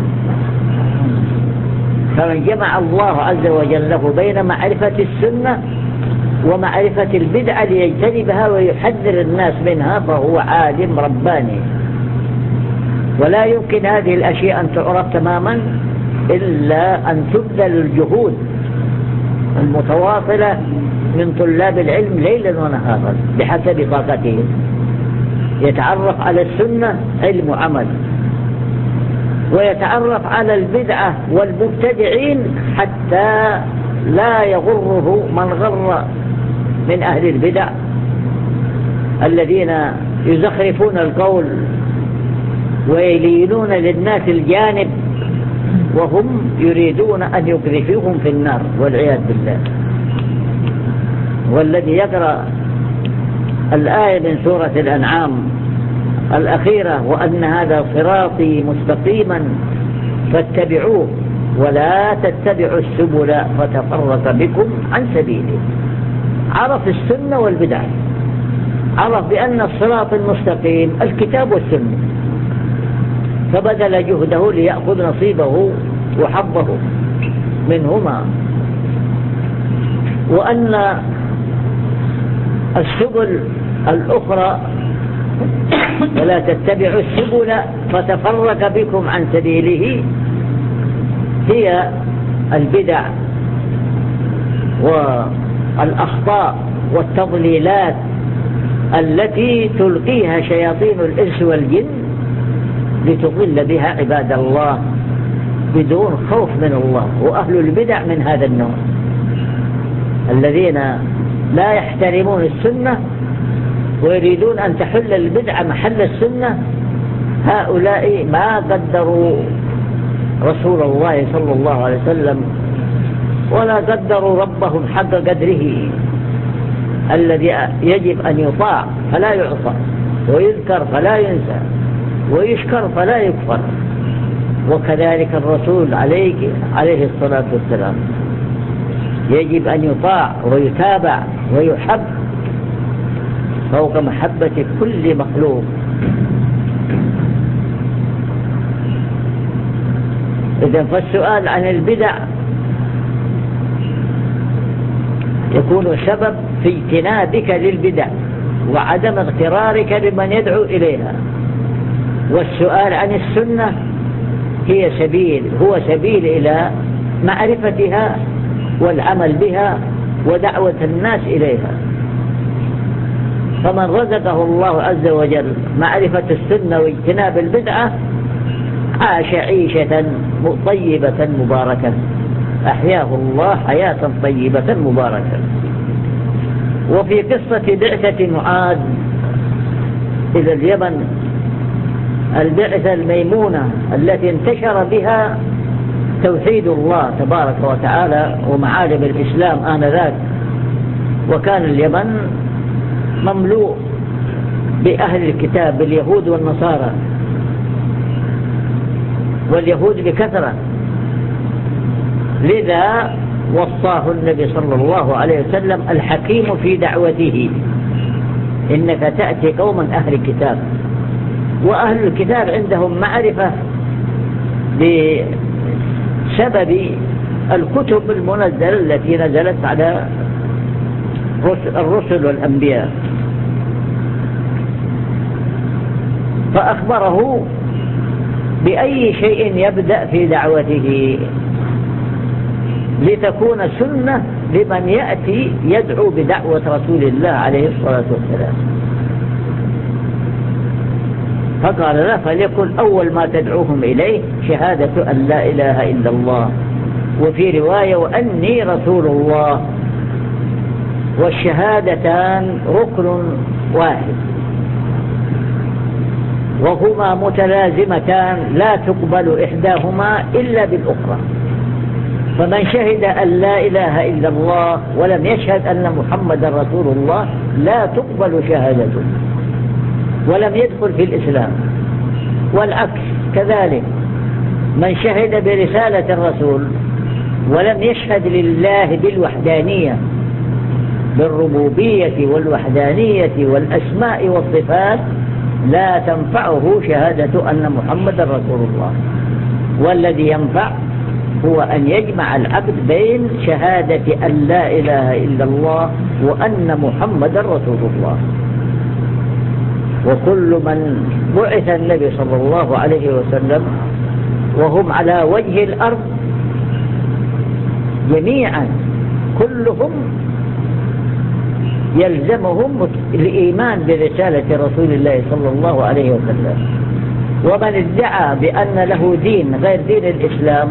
Speaker 1: فمن جمع الله عز وجل له بين معرفة السنة ومعرفة البدعة ليجتنبها ويحذر الناس منها فهو عالم رباني. ولا يمكن هذه الأشياء أن تعرف تماما إلا أن تبذل الجهود المتواصلة من طلاب العلم ليلا ونهارا بحسب طاقتهم. يتعرف على السنة علم وعمل، ويتعرف على البدعة والمبتدعين حتى لا يغره من غر من أهل البدع الذين يزخرفون القول ويلينون للناس الجانب، وهم يريدون أن يقذفوهم في النار والعياذ بالله. والذي يقرأ الآية من سورة الأنعام الأخيرة وأن هذا صراطي مستقيما فاتبعوه ولا تتبعوا السبل فتفرق بكم عن سبيله، عرف السنة والبدع، عرف بأن الصراط المستقيم الكتاب والسنة، فبذل جهده ليأخذ نصيبه وحظه منهما. وأن السبل الأخرى ولا تتبعوا السبل فتفرق بكم عن سبيله هي البدع والأخطاء والتضليلات التي تلقيها شياطين الإنس والجن لتضل بها عباد الله بدون خوف من الله. وأهل البدع من هذا النوع الذين لا يحترمون السنة ويريدون أن تحل البدعة محل السنة، هؤلاء ما قدروا رسول الله صلى الله عليه وسلم ولا قدروا ربهم حق قدره الذي يجب أن يطاع فلا يعصى، ويذكر فلا ينسى، ويشكر فلا يكفر. وكذلك الرسول عليه عليه الصلاة والسلام. يجب أن يطاع ويتابع ويحب فوق محبة كل مخلوق. إذن فالسؤال عن البدع يكون سبب في اجتنابك للبدع وعدم اغترارك بمن يدعو إليها، والسؤال عن السنة هي سبيل هو سبيل إلى معرفتها والعمل بها ودعوة الناس إليها. فمن رزقه الله عز وجل معرفة السنة واجتناب البدعة عاش عيشة طيبة مباركة، أحياه الله حياة طيبة مباركة. وفي قصة بعثة معاذ إلى اليمن، البعثة الميمونة التي انتشر بها توحيد الله تبارك وتعالى ومعالم الإسلام آنذاك، وكان اليمن مملوء بأهل الكتاب باليهود والنصارى، واليهود بكثرة، لذا وصاه النبي صلى الله عليه وسلم الحكيم في دعوته: إنك تأتي قوما أهل الكتاب. وأهل الكتاب عندهم معرفة بسبب الكتب المنزلة التي نزلت على الرسل والأنبياء، فأخبره بأي شيء يبدأ في دعوته لتكون سنة لمن يأتي يدعو بدعوة رسول الله عليه الصلاة والسلام. فقال له: فليكن أول ما تدعوهم إليه شهادة أن لا إله إلا الله، وفي رواية: وأني رسول الله. والشهادتان ركن واحد وهما متلازمتان لا تقبل إحداهما إلا بالأخرى. فمن شهد أن لا إله إلا الله ولم يشهد أن محمد رسول الله لا تقبل شهادته ولم يدخل في الإسلام. والعكس كذلك، من شهد برسالة الرسول ولم يشهد لله بالوحدانية بالربوبية والوحدانية والأسماء والصفات لا تنفعه شهادة أن محمد رسول الله. والذي ينفع هو أن يجمع العبد بين شهادة أن لا إله إلا الله وأن محمد رسول الله. وكل من بعث النبي صلى الله عليه وسلم وهم على وجه الأرض جميعا كلهم يلزمهم الإيمان برسالة رسول الله صلى الله عليه وسلم. ومن ادعى بأن له دين غير دين الإسلام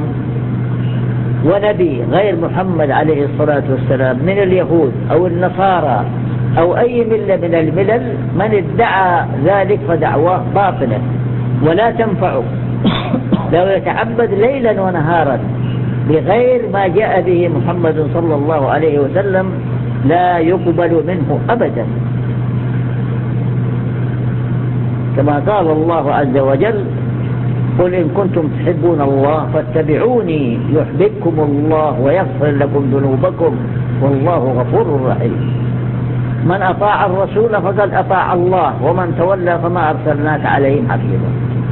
Speaker 1: ونبي غير محمد عليه الصلاة والسلام من اليهود أو النصارى أو أي ملة من الملل، من ادعى ذلك فدعواه باطلة ولا تنفعه لو يتعبد ليلا ونهارا بغير ما جاء به محمد صلى الله عليه وسلم لا يقبل منه أبدا. كما قال الله عز وجل: قل إن كنتم تحبون الله فاتبعوني يحببكم الله ويغفر لكم ذنوبكم والله غفور رحيم. من أطاع الرسول فقد أطاع الله ومن تولى فما أرسلناك عليهم حفيظا.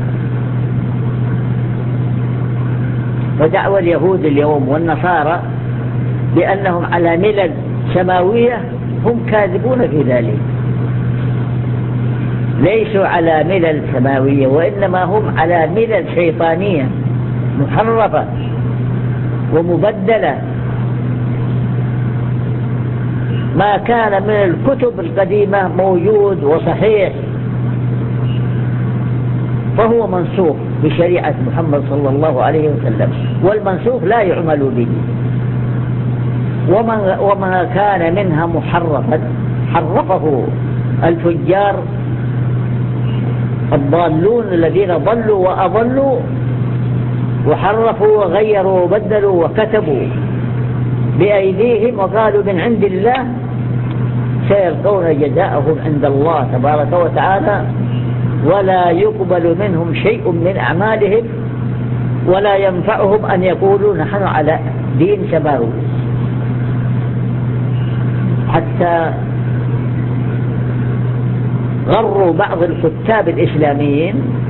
Speaker 1: فدعوى اليهود اليوم والنصارى بأنهم على ملل سماوية هم كاذبون في ذلك، ليسوا على ملل سماوية وإنما هم على ملل شيطانية محرفة ومبدلة. ما كان من الكتب القديمة موجود وصحيح فهو منسوخ بشريعة محمد صلى الله عليه وسلم، والمنسوخ لا يعمل به. وما, وما كان منها محرفا حرفه الفجار الضالون الذين ضلوا وأضلوا وحرفوا وغيروا وبدلوا وكتبوا بأيديهم وقالوا من عند الله، سيلقون جزاءهم عند الله تبارك وتعالى ولا يقبل منهم شيء من أعمالهم ولا ينفعهم أن يقولوا نحن على دين سماوي. حتى غروا بعض الكتاب الإسلاميين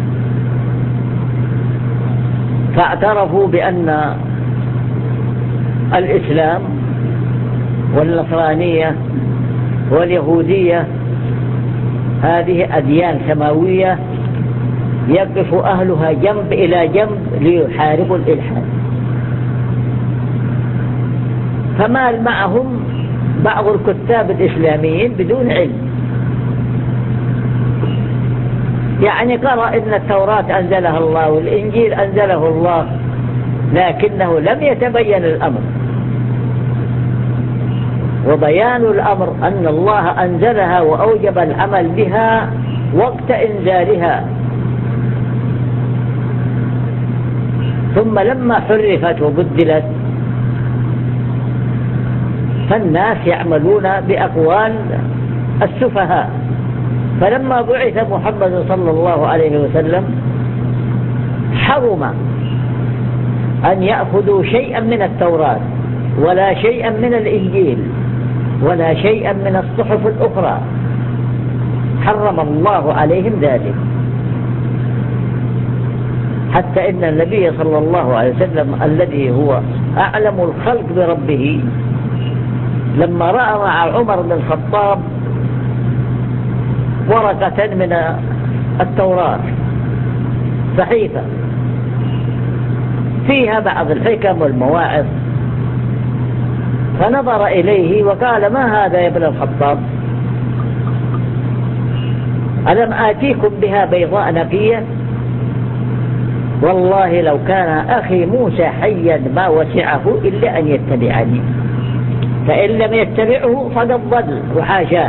Speaker 1: فاعترفوا بأن الإسلام والنصرانية واليهودية هذه أديان سماوية يقف أهلها جنب إلى جنب ليحاربوا الإلحاد. فمال معهم بعض الكتاب الإسلاميين بدون علم، يعني قرأ إن التوراة أنزلها الله والإنجيل أنزله الله، لكنه لم يتبين الأمر. وبيان الأمر أن الله أنزلها وأوجب العمل بها وقت إنزالها، ثم لما حرفت وبدلت فالناس يعملون بأقوال السفهاء. فلما بعث محمد صلى الله عليه وسلم حرم أن يأخذوا شيئا من التوراة ولا شيئا من الإنجيل ولا شيئا من الصحف الأخرى، حرم الله عليهم ذلك. حتى إن النبي صلى الله عليه وسلم الذي هو أعلم الخلق بربه لما رأى مع عمر بن الخطاب ورقة من التوراة صحيفة فيها بعض الحكم والمواعظ، فنظر إليه وقال: ما هذا يا ابن الخطاب؟ ألم آتيكم بها بيضاء نقية؟ والله لو كان أخي موسى حيا ما وسعه إلا أن يتبعني، فإن لم يتبعه فقد ضل وحاشاه.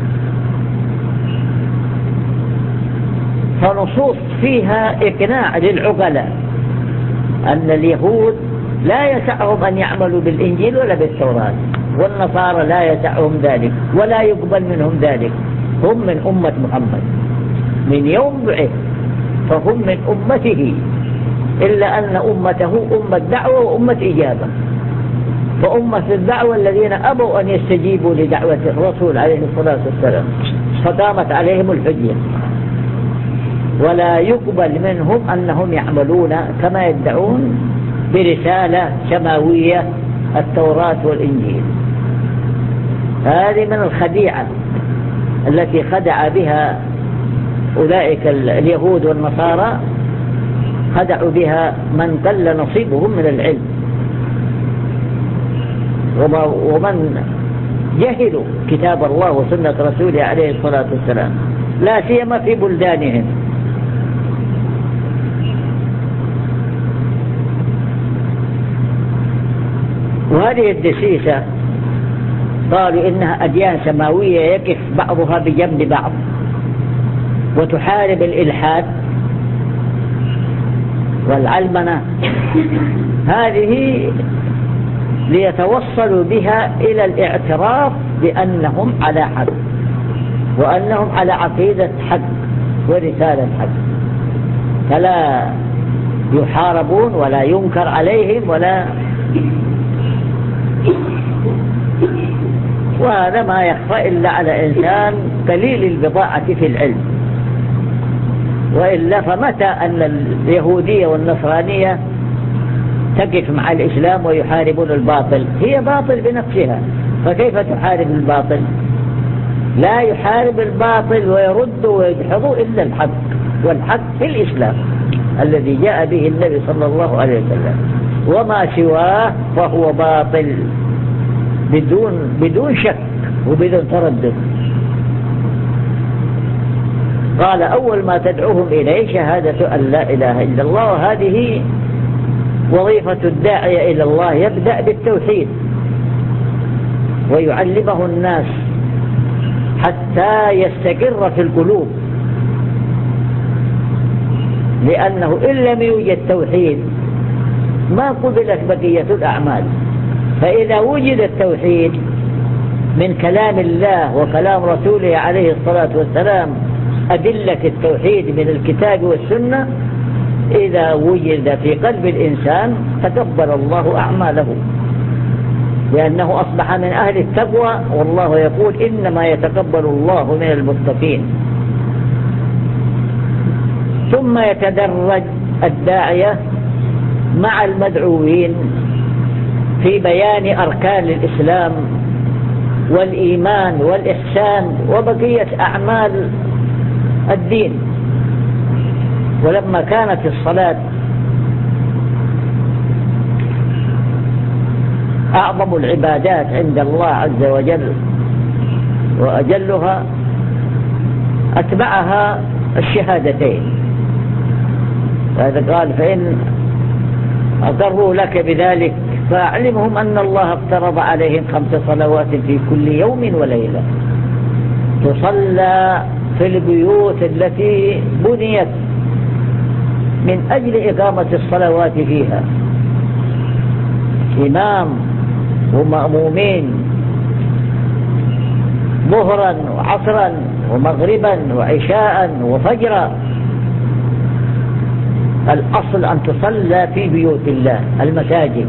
Speaker 1: فنصوص فيها إقناع للعقلاء أن اليهود لا يسعهم أن يعملوا بالإنجيل ولا بالتوراة، والنصارى لا يسعهم ذلك ولا يقبل منهم ذلك. هم من أمة محمد من يوم بعث، فهم من أمته، إلا أن أمته أمة دعوة وأمة إجابة. فأمة الدعوة الذين أبوا أن يستجيبوا لدعوة الرسول عليه الصلاة والسلام فقامت عليهم الحجة، ولا يقبل منهم أنهم يعملون كما يدعون برسالة سماوية التوراة والإنجيل. هذه من الخديعة التي خدع بها أولئك اليهود والنصارى، خدعوا بها من قل نصيبهم من العلم، ومن جهلوا كتاب الله وسنة رسوله عليه الصلاة والسلام، لا سيما في بلدانهم. وهذه الدسيسة قالوا إنها أديان سماوية يقف بعضها بجنب بعض وتحارب الإلحاد والعلمنة، هذه ليتوصلوا بها إلى الاعتراف بأنهم على حق وأنهم على عقيدة حق ورسالة حق، فلا يحاربون ولا ينكر عليهم ولا. وهذا ما يخفى إلا على إنسان قليل البضاعة في العلم، وإلا فمتى أن اليهودية والنصرانية تقف مع الإسلام ويحاربون الباطل؟ هي باطل بنفسها، فكيف تحارب الباطل؟ لا يحارب الباطل ويرد ويدحض إلا الحق، والحق في الإسلام الذي جاء به النبي صلى الله عليه وسلم، وما سواه فهو باطل بدون بدون شك وبدون تردد. قال: أول ما تدعوهم إليه شهادة أن لا إله إلا الله، وهذه وظيفة الداعية إلى الله، يبدأ بالتوحيد ويعلمه الناس حتى يستقر في القلوب، لأنه إن لم يوجد توحيد ما قبلت بقية الأعمال. فإذا وجد التوحيد من كلام الله وكلام رسوله عليه الصلاة والسلام، أدلة التوحيد من الكتاب والسنة، إذا وجد في قلب الإنسان تقبل الله أعماله. لأنه أصبح من أهل التقوى، والله يقول إنما يتقبل الله من المتقين. ثم يتدرج الداعية مع المدعوين في بيان أركان الإسلام والإيمان والإحسان وبقية أعمال الدين. ولما كانت الصلاة أعظم العبادات عند الله عز وجل وأجلها، أتبعها الشهادتين. هذا قال فإن أقروا لك بذلك فأعلمهم أن الله افترض عليهم خمس صلوات في كل يوم وليلة تصلى في البيوت التي بنيت من أجل إقامة الصلوات فيها، إمام ومأمومين ظهرا وعصرا ومغربا وعشاء وفجرا. الأصل أن تصلى في بيوت الله، المساجد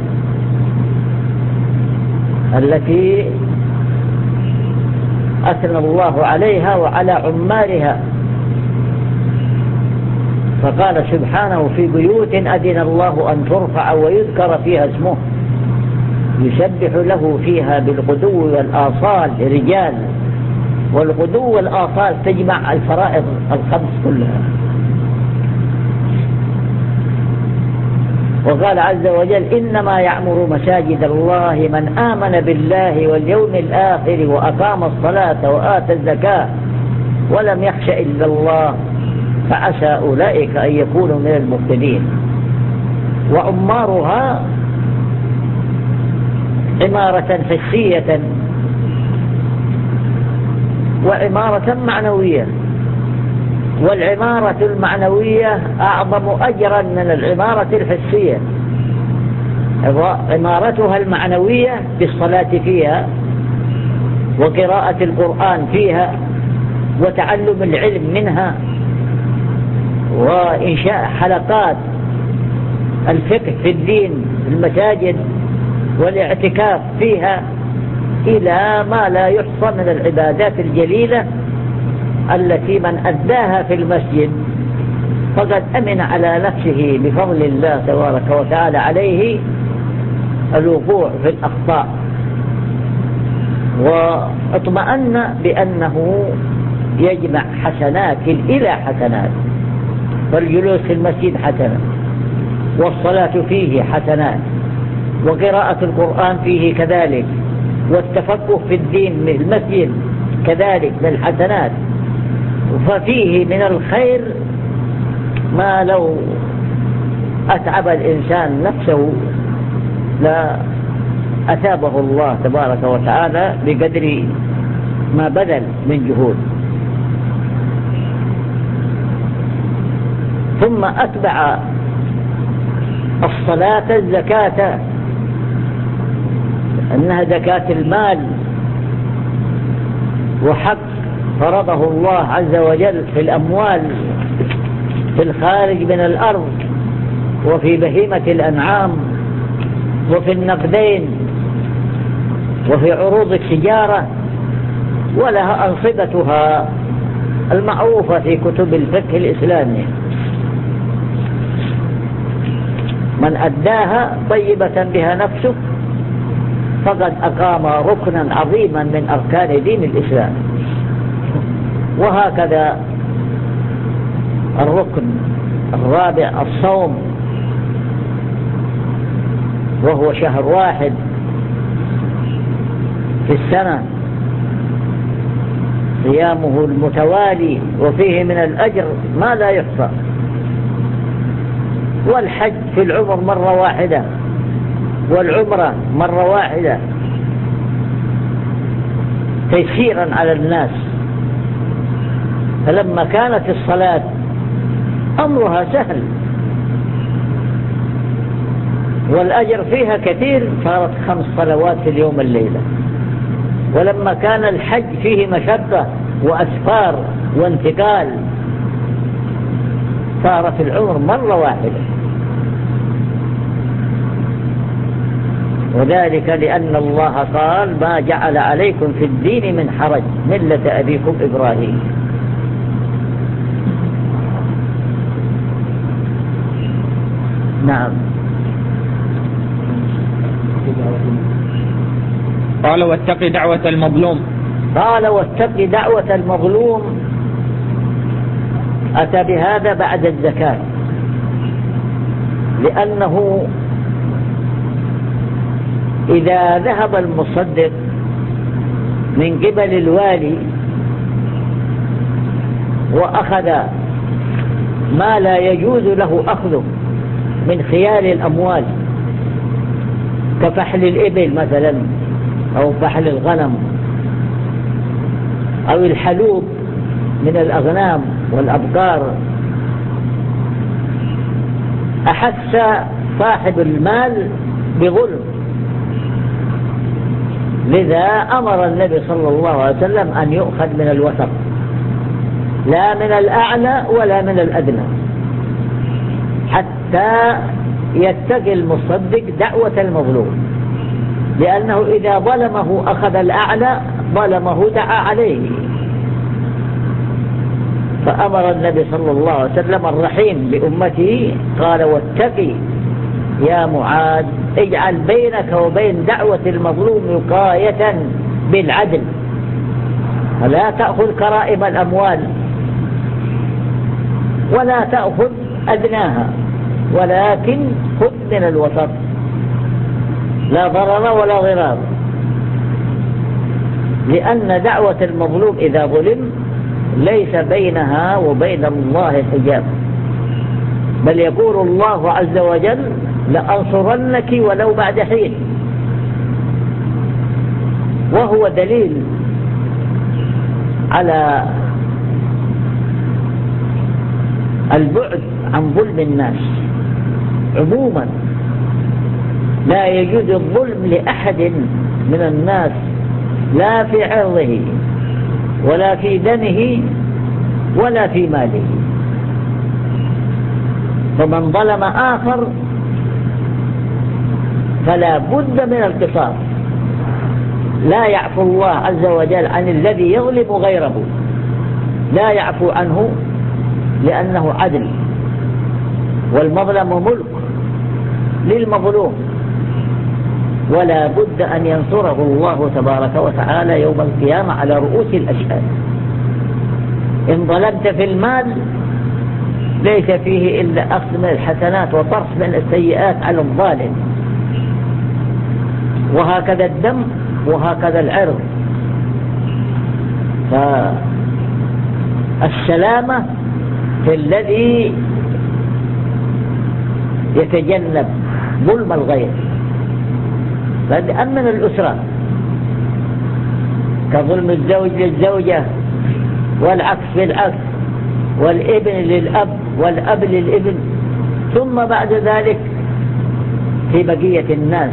Speaker 1: التي أثنى الله عليها وعلى عمارها، فقال سبحانه في بيوت أذن الله أن ترفع ويذكر فيها اسمه يسبح له فيها بالغدو والآصال رجال، والغدو والآصال تجمع الفرائض الخمس كلها. وقال عز وجل إنما يعمر مساجد الله من آمن بالله واليوم الآخر وأقام الصلاة وآتى الزكاة ولم يخش إلا الله فعسى أولئك أن يكونوا من المهتدين. وعمارها عمارة حسية وعمارة معنوية، والعمارة المعنوية أعظم أجرا من العمارة الحسية. عمارتها المعنوية بالصلاة فيها وقراءة القرآن فيها وتعلم العلم منها وإنشاء حلقات الفقه في الدين في المساجد والاعتكاف فيها، إلى ما لا يحصى من العبادات الجليلة التي من أداها في المسجد فقد أمن على نفسه بفضل الله تبارك وتعالى عليه الوقوع في الأخطاء، واطمأن بأنه يجمع حسنات إلى حسنات. فالجلوس في المسجد حسنة، والصلاة فيه حسنات، وقراءة القرآن فيه كذلك، والتفقه في الدين من المسجد كذلك من الحسنات. ففيه من الخير ما لو أتعب الإنسان نفسه لا أثابه الله تبارك وتعالى بقدر ما بذل من جهود. ثم أتبع الصلاة الزكاة، أنها زكاة المال وحق فرضه الله عز وجل في الأموال في الخارج من الأرض وفي بهيمة الأنعام وفي النقدين وفي عروض التجارة، ولها أنصبتها المعروفة في كتب الفقه الإسلامي. من أداها طيبة بها نفسه فقد أقام ركنا عظيما من أركان دين الإسلام. وهكذا الركن الرابع الصوم، وهو شهر واحد في السنة صيامه المتوالي وفيه من الأجر ما لا يحصى. والحج في العمر مرة واحدة، والعمرة مرة واحدة تيسيرا على الناس. فلما كانت الصلاة أمرها سهل والأجر فيها كثير صارت خمس صلوات في اليوم الليلة. ولما كان الحج فيه مشقة وأسفار وانتقال صارت العمر مرة واحدة. وذلك لأن الله قال ما جعل عليكم في الدين من حرج ملة أبيكم إبراهيم. نعم.
Speaker 2: قال واتق دعوة المظلوم.
Speaker 1: قال واتق دعوة المظلوم، أتى بهذا بعد الزكاة، لأنه إذا ذهب المصدق من قبل الوالي وأخذ ما لا يجوز له أخذه من خيال الأموال كفحل الإبل مثلا أو فحل الغنم أو الحلوب من الأغنام والأبقار، أحس صاحب المال بظلم، لذا أمر النبي صلى الله عليه وسلم أن يؤخذ من الوسط، لا من الأعلى ولا من الأدنى، حتى يتقي المصدق دعوة المظلوم، لأنه إذا ظلمه أخذ الأعلى ظلمه دعا عليه. فأمر النبي صلى الله عليه وسلم الرحيم بأمته قال واتقي يا معاذ، اجعل بينك وبين دعوة المظلوم وقاية بالعدل، ولا تأخذ كرائم الأموال ولا تأخذ أدناها، ولكن خذ من الوسط، لا ضرر ولا ضرار، لأن دعوة المظلوم إذا ظلم ليس بينها وبين الله حجاب، بل يقول الله عز وجل لأنصرنك ولو بعد حين، وهو دليل على البعد عن ظلم الناس عموما. لا يجوز الظلم لأحد من الناس، لا في عرضه ولا في دمه ولا في ماله. فمن ظلم آخر فلا بد من القصاص، لا يعفو الله عز وجل عن الذي يظلم غيره، لا يعفو عنه لأنه عدل، والمظلم ملك للمظلوم، ولا بد أن ينصره الله تبارك وتعالى يوم القيامة على رؤوس الأشهاد. إن ظلمت في المال ليس فيه إلا أخذ من الحسنات وطرح من السيئات على الظالم، وهكذا الدم وهكذا العرض. فالسلامة في الذي يتجنب ظلم الغير، فأمن الأسرة كظلم الزوج للزوجة، والعكس بالعكس، والابن للأب والأب للابن، ثم بعد ذلك في بقية الناس.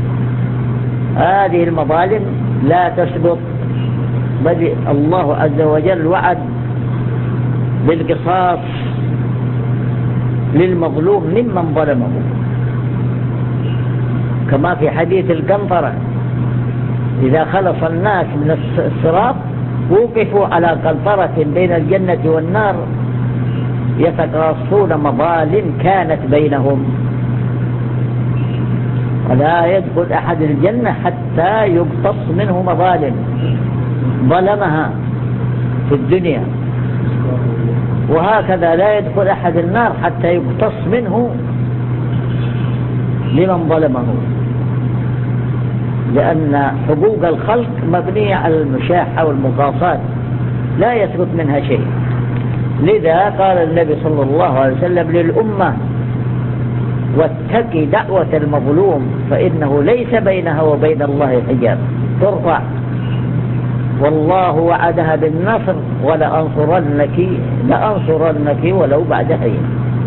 Speaker 1: هذه المظالم لا تسقط، بل الله عز وجل وعد بالقصاص للمظلوم ممن ظلمه، كما في حديث القنطرة إذا خلص الناس من الصراط وقفوا على قنطرة بين الجنة والنار يتقاصون مظالم كانت بينهم، ولا يدخل أحد الجنة حتى يقتص منه مظالم ظلمها في الدنيا، وهكذا لا يدخل أحد النار حتى يقتص منه لمن ظلمه، لأن حقوق الخلق مبنية على المشاحة والمقاصات لا يثبت منها شيء. لذا قال النبي صلى الله عليه وسلم للأمة واتقي دعوة المظلوم فإنه ليس بينها وبين الله حجاب، ترفع، والله وعدها بالنصر ولأنصرنك لأنصرنك ولو بعد حين.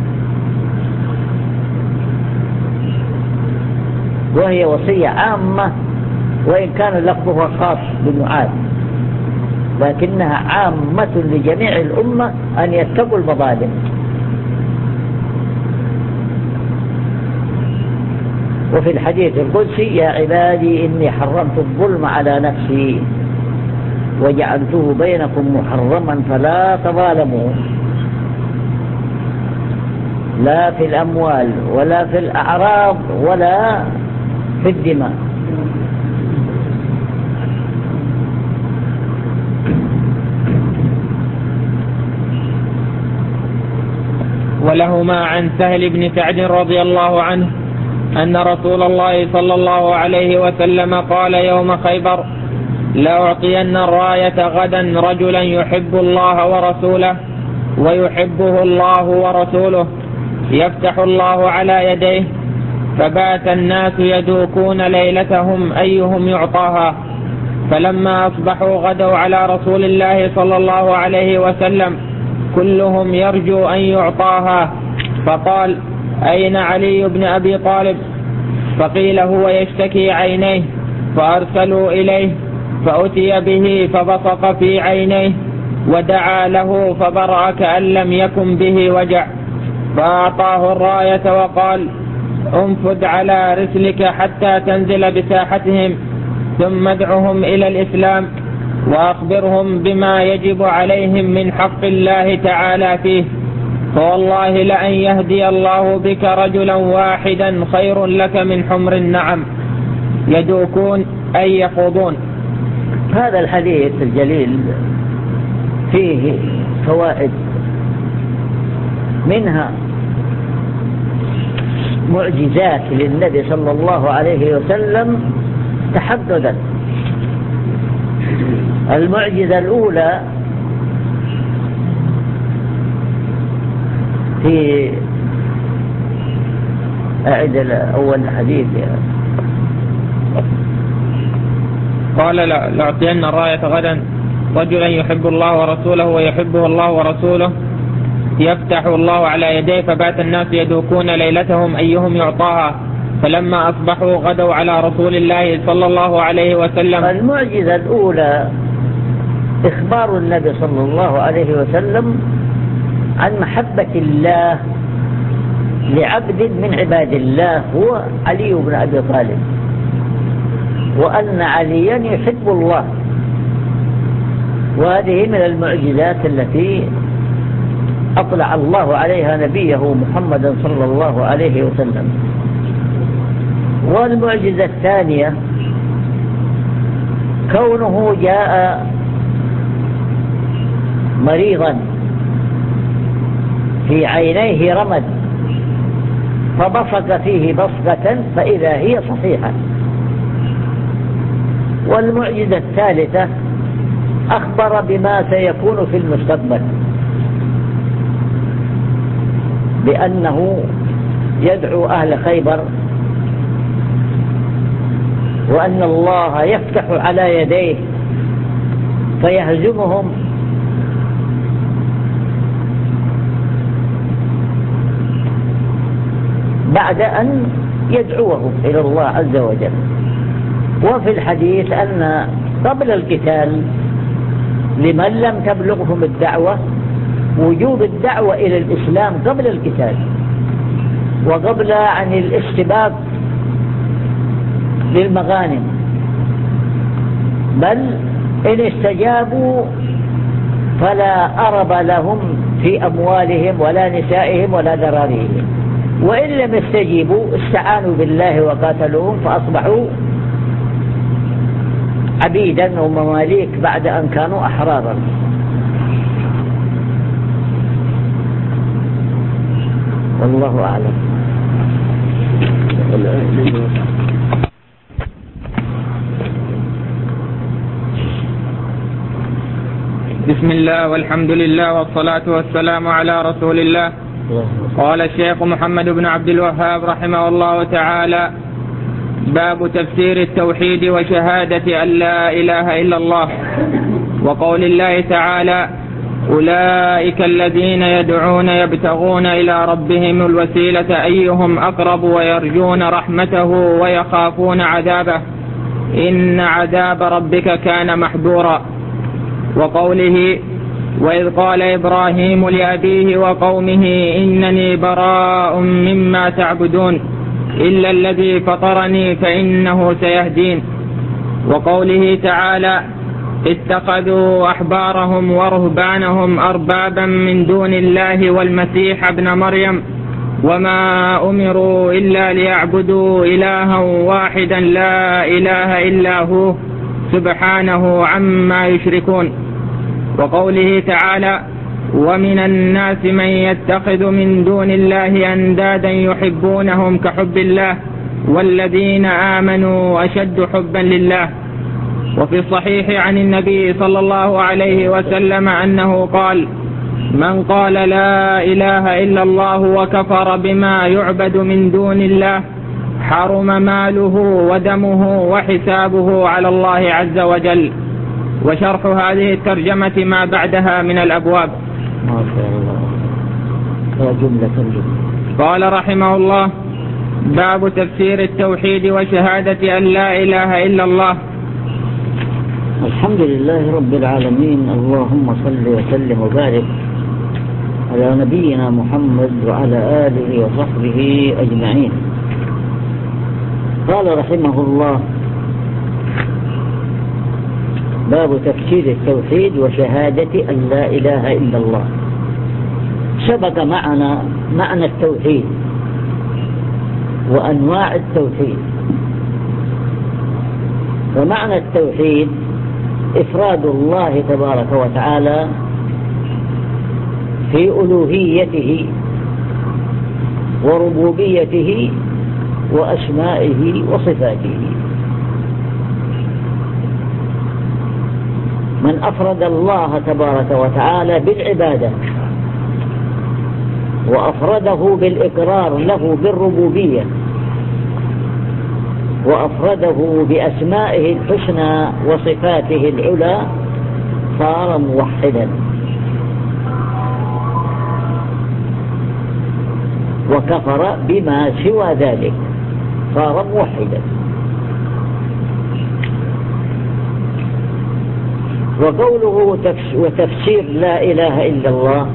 Speaker 1: وهي وصية عامة، وإن كان لفظها خاص بمعاذ، لكنها عامة لجميع الأمة أن يتقوا المظالم. وفي الحديث القدسي يا عبادي إني حرمت الظلم على نفسي وجعلته بينكم محرما فلا تظالموا، لا في الأموال ولا في الأعراض ولا في الدماء.
Speaker 2: ولهما عن سهل بن سعد رضي الله عنه أن رسول الله صلى الله عليه وسلم قال يوم خيبر: لأعطين الراية غدا رجلا يحب الله ورسوله ويحبه الله ورسوله يفتح الله على يديه، فبات الناس يدوكون ليلتهم أيهم يعطاها، فلما أصبحوا غدوا على رسول الله صلى الله عليه وسلم كلهم يرجو أن يعطاها، فقال: أين علي بن أبي طالب؟ فقيل هو يشتكي عينيه، فأرسلوا إليه فأتي به فبصق في عينيه ودعا له فبرأ كأن لم يكن به وجع، فأعطاه الراية وقال: انفذ على رسلك حتى تنزل بساحتهم، ثم ادعهم إلى الإسلام وأخبرهم بما يجب عليهم من حق الله تعالى فيه، فوالله لأن يهدي الله بك رجلا واحدا خير لك من حمر النعم، يدوكون أي يخوضون.
Speaker 1: هذا الحديث الجليل فيه فوائد، منها معجزات للنبي صلى الله عليه وسلم تحددت. المعجزة الأولى في أعد أول حديث
Speaker 2: قال: لأعطين الراية غدا رجلا يحب الله ورسوله ويحبه الله ورسوله يفتح الله على يديه، فبات الناس يدوكون ليلتهم أيهم يعطاها، فلما أصبحوا غدوا على رسول الله صلى الله عليه وسلم.
Speaker 1: المعجزة الأولى إخبار النبي صلى الله عليه وسلم عن محبة الله لعبد من عباد الله هو علي بن أبي طالب، وأن عليا يحب الله، وهذه من المعجزات التي أطلع الله عليها نبيه محمد صلى الله عليه وسلم. والمعجزة الثانية كونه جاء مريضا في عينيه رمد فبصق فيه بصقة فإذا هي صحيحة. والمعجزة الثالثة أخبر بما سيكون في المستقبل، بأنه يدعو أهل خيبر وأن الله يفتح على يديه فيهزمهم بعد أن يدعوهم إلى الله عز وجل. وفي الحديث أن قبل القتال لمن لم تبلغهم الدعوة وجوب الدعوة إلى الإسلام قبل القتال، وقبل عن الاستباق للمغانم، بل إن استجابوا فلا أرب لهم في أموالهم ولا نسائهم ولا ذراريهم، وإن لم يستجيبوا استعانوا بالله وقاتلوهم فأصبحوا عبيدا ومماليك بعد أن كانوا أحرارا. والله أعلم.
Speaker 2: بسم الله والحمد لله والصلاة والسلام على رسول الله. قال الشيخ محمد بن عبد الوهاب رحمه الله تعالى: باب تفسير التوحيد وشهادة أن لا إله إلا الله، وقول الله تعالى: أولئك الذين يدعون يبتغون إلى ربهم الوسيلة أيهم أقرب ويرجون رحمته ويخافون عذابه إن عذاب ربك كان محذورا. وقوله: وإذ قال إبراهيم لأبيه وقومه إنني براء مما تعبدون، إلا الذي فطرني فإنه سيهدين. وقوله تعالى اتخذوا أحبارهم ورهبانهم أربابا من دون الله والمسيح ابن مريم وما أمروا إلا ليعبدوا إلها واحدا لا إله إلا هو سبحانه عما يشركون. وقوله تعالى ومن الناس من يتخذ من دون الله أندادا يحبونهم كحب الله والذين آمنوا أشد حبا لله. وفي الصحيح عن النبي صلى الله عليه وسلم أنه قال من قال لا إله إلا الله وكفر بما يعبد من دون الله حرم ماله ودمه وحسابه على الله عز وجل. وشرح هذه الترجمة ما بعدها من الأبواب.
Speaker 1: ما شاء الله. جملة جملة.
Speaker 2: قال رحمه الله باب تفسير التوحيد وشهادة أن لا إله إلا الله.
Speaker 1: الحمد لله رب العالمين، اللهم صل وسلم وبارك على نبينا محمد وعلى آله وصحبه أجمعين. قال رحمه الله باب تفسير التوحيد وشهادة أن لا إله إلا الله. سبق معنا معنى التوحيد وأنواع التوحيد. ومعنى التوحيد إفراد الله تبارك وتعالى في ألوهيته وربوبيته وأسمائه وصفاته. من أفرد الله تبارك وتعالى بالعبادة وأفرده بالإقرار له بالربوبية وأفرده بأسمائه الحسنى وصفاته العلى صار موحدا. وكفر بما سوى ذلك صار موحدا. وقوله وتفسير لا إله إلا الله،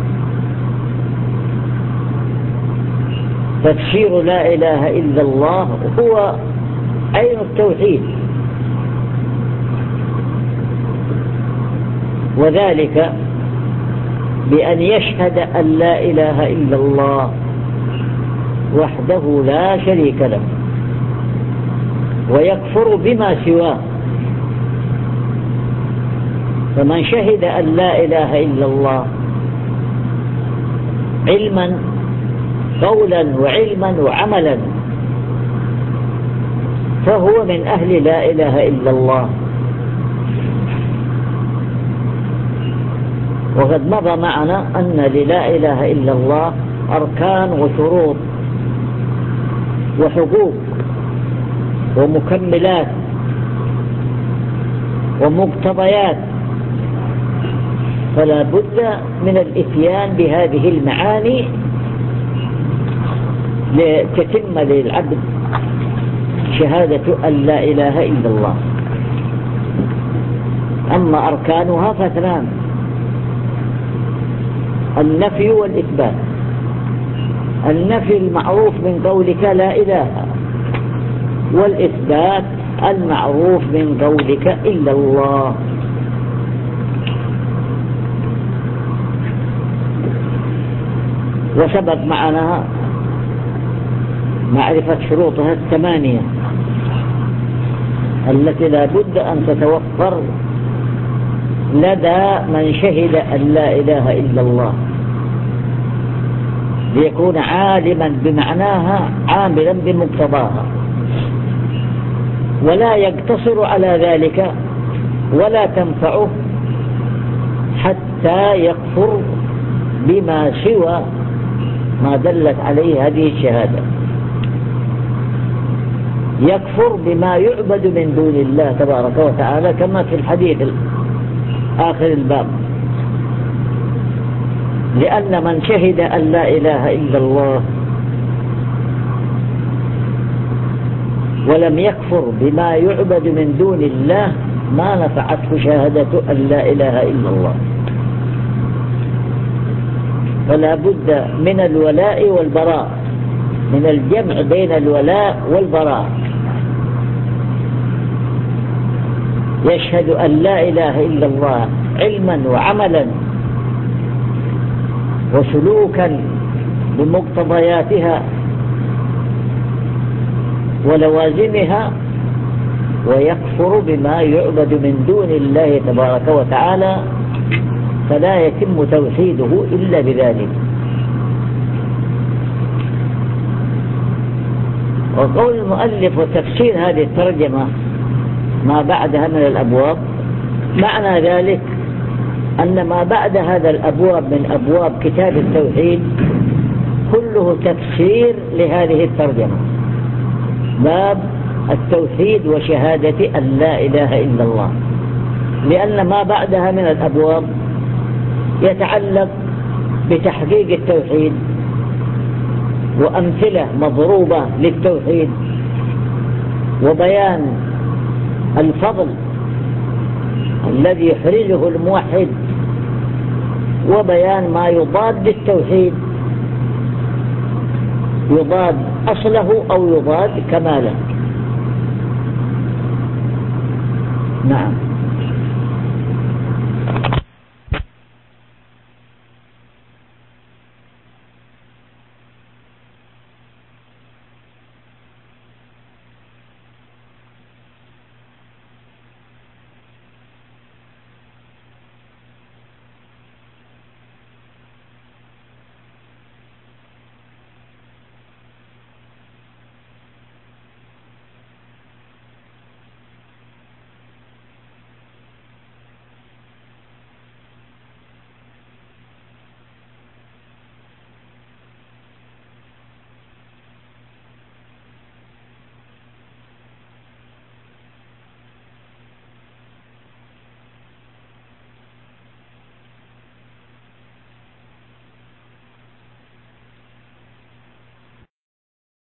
Speaker 1: تفسير لا إله إلا الله هو عين التوحيد، وذلك بأن يشهد أن لا إله إلا الله وحده لا شريك له، ويكفر بما سواه. فمن شهد أن لا إله إلا الله علما قولا وعلما وعملا فهو من أهل لا إله إلا الله. وقد مضى معنا أن للا إله إلا الله أركان وشروط وحقوق ومكملات ومقتضيات، فلا بد من الإتيان بهذه المعاني لتتم للعبد شهادة أن لا إله إلا الله. أما أركانها فاثنان: النفي والإثبات. النفي المعروف من قولك لا إله، والإثبات المعروف من قولك إلا الله. وسبق معنا معرفة شروطها الثمانية التي لا بد أن تتوفر لدى من شهد أن لا إله إلا الله، ليكون عالما بمعناها عاملا بمقتضاها، ولا يقتصر على ذلك ولا تنفعه حتى يكفر بما سوى ما دلت عليه هذه الشهادة. يكفر بما يعبد من دون الله تبارك وتعالى كما في الحديث آخر الباب، لأن من شهد أن لا إله إلا الله ولم يكفر بما يعبد من دون الله ما نفعته شهادة أن لا إله إلا الله. فلا بد من الولاء والبراء من الجمع بين الولاء والبراء. يشهد أن لا إله إلا الله علما وعملا وسلوكا بمقتضياتها ولوازمها، ويكفر بما يعبد من دون الله تبارك وتعالى، فلا يتم توحيده إلا بذلك. وقول المؤلف وتفسير هذه الترجمة ما بعدها من الأبواب، معنى ذلك أن ما بعد هذا الأبواب من أبواب كتاب التوحيد كله تفسير لهذه الترجمة، باب التوحيد وشهادة أن لا إله إلا الله، لأن ما بعدها من الأبواب يتعلق بتحقيق التوحيد وأمثلة مضروبة للتوحيد، وبيان الفضل الذي يحرزه الموحد، وبيان ما يضاد للتوحيد، يضاد أصله أو يضاد كماله. نعم.